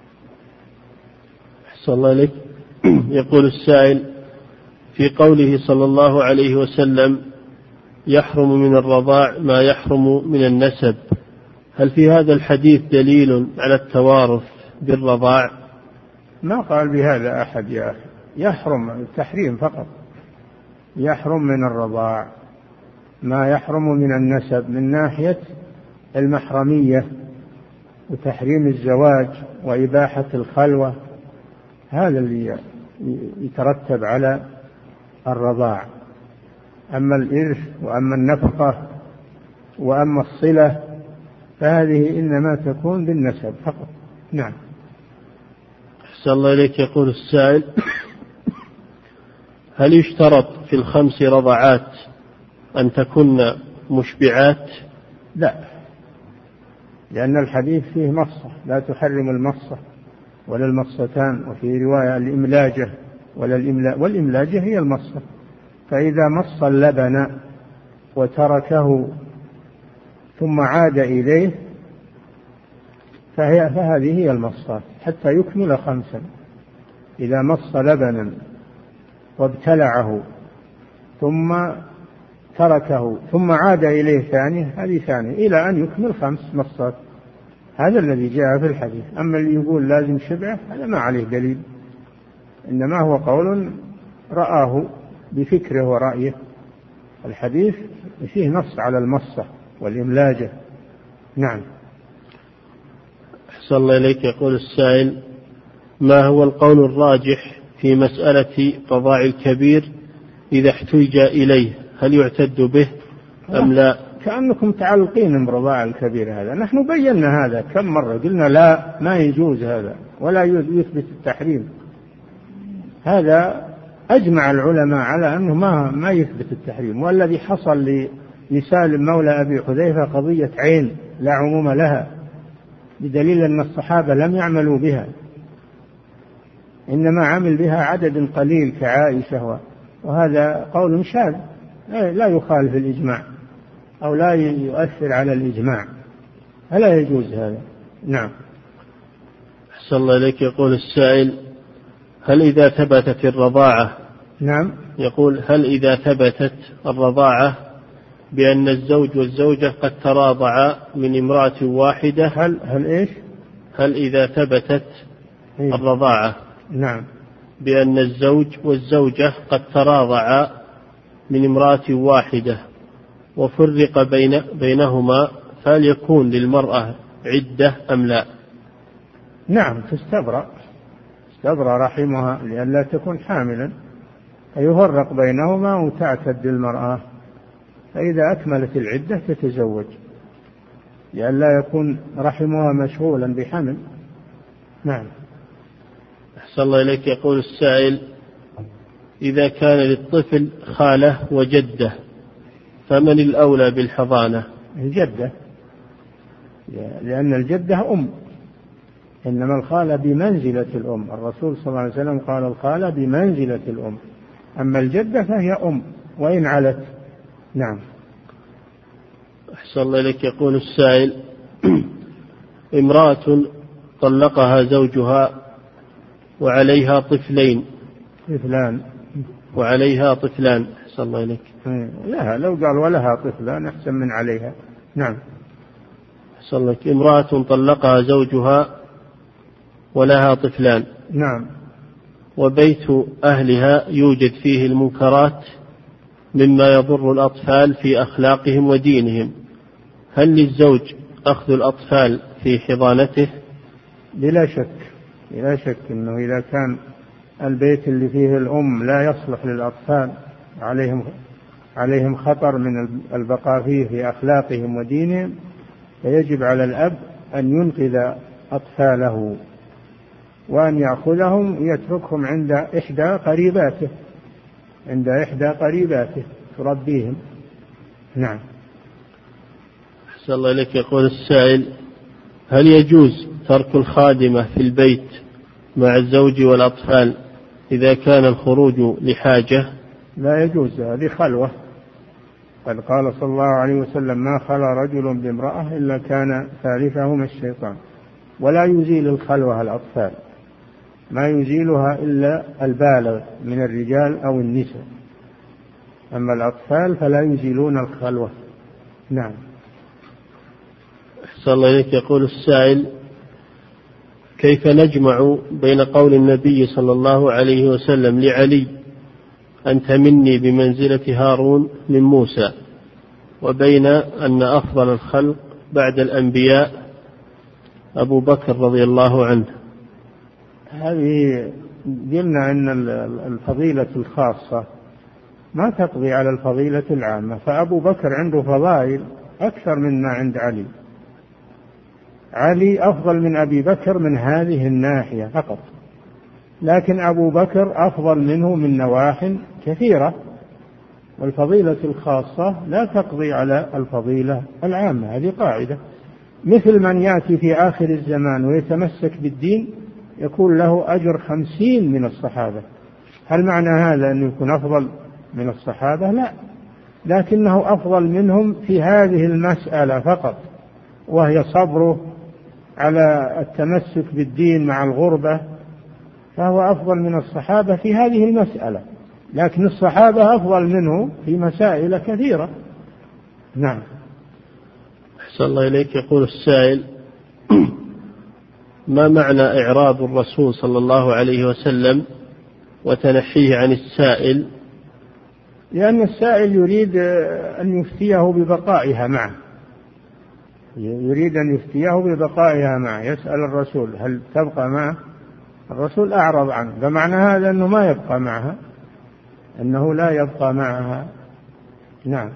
أحسن الله إليك. يقول السائل: في قوله صلى الله عليه وسلم يحرم من الرضاع ما يحرم من النسب، هل في هذا الحديث دليل على التوارث بالرضاع؟ ما قال بهذا أحد يا أخي، يحرم التحريم فقط، يحرم من الرضاع ما يحرم من النسب من ناحية المحرمية وتحريم الزواج وإباحة الخلوة، هذا اللي يترتب على الرضاع. أما الإرث وأما النفقة وأما الصلة فهذه إنما تكون بالنسب فقط. نعم. أحسن الله إليك. يقول السائل: هل يشترط في الخمس رضعات أن تكون مشبعات؟ لا، لأن الحديث فيه مصة، لا تحرم المصة ولا المصتان، وفي رواية الإملاجة ولا الإملاء، والإملاجة هي المصة، فإذا مص اللبن وتركه ثم عاد إليه فهي فهذه هي المصات حتى يكمل خمسا. إذا مص لبنا وابتلعه ثم تركه ثم عاد إليه ثاني، هذه ثانية إلى أن يكمل خمس مصات، هذا الذي جاء في الحديث. أما اللي يقول لازم شبعه هذا ما عليه دليل، إنما هو قول رآه بفكره ورأيه. الحديث فيه نص على المصة والإملاجة. نعم. أحسن الله إليك. يقول السائل: ما هو القول الراجح في مسألة رضاع الكبير إذا احتج إليه، هل يعتد به أم لا؟ كأنكم تعلقين برضاع الكبير هذا، نحن بينا هذا كم مرة، قلنا لا ما يجوز هذا ولا يثبت التحريم، هذا أجمع العلماء على أنه ما ما يثبت التحريم. والذي حصل لسالم مولى أبي حذيفة قضية عين لا عموم لها، بدليل أن الصحابة لم يعملوا بها، إنما عمل بها عدد قليل كعائشة، وهذا قول شاذ لا يخالف الإجماع أو لا يؤثر على الإجماع، فلا يجوز هذا. نعم. أحسن الله إليك. يقول السائل: هل إذا ثبتت الرضاعة نعم يقول هل إذا ثبتت الرضاعة بأن الزوج والزوجة قد تراضعا من امرأة واحدة، هل هل إيش؟ هل إذا ثبتت إيه؟ الرضاعة نعم بأن الزوج والزوجة قد تراضعا من امرأة واحدة وفرق بين بينهما، فهل يكون للمرأة عدة أم لا؟ نعم، تستبرأ تستبرأ رحمها لئلا تكون حاملا، فيفرق بينهما وتعتد المرأة، فإذا أكملت العدة تتزوج لئلا يكون رحمها مشغولا بحمل. نعم. أحسن الله إليك. يقول السائل: إذا كان للطفل خالة وجدة فمن الأولى بالحضانة؟ الجدة، لأن الجدة أم، إنما الخالة بمنزلة الأم. الرسول صلى الله عليه وسلم قال الخالة بمنزلة الأم، أما الجدة فهي أم وإن علت. نعم. أحسن الله إليك. يقول السائل: امرأة طلقها زوجها وعليها طفلين طفلان وعليها طفلان أحسن الله إليك. لها، لو قال ولها طفلان أحسن من عليها. نعم. أحسن الله إليك. امرأة طلقها زوجها ولها طفلان. نعم. وبيت أهلها يوجد فيه المنكرات مما يضر الأطفال في أخلاقهم ودينهم، هل للزوج أخذ الأطفال في حضانته؟ بلا شك، بلا شك أنه إذا كان البيت اللي فيه الأم لا يصلح للأطفال، عليهم عليهم خطر من البقاء فيه في أخلاقهم ودينهم، فيجب على الأب أن ينقذ أطفاله وأن يأخذهم ويتركهم عند إحدى قريباته عند إحدى قريباته تربيهم. نعم. أحسن الله إليك. يقول السائل: هل يجوز ترك الخادمة في البيت مع الزوج والأطفال إذا كان الخروج لحاجة؟ لا يجوز، هذه خلوة. قد قال صلى الله عليه وسلم: ما خلا رجل بامرأة إلا كان ثالثهما الشيطان. ولا يزيل الخلوة الأطفال، ما يزيلها إلا البالغ من الرجال أو النساء، أما الأطفال فلا يزيلون الخلوة. نعم. أحسن الله إليك. يقول السائل: كيف نجمع بين قول النبي صلى الله عليه وسلم لعلي: أنت مني بمنزلة هارون من موسى، وبين أن أفضل الخلق بعد الأنبياء أبو بكر رضي الله عنه؟ هذه قلنا أن الفضيلة الخاصة ما تقضي على الفضيلة العامة، فأبو بكر عنده فضائل أكثر مما عند علي. علي أفضل من أبي بكر من هذه الناحية فقط، لكن أبو بكر أفضل منه من نواح كثيرة، والفضيلة الخاصة لا تقضي على الفضيلة العامة، هذه قاعدة. مثل من يأتي في آخر الزمان ويتمسك بالدين يكون له أجر خمسين من الصحابة. هل معنى هذا أن يكون أفضل من الصحابة؟ لا، لكنه أفضل منهم في هذه المسألة فقط، وهي صبره على التمسك بالدين مع الغربة، فهو أفضل من الصحابة في هذه المسألة، لكن الصحابة أفضل منه في مسائل كثيرة. نعم. أحسن الله إليك. يقول السائل: ما معنى إعراض الرسول صلى الله عليه وسلم وتنحيه عن السائل؟ لأن السائل يريد أن يفتيه ببقائها معه، يريد أن يفتيه ببقائها معه، يسأل الرسول هل تبقى معه؟ الرسول أعرض عنه، فمعنى هذا أنه ما يبقى معها، أنه لا يبقى معها. نعم.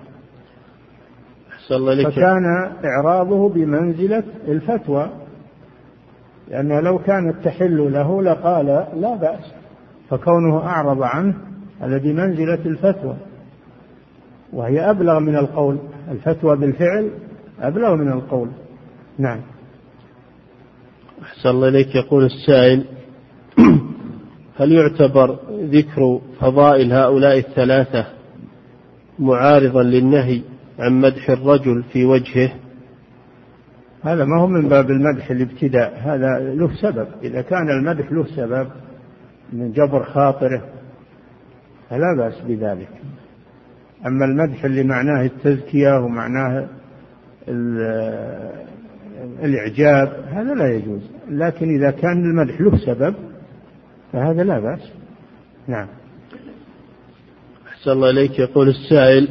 فكان إعراضه بمنزلة الفتوى، لأنه لو كانت تحل له لقال لا بأس، فكونه أعرض عنه هذا بمنزلة الفتوى، وهي أبلغ من القول. الفتوى بالفعل أبلغ من القول. نعم. أحسن الله إليك. يقول السائل: هل يعتبر ذكر فضائل هؤلاء الثلاثة معارضا للنهي عن مدح الرجل في وجهه؟ هذا ما هو من باب المدح الابتداء، هذا له سبب. إذا كان المدح له سبب من جبر خاطره فلا بأس بذلك. أما المدح اللي معناه التزكية ومعناه الإعجاب هذا لا يجوز، لكن إذا كان المدح له سبب فهذا لا بأس. نعم. أحسن الله إليك. يقول السائل: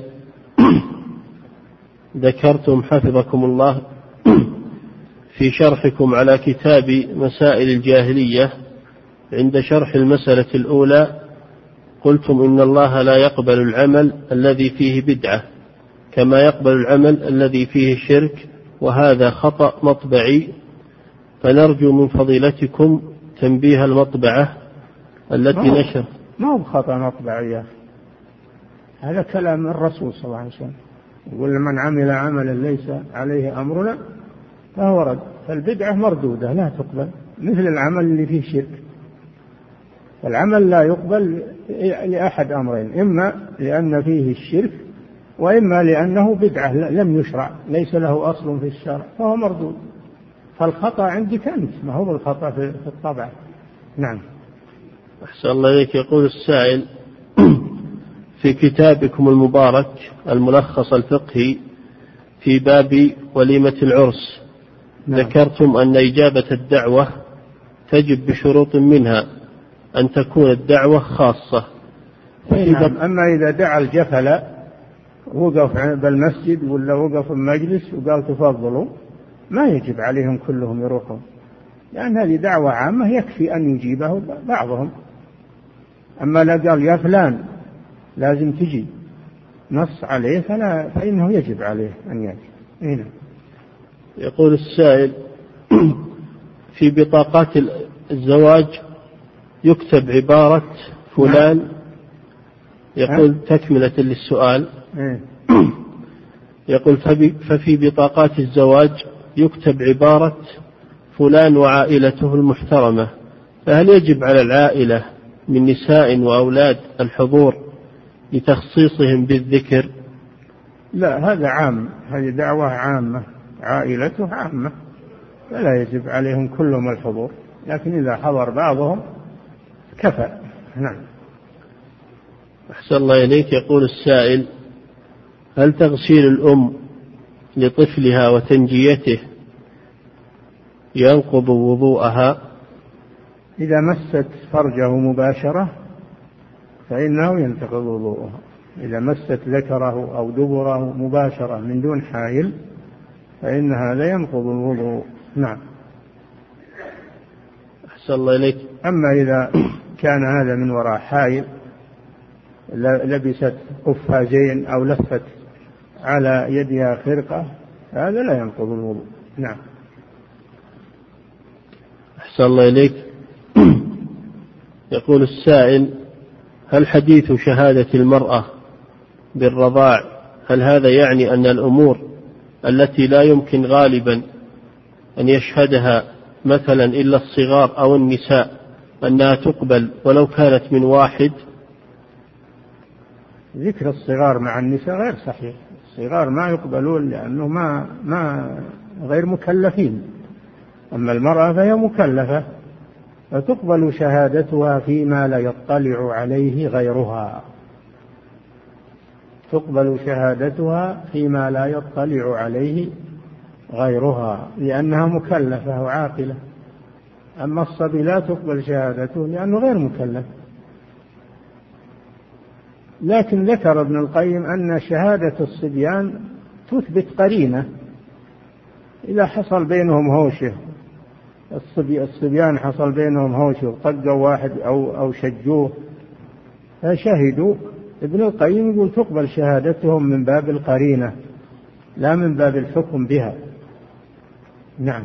ذكرتم حفظكم الله في شرحكم على كتاب مسائل الجاهلية عند شرح المسألة الأولى قلتم إن الله لا يقبل العمل الذي فيه بدعة كما يقبل العمل الذي فيه شرك، وهذا خطأ مطبعي، فنرجو من فضيلتكم تنبيه المطبعة التي نشر. ما هو خطأ مطبعي يا أخي، هذا كلام الرسول صلى الله عليه وسلم، يقول من عمل عملا ليس عليه أمرنا فهو رد. فالبدعة مردودة لا تقبل، مثل العمل اللي فيه شرك. العمل لا يقبل لأحد أمرين، إما لأن فيه الشرك، وإما لأنه بدعة لم يشرع ليس له أصل في الشرع فهو مردود. فالخطأ عندك أنت، ما هو الخطأ في الطبع. نعم. أحسن الله إليك. يقول السائل: في كتابكم المبارك الملخص الفقهي في باب وليمة العرس، نعم، ذكرتم أن إجابة الدعوة تجب بشروط، منها أن تكون الدعوة خاصة. نعم. أما إذا دعا الجفل وقف بالمسجد ولا وقف في المجلس وقال تفضلوا، ما يجب عليهم كلهم يروحون، لأن هذه دعوة عامة يكفي أن يجيبه بعضهم. أما لا قال يا فلان لازم تجي نص عليه فلا فإنه يجب عليه أن يأتي. هنا يقول السائل: في بطاقات الزواج يكتب عبارة فلان، يقول تكملة للسؤال، يقول: ففي بطاقات الزواج يكتب عبارة فلان وعائلته المحترمة، فهل يجب على العائلة من نساء وأولاد الحضور لتخصيصهم بالذكر؟ لا، هذا عام، هذه دعوة عامة، عائلته عامة فلا يجب عليهم كلهم الحضور، لكن إذا حضر بعضهم كفى. نعم. أحسن الله إليك. يقول السائل: هل تغسيل الأم لطفلها وتنجيته ينقض وضوءها؟ إذا مست فرجه مباشرة فإنه ينتقض وضوءها. إذا مست ذكره أو دبره مباشرة من دون حائل فإن هذا ينقض الوضوء. نعم. أحسن الله إليك. أما إذا كان هذا من وراء حائل، لبست قفازين أو لفت على يدها خرقة، هذا لا ينقض الوضوء. نعم. أحسن الله إليك. يقول السائل: هل حديث شهادة المرأة بالرضاع هل هذا يعني أن الأمور التي لا يمكن غالبا أن يشهدها مثلا إلا الصغار أو النساء أنها تقبل ولو كانت من واحد؟ ذكر الصغار مع النساء غير صحيح، الصغار ما يقبلون لأنه ما ما غير مكلفين، أما المرأة فهي مكلفة فتقبل شهادتها فيما لا يطلع عليه غيرها، تقبل شهادتها فيما لا يطلع عليه غيرها لأنها مكلفة وعاقلة. أما الصبي لا تقبل شهادته لأنه غير مكلف. لكن ذكر ابن القيم أن شهادة الصبيان تثبت قرينة، إذا حصل بينهم هوشة، الصبي الصبيان حصل بينهم هوشة وطقوا واحد أو أو شجوه فشهدوا، ابن القيم يقول تقبل شهادتهم من باب القرينة لا من باب الحكم بها. نعم.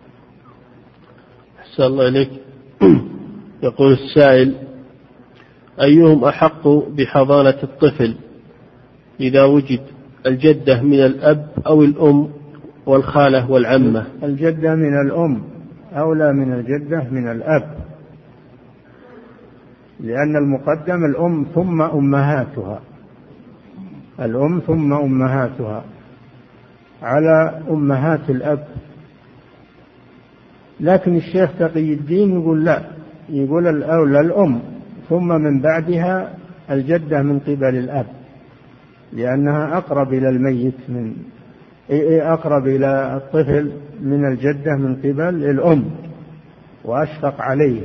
أحسن الله إليك. يقول السائل: أيهم أحق بحضانة الطفل إذا وجد الجدة من الأب أو الأم والخالة والعمة؟ الجدة من الأم أولى من الجدة من الأب، لأن المقدم الأم ثم أمهاتها، الأم ثم أمهاتها على أمهات الأب. لكن الشيخ تقي الدين يقول لا، يقول الأولى الأم ثم من بعدها الجدة من قبل الأب، لأنها أقرب إلى الميت من أقرب إلى الطفل من الجدة من قبل الأم وأشفق عليه.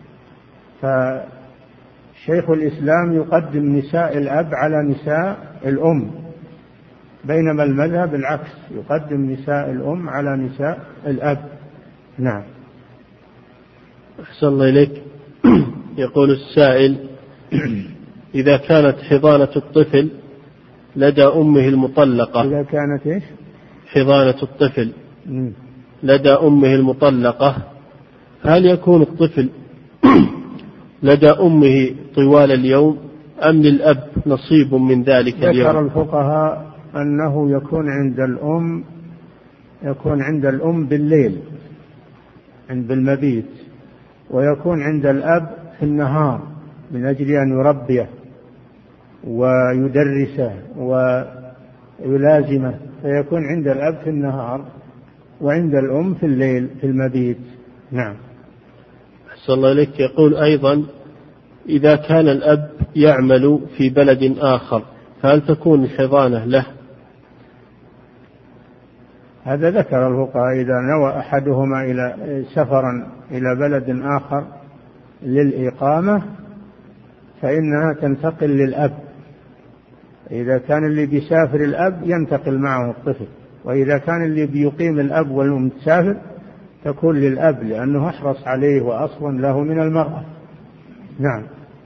فشيخ الإسلام يقدم نساء الأب على نساء الأم، بينما المذهب العكس، يقدم نساء الأم على نساء الأب. نعم. أحسن الله إليك. يقول السائل: إذا كانت حضانة الطفل لدى أمه المطلقة إذا كانت إيش؟ حضانة الطفل م. لدى أمه المطلقة، هل يكون الطفل لدى أمه طوال اليوم أم للأب نصيب من ذلك اليوم؟ ذكر الفقهاء أنه يكون عند الأم يكون عند الأم بالليل عند المبيت، ويكون عند الأب في النهار من أجل أن يربيه ويدرسه ويلازمه، فيكون عند الأب في النهار وعند الأم في الليل في المبيت. نعم. أحسن الله إليك. يقول أيضا إذا كان الأب يعمل في بلد آخر فهل تكون الحضانة له؟ هذا ذكر الفقهاء إذا نوى أحدهما إلى سفرا إلى بلد آخر للإقامة فإنها تنتقل للأب. إذا كان اللي بيسافر الأب ينتقل معه الطفل، وإذا كان اللي بيقيم الأب والأم تسافر تكون للأب لأنه أحرص عليه وأصلا له من المرأة. نعم.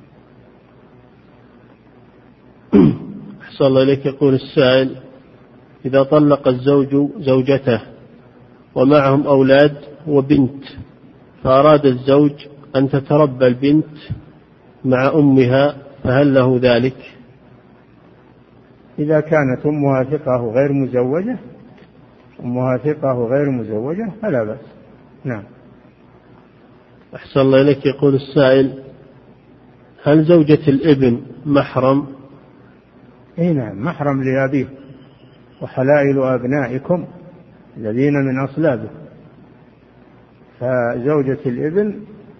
أحسن الله إليك. يقول السائل إذا طلق الزوج زوجته ومعهم أولاد وبنت، فأراد الزوج أن تتربى البنت مع أمها، فهل له ذلك؟ إذا كانت أمها ثقة غير مزوجة أمها ثقة غير مزوجة فلا بأس. نعم. أحسن الله إليك. يقول السائل هل زوجة الابن محرم؟ إيه نعم، محرم لأبيه وحلائل أبنائكم الذين من أصلابه، فزوجة الابن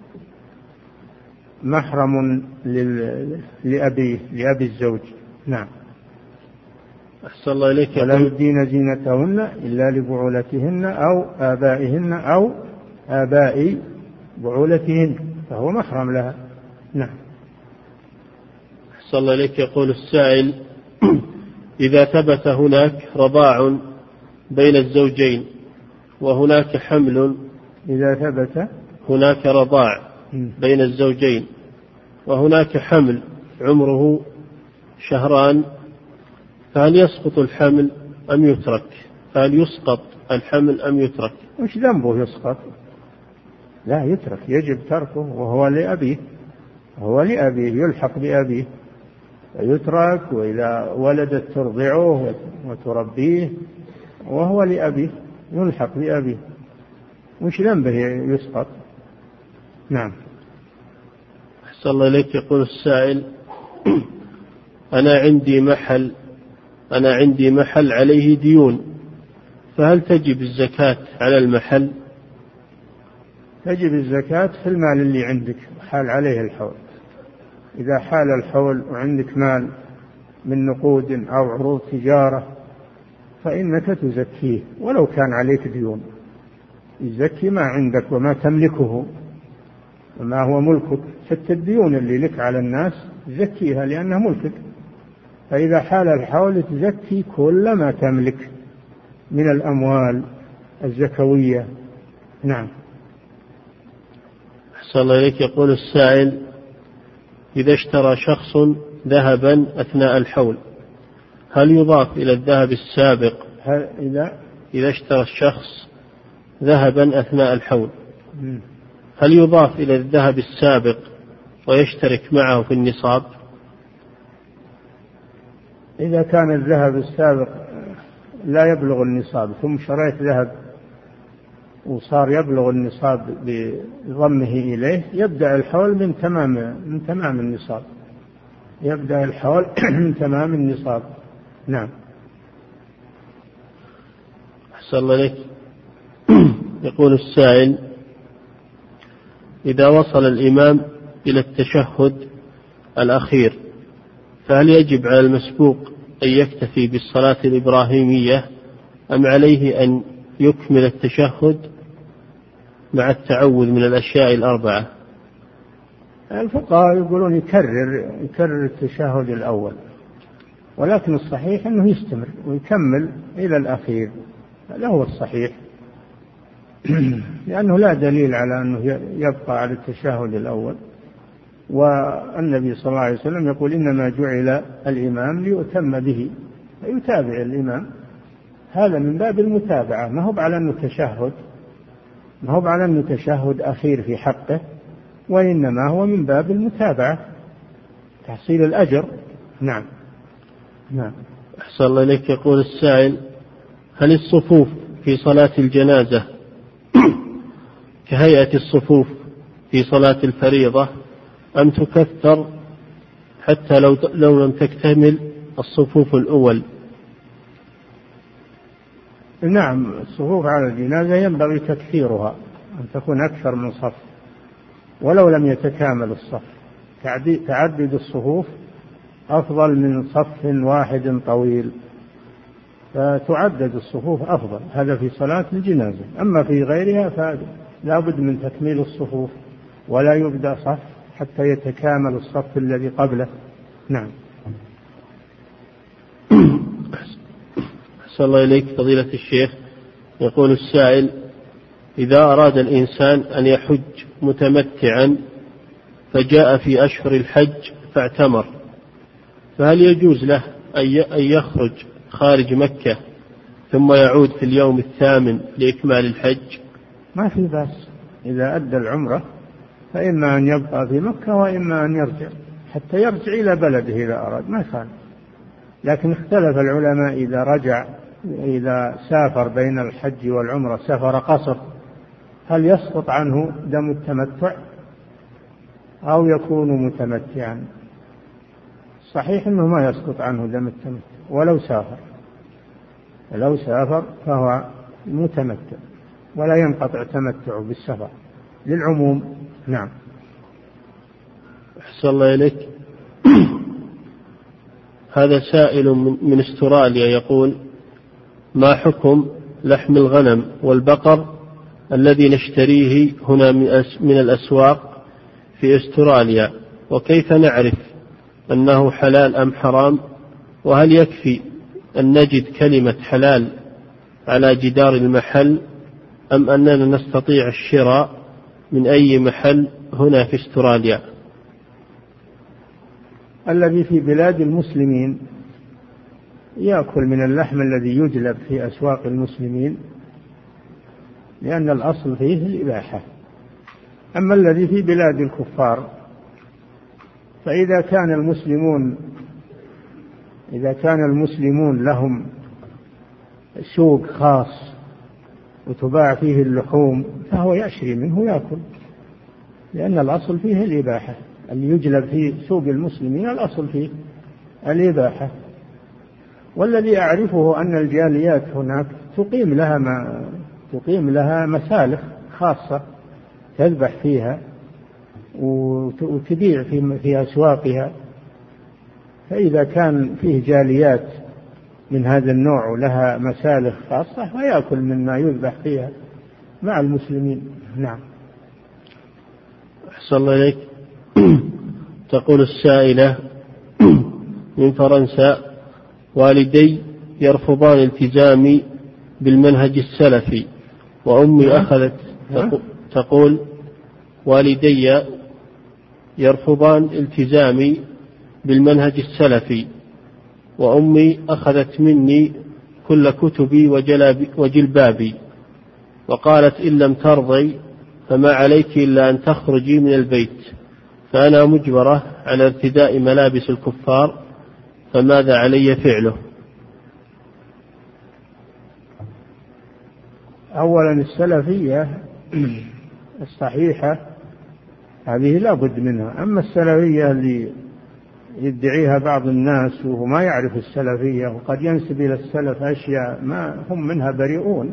محرم لأبيه لأبي الزوج. نعم. أحسن الله إليك. ولا يبدين زينتهن إلا لبعولتهن أو آبائهن أو آباء بعولتهن، فهو محرم لها. نعم. أحسن الله إليك. يقول السائل إذا ثبت هناك رضاع بين الزوجين وهناك حمل إذا ثبت هناك رضاع بين الزوجين وهناك حمل عمره شهران، فهل يسقط الحمل أم يترك؟ فهل يسقط الحمل أم يترك؟ وش ذنبه يسقط؟ لا يترك، يجب تركه، وهو لأبيه هو لأبيه يلحق بأبيه يترك، وإذا ولدت ترضعه وتربيه وهو لأبيه يلحق بأبيه، وش ذنبه يسقط؟ نعم. أحسن الله إليك. يقول السائل أنا عندي محل أنا عندي محل عليه ديون، فهل تجب الزكاة على المحل؟ تجب الزكاة في المال اللي عندك حال عليه الحول. إذا حال الحول وعندك مال من نقود أو عروض تجارة فإنك تزكيه ولو كان عليك ديون. يزكي ما عندك وما تملكه وما هو ملكك، حتى الديون اللي لك على الناس تزكيها لأنها ملكك. فإذا حال الحول تزكي كل ما تملك من الأموال الزكوية. نعم. أحسن الله إليك. يقول السائل إذا اشترى شخص ذهبا أثناء الحول هل يضاف إلى الذهب السابق؟ هل إذا إذا اشترى الشخص ذهبا أثناء الحول هل يضاف إلى الذهب السابق ويشترك معه في النصاب؟ إذا كان الذهب السابق لا يبلغ النصاب ثم شريت ذهب وصار يبلغ النصاب بضمه إليه يبدأ الحول من تمام من تمام النصاب يبدأ الحول من تمام النصاب. نعم. أحسن الله عليك. يقول السائل إذا وصل الإمام إلى التشهد الأخير فهل يجب على المسبوق أن يكتفي بالصلاة الإبراهيمية أم عليه أن يكمل التشهد مع التعوذ من الأشياء الأربعة؟ الفقهاء يقولون يكرر يكرر التشهد الأول، ولكن الصحيح أنه يستمر ويكمل إلى الأخير، هذا هو الصحيح لأنه لا دليل على أنه يبقى على التشهد الأول. والنبي صلى الله عليه وسلم يقول إنما جعل الإمام ليؤتم به، فيتابع الإمام. هذا من باب المتابعة، ما هو على أنه تشهد، ما هو على أنه تشهد أخير في حقه، وإنما هو من باب المتابعة تحصيل الأجر. نعم. نعم. أحسن الله إليك. يقول السائل: هل الصفوف في صلاة الجنازة كهيئة الصفوف في صلاة الفريضة أم تكثر حتى لو لو لم تكتمل الصفوف الأول؟ نعم، الصفوف على الجنازة ينبغي تكثيرها، أن تكون أكثر من صف ولو لم يتكامل الصف. تعدد الصفوف أفضل من صف واحد طويل، فتعدد الصفوف أفضل. هذا في صلاة الجنازة. أما في غيرها فلا بد من تكميل الصفوف، ولا يبدأ صف حتى يتكامل الصف الذي قبله. نعم. أحسن الله إليك فضيلة الشيخ. يقول السائل: إذا أراد الإنسان أن يحج متمتعا فجاء في أشهر الحج فاعتمر، فهل يجوز له أن يخرج خارج مكة ثم يعود في اليوم الثامن لإكمال الحج؟ ما في بأس، إذا أدى العمرة فإما أن يبقى في مكة وإما أن يرجع، حتى يرجع إلى بلده إذا أراد، ما كان. لكن اختلف العلماء إذا رجع، إذا سافر بين الحج والعمرة سفر قصر، هل يسقط عنه دم التمتع أو يكون متمتعا؟ صحيح أنه ما يسقط عنه دم التمتع ولو سافر، ولو سافر فهو متمتع ولا ينقطع تمتعه بالسفر للعموم. نعم. أحسن الله إليك. هذا سائل من استراليا يقول: ما حكم لحم الغنم والبقر الذي نشتريه هنا من الأسواق في استراليا، وكيف نعرف أنه حلال أم حرام؟ وهل يكفي أن نجد كلمة حلال على جدار المحل أم أننا نستطيع الشراء من أي محل هنا في استراليا؟ الذي في بلاد المسلمين يأكل من اللحم الذي يجلب في أسواق المسلمين، لأن الأصل فيه الإباحة. أما الذي في بلاد الكفار فإذا كان المسلمون إذا كان المسلمون لهم سوق خاص وتباع فيه اللحوم فهو يشري منه يأكل، لأن الأصل فيه الإباحة. اللي يجلب في سوق المسلمين الأصل فيه الإباحة. والذي أعرفه أن الجاليات هناك تقيم لها ما تقيم لها مسالخ خاصة تذبح فيها وتبيع في في أسواقها، فإذا كان فيه جاليات من هذا النوع ولها مسالخ خاصة فيأكل مما يذبح فيها مع المسلمين. نعم. أحسن الله إليك. تقول السائلة من فرنسا: والدي يرفضان التزامي بالمنهج السلفي وأمي أخذت تقول والدي يرفضان التزامي بالمنهج السلفي وأمي أخذت مني كل كتبي وجلبابي وقالت إن لم ترضي فما عليك إلا أن تخرجي من البيت، فأنا مجبرة على ارتداء ملابس الكفار، فماذا علي فعله؟ أولا السلفية الصحيحة هذه لا بد منها. أما السلفية اللي يدعيها بعض الناس وهو ما يعرف السلفية وقد ينسب إلى السلف أشياء ما هم منها بريئون،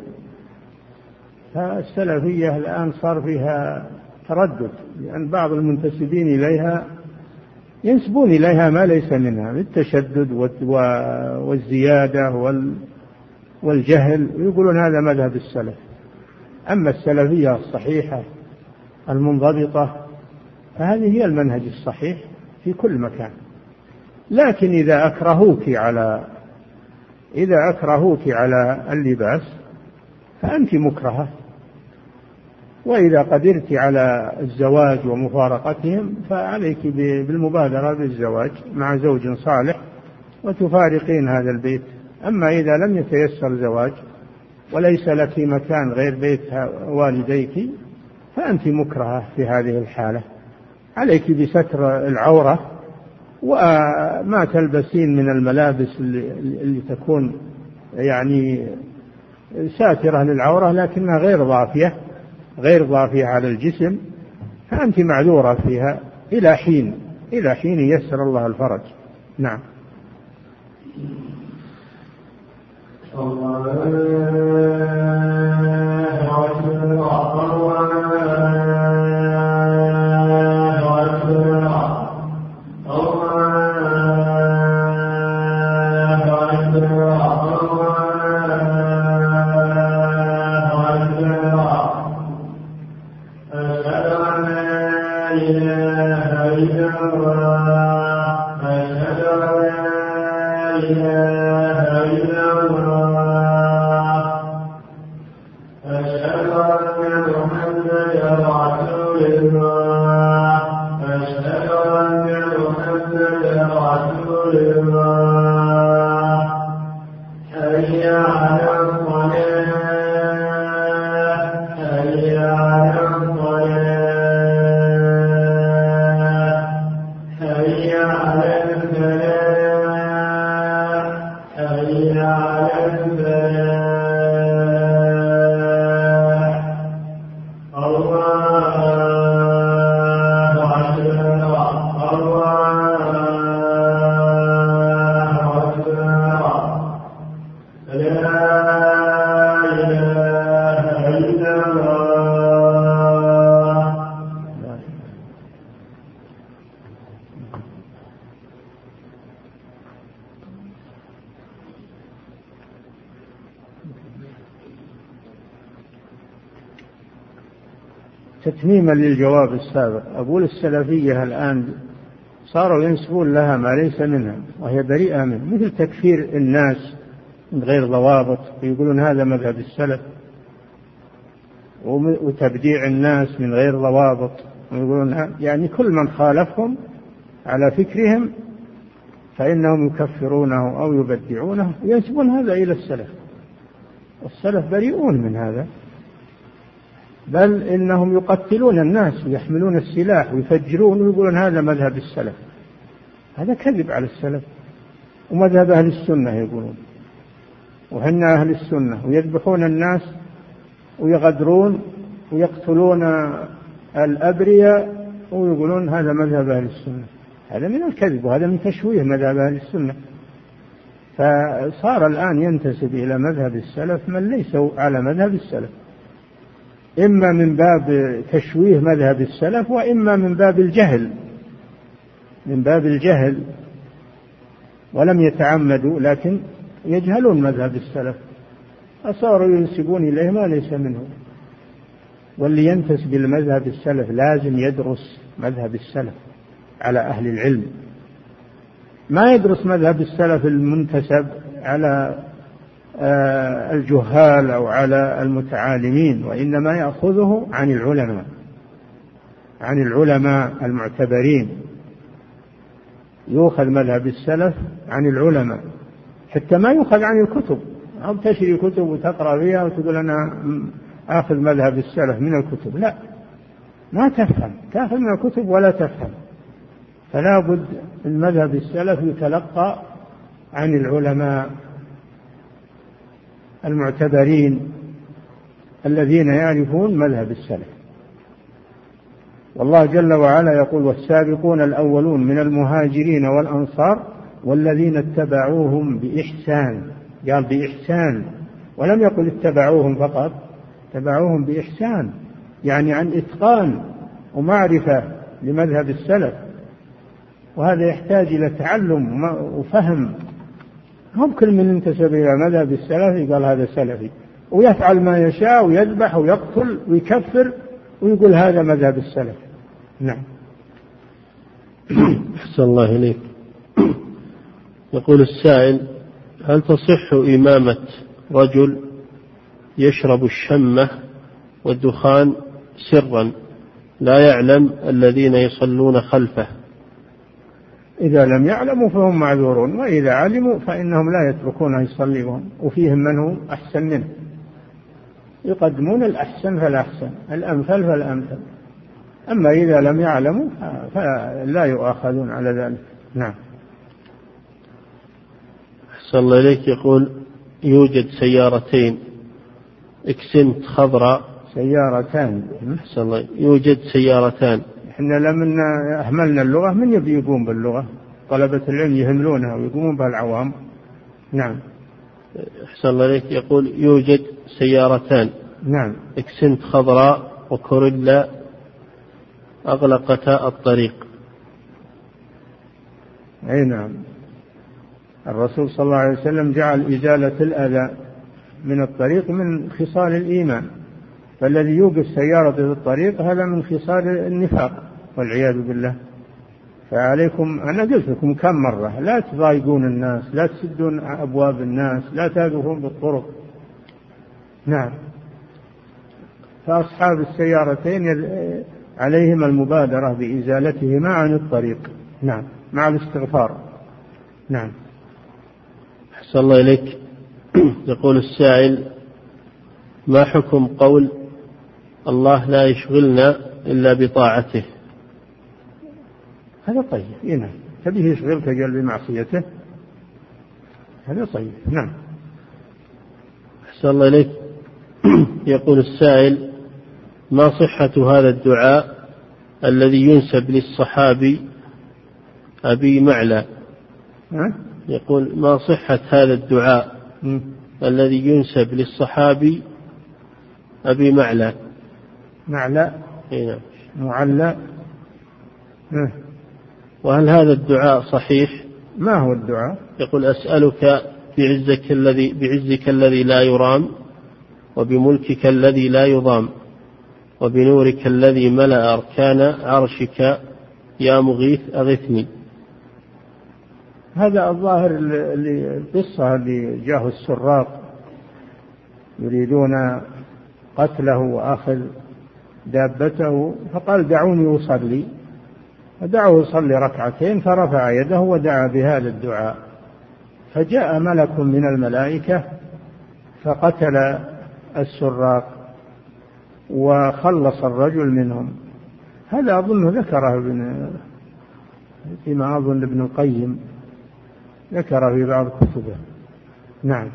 فالسلفية الآن صار فيها تردد، لأن بعض المنتسبين إليها ينسبون إليها ما ليس منها بالتشدد والزيادة والجهل، ويقولون هذا مذهب السلف. أما السلفية الصحيحة المنضبطة فهذه هي المنهج الصحيح في كل مكان. لكن إذا أكرهوك على إذا أكرهوك على اللباس فأنت مكرهة، وإذا قدرت على الزواج ومفارقتهم فعليك بالمبادرة بالزواج مع زوج صالح وتفارقين هذا البيت. أما إذا لم يتيسر زواج وليس لك مكان غير بيت والديك فأنت مكرهة في هذه الحالة. عليك بستر العورة وما تلبسين من الملابس اللي, اللي تكون يعني ساترة للعورة لكنها غير ضافية غير ضافية على الجسم، فأنت معذورة فيها إلى حين إلى حين ييسر الله الفرج. نعم. تتميما للجواب السابق، أقول السلفية الآن صاروا ينسبون لها ما ليس منها وهي بريئة منه، مثل تكفير الناس من غير ضوابط ويقولون هذا مذهب السلف، وتبديع الناس من غير ضوابط ويقولون يعني كل من خالفهم على فكرهم فإنهم يكفرونه أو يبدعونه وينسبون هذا إلى السلف. السلف بريئون من هذا، بل إنهم يقتلون الناس ويحملون السلاح ويفجرون ويقولون هذا مذهب السلف. هذا كذب على السلف، ومذهب أهل السنة يقولون، وهن أهل السنة، ويذبحون الناس ويغدرون ويقتلون الأبرياء ويقولون هذا مذهب أهل السنة. هذا من الكذب وهذا من تشويه مذهب أهل السنة. فصار الآن ينتسب إلى مذهب السلف من ليسوا على مذهب السلف، إما من باب تشويه مذهب السلف وإما من باب الجهل من باب الجهل ولم يتعمدوا لكن يجهلون مذهب السلف فصاروا ينسبون إليه ما ليس منه. واللي ينتسب إلى مذهب السلف لازم يدرس مذهب السلف على أهل العلم، ما يدرس مذهب السلف المنتسب على الجهال أو على المتعالمين، وإنما يأخذه عن العلماء عن العلماء المعتبرين. يؤخذ مذهب السلف عن العلماء، حتى ما يؤخذ عن الكتب، أو تشري كتب وتقرأ فيها وتقول أنا آخذ مذهب السلف من الكتب. لا، ما تفهم، تأخذ من الكتب ولا تفهم. فلا بد المذهب السلف يتلقى عن العلماء المعتبرين الذين يعرفون مذهب السلف. والله جل وعلا يقول والسابقون الأولون من المهاجرين والأنصار والذين اتبعوهم بإحسان، قال بإحسان ولم يقل اتبعوهم فقط، اتبعوهم بإحسان يعني عن إتقان ومعرفة لمذهب السلف، وهذا يحتاج إلى تعلم وفهم. هم كل من انتسب إلى مذهب السلف قال هذا سلفي، ويفعل ما يشاء ويذبح ويقتل ويكفر ويقول هذا مذهب السلف. نعم. أحسن الله إليك. يقول السائل: هل تصح إمامة رجل يشرب الشمة والدخان سرا لا يعلم الذين يصلون خلفه؟ إذا لم يعلموا فهم معذورون، وإذا علموا فإنهم لا يتركون يصلون، وفيهم من هو أحسن منه، يقدمون الأحسن فالأحسن، الأمثل فالأمثل. أما إذا لم يعلموا فلا يؤاخذون على ذلك. نعم. أحسن الله إليك. يقول يوجد سيارتين اكسنت خضراء. سيارتان. أحسن الله. يوجد سيارتان. إحنا لما أهملنا اللغة من يبي يقوم باللغة؟ طلبة العلم يهملونها ويقومون بالعوام. نعم. أحسن الله إليك. يقول يوجد سيارتان. نعم. اكسنت خضراء وكوريلا أغلقتا الطريق. أي نعم. الرسول صلى الله عليه وسلم جعل إزالة الأذى من الطريق من خصال الإيمان، فالذي يوقف سيارة في الطريق هذا من خصال النفاق والعياذ بالله. فعليكم، أنا قلت لكم كم مرة، لا تضايقون الناس، لا تسدون أبواب الناس، لا تقفون بالطرق. نعم. فأصحاب السيارتين عليهم المبادرة بإزالتهما عن الطريق. نعم. مع الاستغفار. نعم. أحسن الله إليك. يقول السائل ما حكم قول الله لا يشغلنا إلا بطاعته؟ هذا طيب. نعم. تبيه يشغلك جل بمعصيته، هذا طيب. نعم. أحسن الله إليك. يقول السائل ما صحة هذا الدعاء الذي ينسب للصحابي أبي معلى؟ أه؟ يقول ما صحة هذا الدعاء م. الذي ينسب للصحابي أبي معلى؟ معلى. هنا. معلى. أه. وهل هذا الدعاء صحيح؟ ما هو الدعاء؟ يقول أسألك بعزك الذي بعزك الذي لا يرام، وبملكك الذي لا يضام، وبنورك الذي ملأ أركان عرشك يا مغيث أغثني. هذا الظاهر اللي القصة اللي جاه السراق يريدون قتله وأخذ دابته، فقال دعوني أصلي، فدعوه يصلي ركعتين، فرفع يده ودعا بهذا الدعاء، فجاء ملك من الملائكة فقتل السراق وخلص الرجل منهم. هذا أظن ذكره ابن فيما أظن ابن القيم ذكره في بعض كتبه. نعم.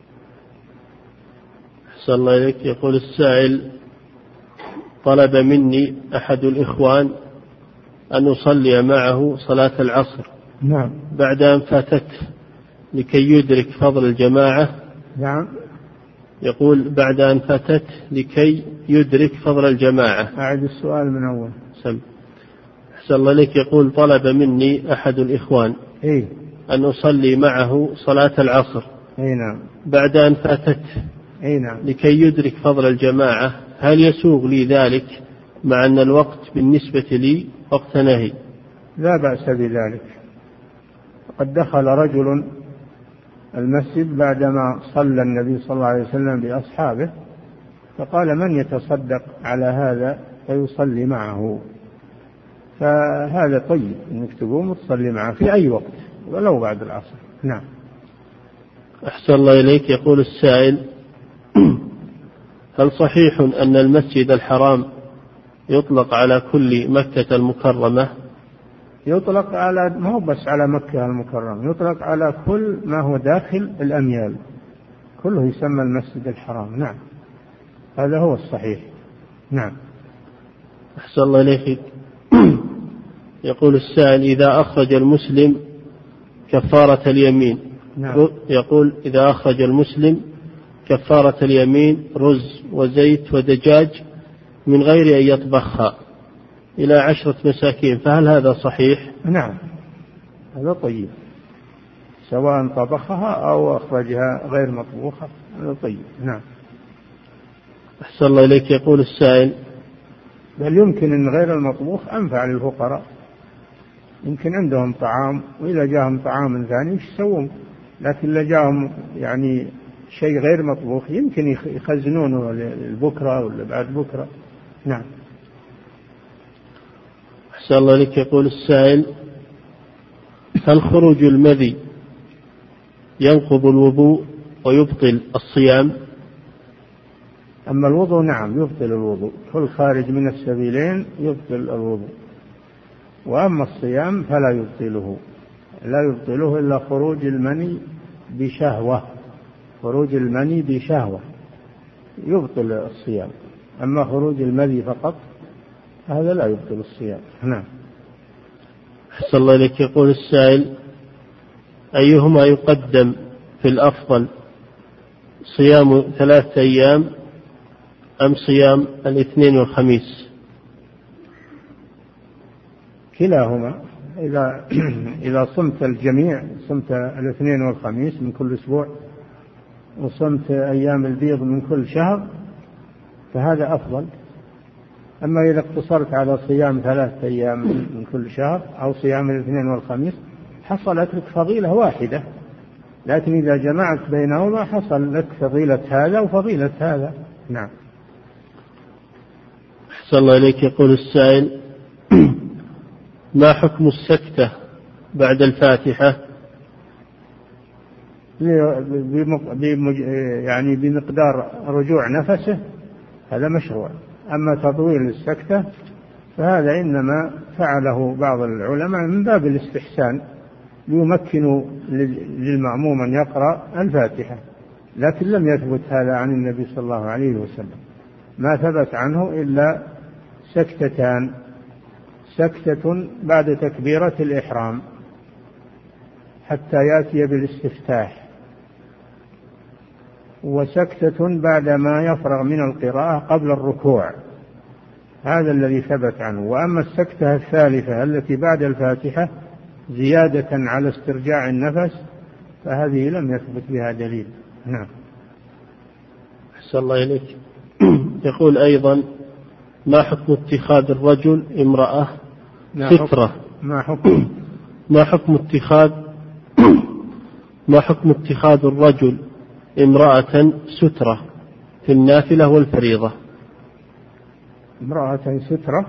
أحسن الله إليك. يقول السائل طلب مني أحد الإخوان أن أصلي معه صلاة العصر. نعم. بعد أن فاتته لكي يدرك فضل الجماعة. نعم. يقول بعد أن فاتت لكي يدرك فضل الجماعة. أعد السؤال من أول. سم. أحسن الله لك. يقول طلب مني أحد الإخوان إيه؟ أن أصلي معه صلاة العصر. أي نعم. بعد أن فاتت. أي نعم. لكي يدرك فضل الجماعة، هل يسوغ لي ذلك مع أن الوقت بالنسبة لي وقت نهي؟ لا بأس بذلك. قد دخل رجل المسجد بعدما صلى النبي صلى الله عليه وسلم بأصحابه، فقال من يتصدق على هذا فيصلي معه، فهذا طيب انك تقوم وتصلي معه في أي وقت ولو بعد العصر. نعم. أحسن الله إليك. يقول السائل هل صحيح أن المسجد الحرام يطلق على كل مكة المكرمة؟ يطلق على، ما هو بس على مكة المكرمة، يطلق على كل ما هو داخل الأميال، كله يسمى المسجد الحرام. نعم. هذا هو الصحيح. نعم. أحسن الله إليك. يقول السائل إذا أخرج المسلم كفارة اليمين. نعم. يقول إذا أخرج المسلم كفارة اليمين رز وزيت ودجاج من غير أن يطبخها إلى عشرة مساكين، فهل هذا صحيح؟ نعم. هذا طيب، سواء طبخها أو أخرجها غير مطبوخة، هذا طيب. نعم. أحسن الله إليك. يقول السائل بل يمكن أن غير المطبوخ أنفع للفقراء، يمكن عندهم طعام وإذا جاءهم طعام ثاني ايش يسوون، لكن إذا جاءهم يعني شيء غير مطبوخ يمكن يخزنونه لبكرة ولا بعد بكرة. نعم. أحسن الله لك. يقول السائل: هل خروج المذي ينقض الوضوء ويبطل الصيام؟ أما الوضوء نعم يبطل الوضوء، كل خارج من السبيلين يبطل الوضوء، وأما الصيام فلا يبطله، لا يبطله إلا خروج المني بشهوة، خروج المني بشهوة يبطل الصيام، أما خروج المذي فقط هذا لا يبطل الصيام. نعم. أحسن الله إليك. يقول السائل: أيهما يقدم في الأفضل، صيام ثلاثة أيام أم صيام الاثنين والخميس؟ كلاهما، إذا إذا صمت الجميع، صمت الاثنين والخميس من كل أسبوع وصمت أيام البيض من كل شهر فهذا أفضل. أما إذا اقتصرت على صيام ثلاثة أيام من كل شهر أو صيام الاثنين والخميس حصلت لك فضيلة واحدة، لكن إذا جمعت بينهما حصل لك فضيلة هذا وفضيلة هذا. نعم. أحسن الله إليك. يقول السائل: ما حكم السكتة بعد الفاتحة؟ يعني بمقدار رجوع نفسه هذا مشروع، أما تطويل السكتة فهذا إنما فعله بعض العلماء من باب الاستحسان ليمكنوا للمأموم أن يقرأ الفاتحة، لكن لم يثبت هذا عن النبي صلى الله عليه وسلم، ما ثبت عنه إلا سكتتان، سكتة بعد تكبيرة الإحرام حتى يأتي بالاستفتاح، وسكتة بعد ما يفرغ من القراءة قبل الركوع، هذا الذي ثبت عنه. وأما السكتة الثالثة التي بعد الفاتحة زيادة على استرجاع النفس فهذه لم يثبت بها دليل. نعم. أحسن الله إليك. يقول أيضا: ما حكم اتخاذ الرجل امرأة سترة؟ ما حكم ما حكم اتخاذ ما حكم اتخاذ الرجل امرأة سترة في النافلة والفريضة؟ امرأة سترة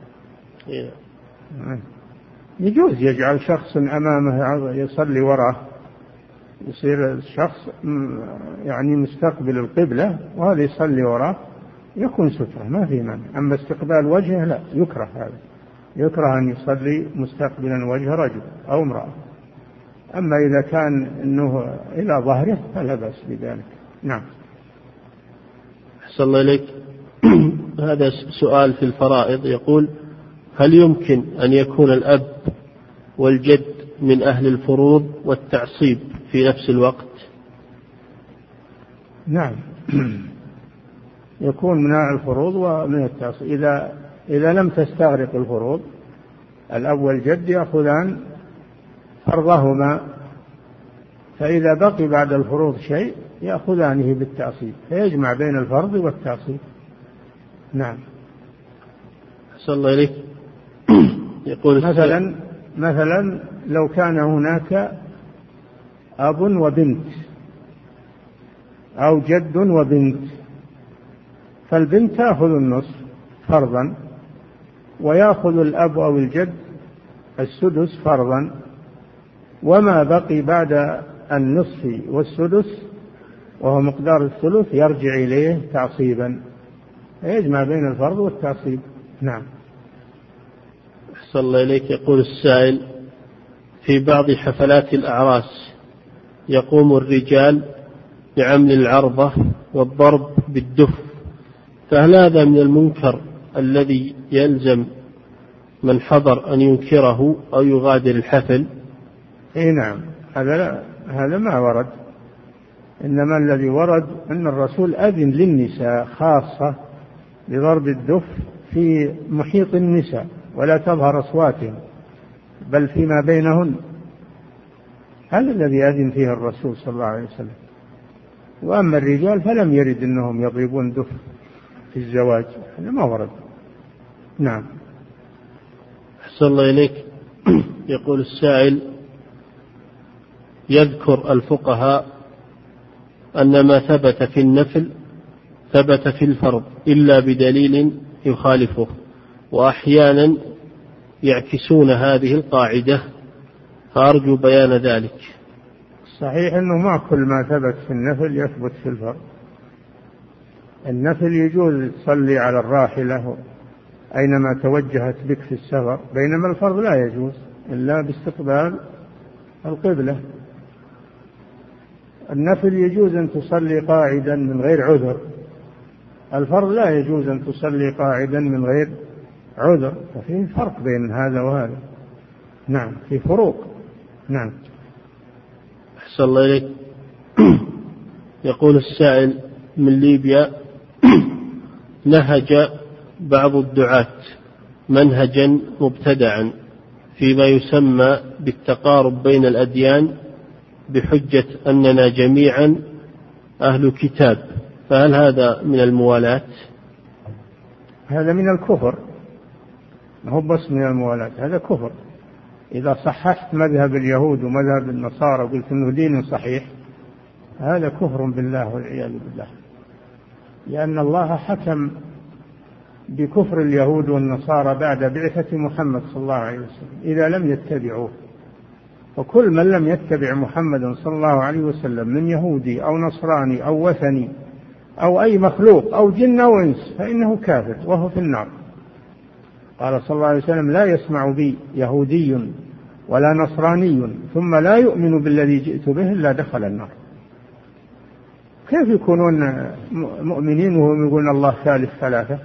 يجوز يجعل شخص أمامه يصلي وراه، يصير الشخص يعني مستقبل القبلة وهذا يصلي وراه يكون سترة ما في مانع. أما استقبال وجهه لا، يكره هذا، يكره أن يصلي مستقبلا وجه رجل أو امرأة. أما إذا كان أنه إلى ظهره فلا بأس بذلك. نعم. أحسن الله إليك. هذا سؤال في الفرائض، يقول: هل يمكن أن يكون الأب والجد من أهل الفروض والتعصيب في نفس الوقت؟ نعم، يكون من أهل الفروض ومن التعصيب. إذا إذا لم تستغرق الفروض الأب والجد يأخذان فرضهما، فإذا بقي بعد الفروض شيء يأخذانه بالتعصيب، فيجمع بين الفرض والتعصيب. نعم. أحسن الله إليك. يقول مثلا مثلا لو كان هناك أب وبنت أو جد وبنت، فالبنت تأخذ النصف فرضا، ويأخذ الأب أو الجد السدس فرضا، وما بقي بعد النصف والسدس وهو مقدار الثلث يرجع إليه تعصيبا، يجمع بين الفرض والتعصيب. نعم. أحسن الله إليك. يقول السائل: في بعض حفلات الأعراس يقوم الرجال بعمل العرضة والضرب بالدف، فهل هذا من المنكر الذي يلزم من حضر أن ينكره أو يغادر الحفل؟ إيه نعم، هذا هذا ما ورد، إنما الذي ورد أن الرسول أذن للنساء خاصة بضرب الدف في محيط النساء ولا تظهر أصواتهم بل فيما بينهن، هذا الذي أذن فيه الرسول صلى الله عليه وسلم. وأما الرجال فلم يرد أنهم يضربون دف في الزواج، هذا ما ورد. نعم. أحسن الله إليك. يقول السائل: يذكر الفقهاء أن ما ثبت في النفل ثبت في الفرض إلا بدليل يخالفه، وأحيانا يعكسون هذه القاعدة، فأرجو بيان ذلك. صحيح أنه ما كل ما ثبت في النفل يثبت في الفرض. النفل يجوز تصلي على الراحلة أينما توجهت بك في السفر، بينما الفرض لا يجوز إلا باستقبال القبلة. النفل يجوز أن تصلي قاعدا من غير عذر، الفرض لا يجوز أن تصلي قاعدا من غير عذر، ففي فرق بين هذا وهذا. نعم، في فروق. نعم. أحسن الله إليك. يقول السائل من ليبيا: نهج بعض الدعاة منهجا مبتدعا فيما يسمى بالتقارب بين الأديان بحجة أننا جميعا أهل كتاب، فهل هذا من الموالاة؟ هذا من الكفر، ما هو بس من الموالاة، هذا كفر. إذا صححت مذهب اليهود ومذهب النصارى وقلت أنه دين صحيح، هذا كفر بالله والعياذ بالله، لأن الله حكم بكفر اليهود والنصارى بعد بعثة محمد صلى الله عليه وسلم إذا لم يتبعوه. وكل من لم يتبع محمد صلى الله عليه وسلم من يهودي أو نصراني أو وثني أو أي مخلوق أو جن أو إنس فإنه كافر وهو في النار. قال صلى الله عليه وسلم: لا يسمع بي يهودي ولا نصراني ثم لا يؤمن بالذي جئت به إلا دخل النار. كيف يكونون مؤمنين وهم يقولون الله ثالث ثلاثة؟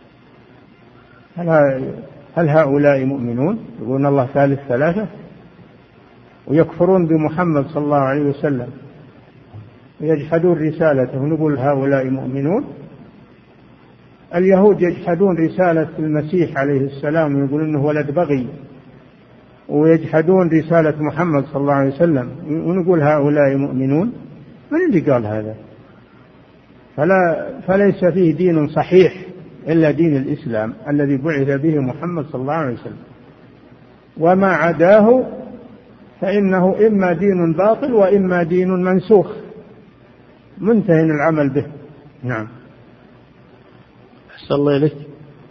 هل هؤلاء مؤمنون يقولون الله ثالث ثلاثة ويكفرون بمحمد صلى الله عليه وسلم ويجحدون رسالته ونقول هؤلاء مؤمنون؟ اليهود يجحدون رسالة المسيح عليه السلام ويقولون انه ولد بغي، ويجحدون رسالة محمد صلى الله عليه وسلم ونقول هؤلاء مؤمنون. من اللي قال هذا؟ فلا فليس فيه دين صحيح إلا دين الإسلام الذي بعث به محمد صلى الله عليه وسلم، وما عداه فإنه إما دين باطل وإما دين منسوخ منتهي العمل به. نعم. أحسن الله إليك.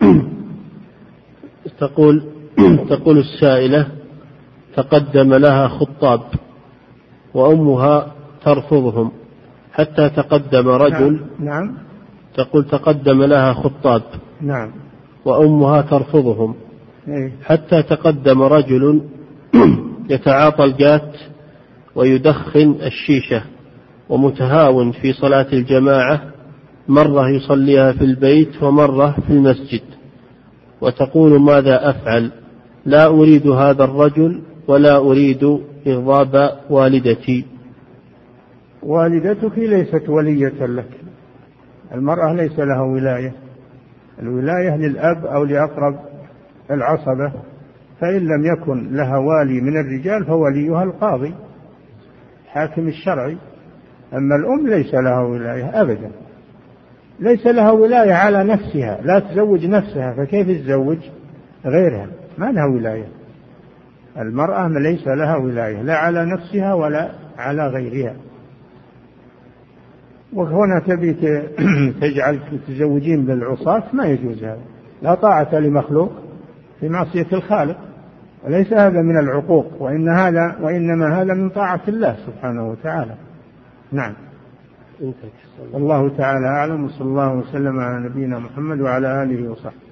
تقول تقول السائلة: تقدم لها خطاب وأمها ترفضهم حتى تقدم رجل. نعم. نعم. تقول تقدم لها خطاب. نعم. وأمها ترفضهم إيه؟ حتى تقدم رجل يتعاطى الجات ويدخن الشيشة ومتهاون في صلاة الجماعة، مرة يصليها في البيت ومرة في المسجد، وتقول: ماذا أفعل؟ لا أريد هذا الرجل ولا أريد إغضاب والدتي. والدتك ليست ولية لك، المرأة ليس لها ولاية، الولاية للأب أو لأقرب العصبة، فإن لم يكن لها والي من الرجال فوليها القاضي حاكم الشرعي. أما الأم ليس لها ولاية أبدا، ليس لها ولاية على نفسها، لا تزوج نفسها، فكيف تزوج غيرها؟ ما لها ولاية. المرأة ليس لها ولاية لا على نفسها ولا على غيرها. وهنا تبي تجعل تزوجين بالعصاة، ما يجوز هذا، لا طاعة لمخلوق في معصية الخالق، وليس هذا من العقوق، وإن هذا وإنما هذا من طاعة الله سبحانه وتعالى. نعم. الله تعالى أعلم، وصلى الله وسلم على نبينا محمد وعلى آله وصحبه.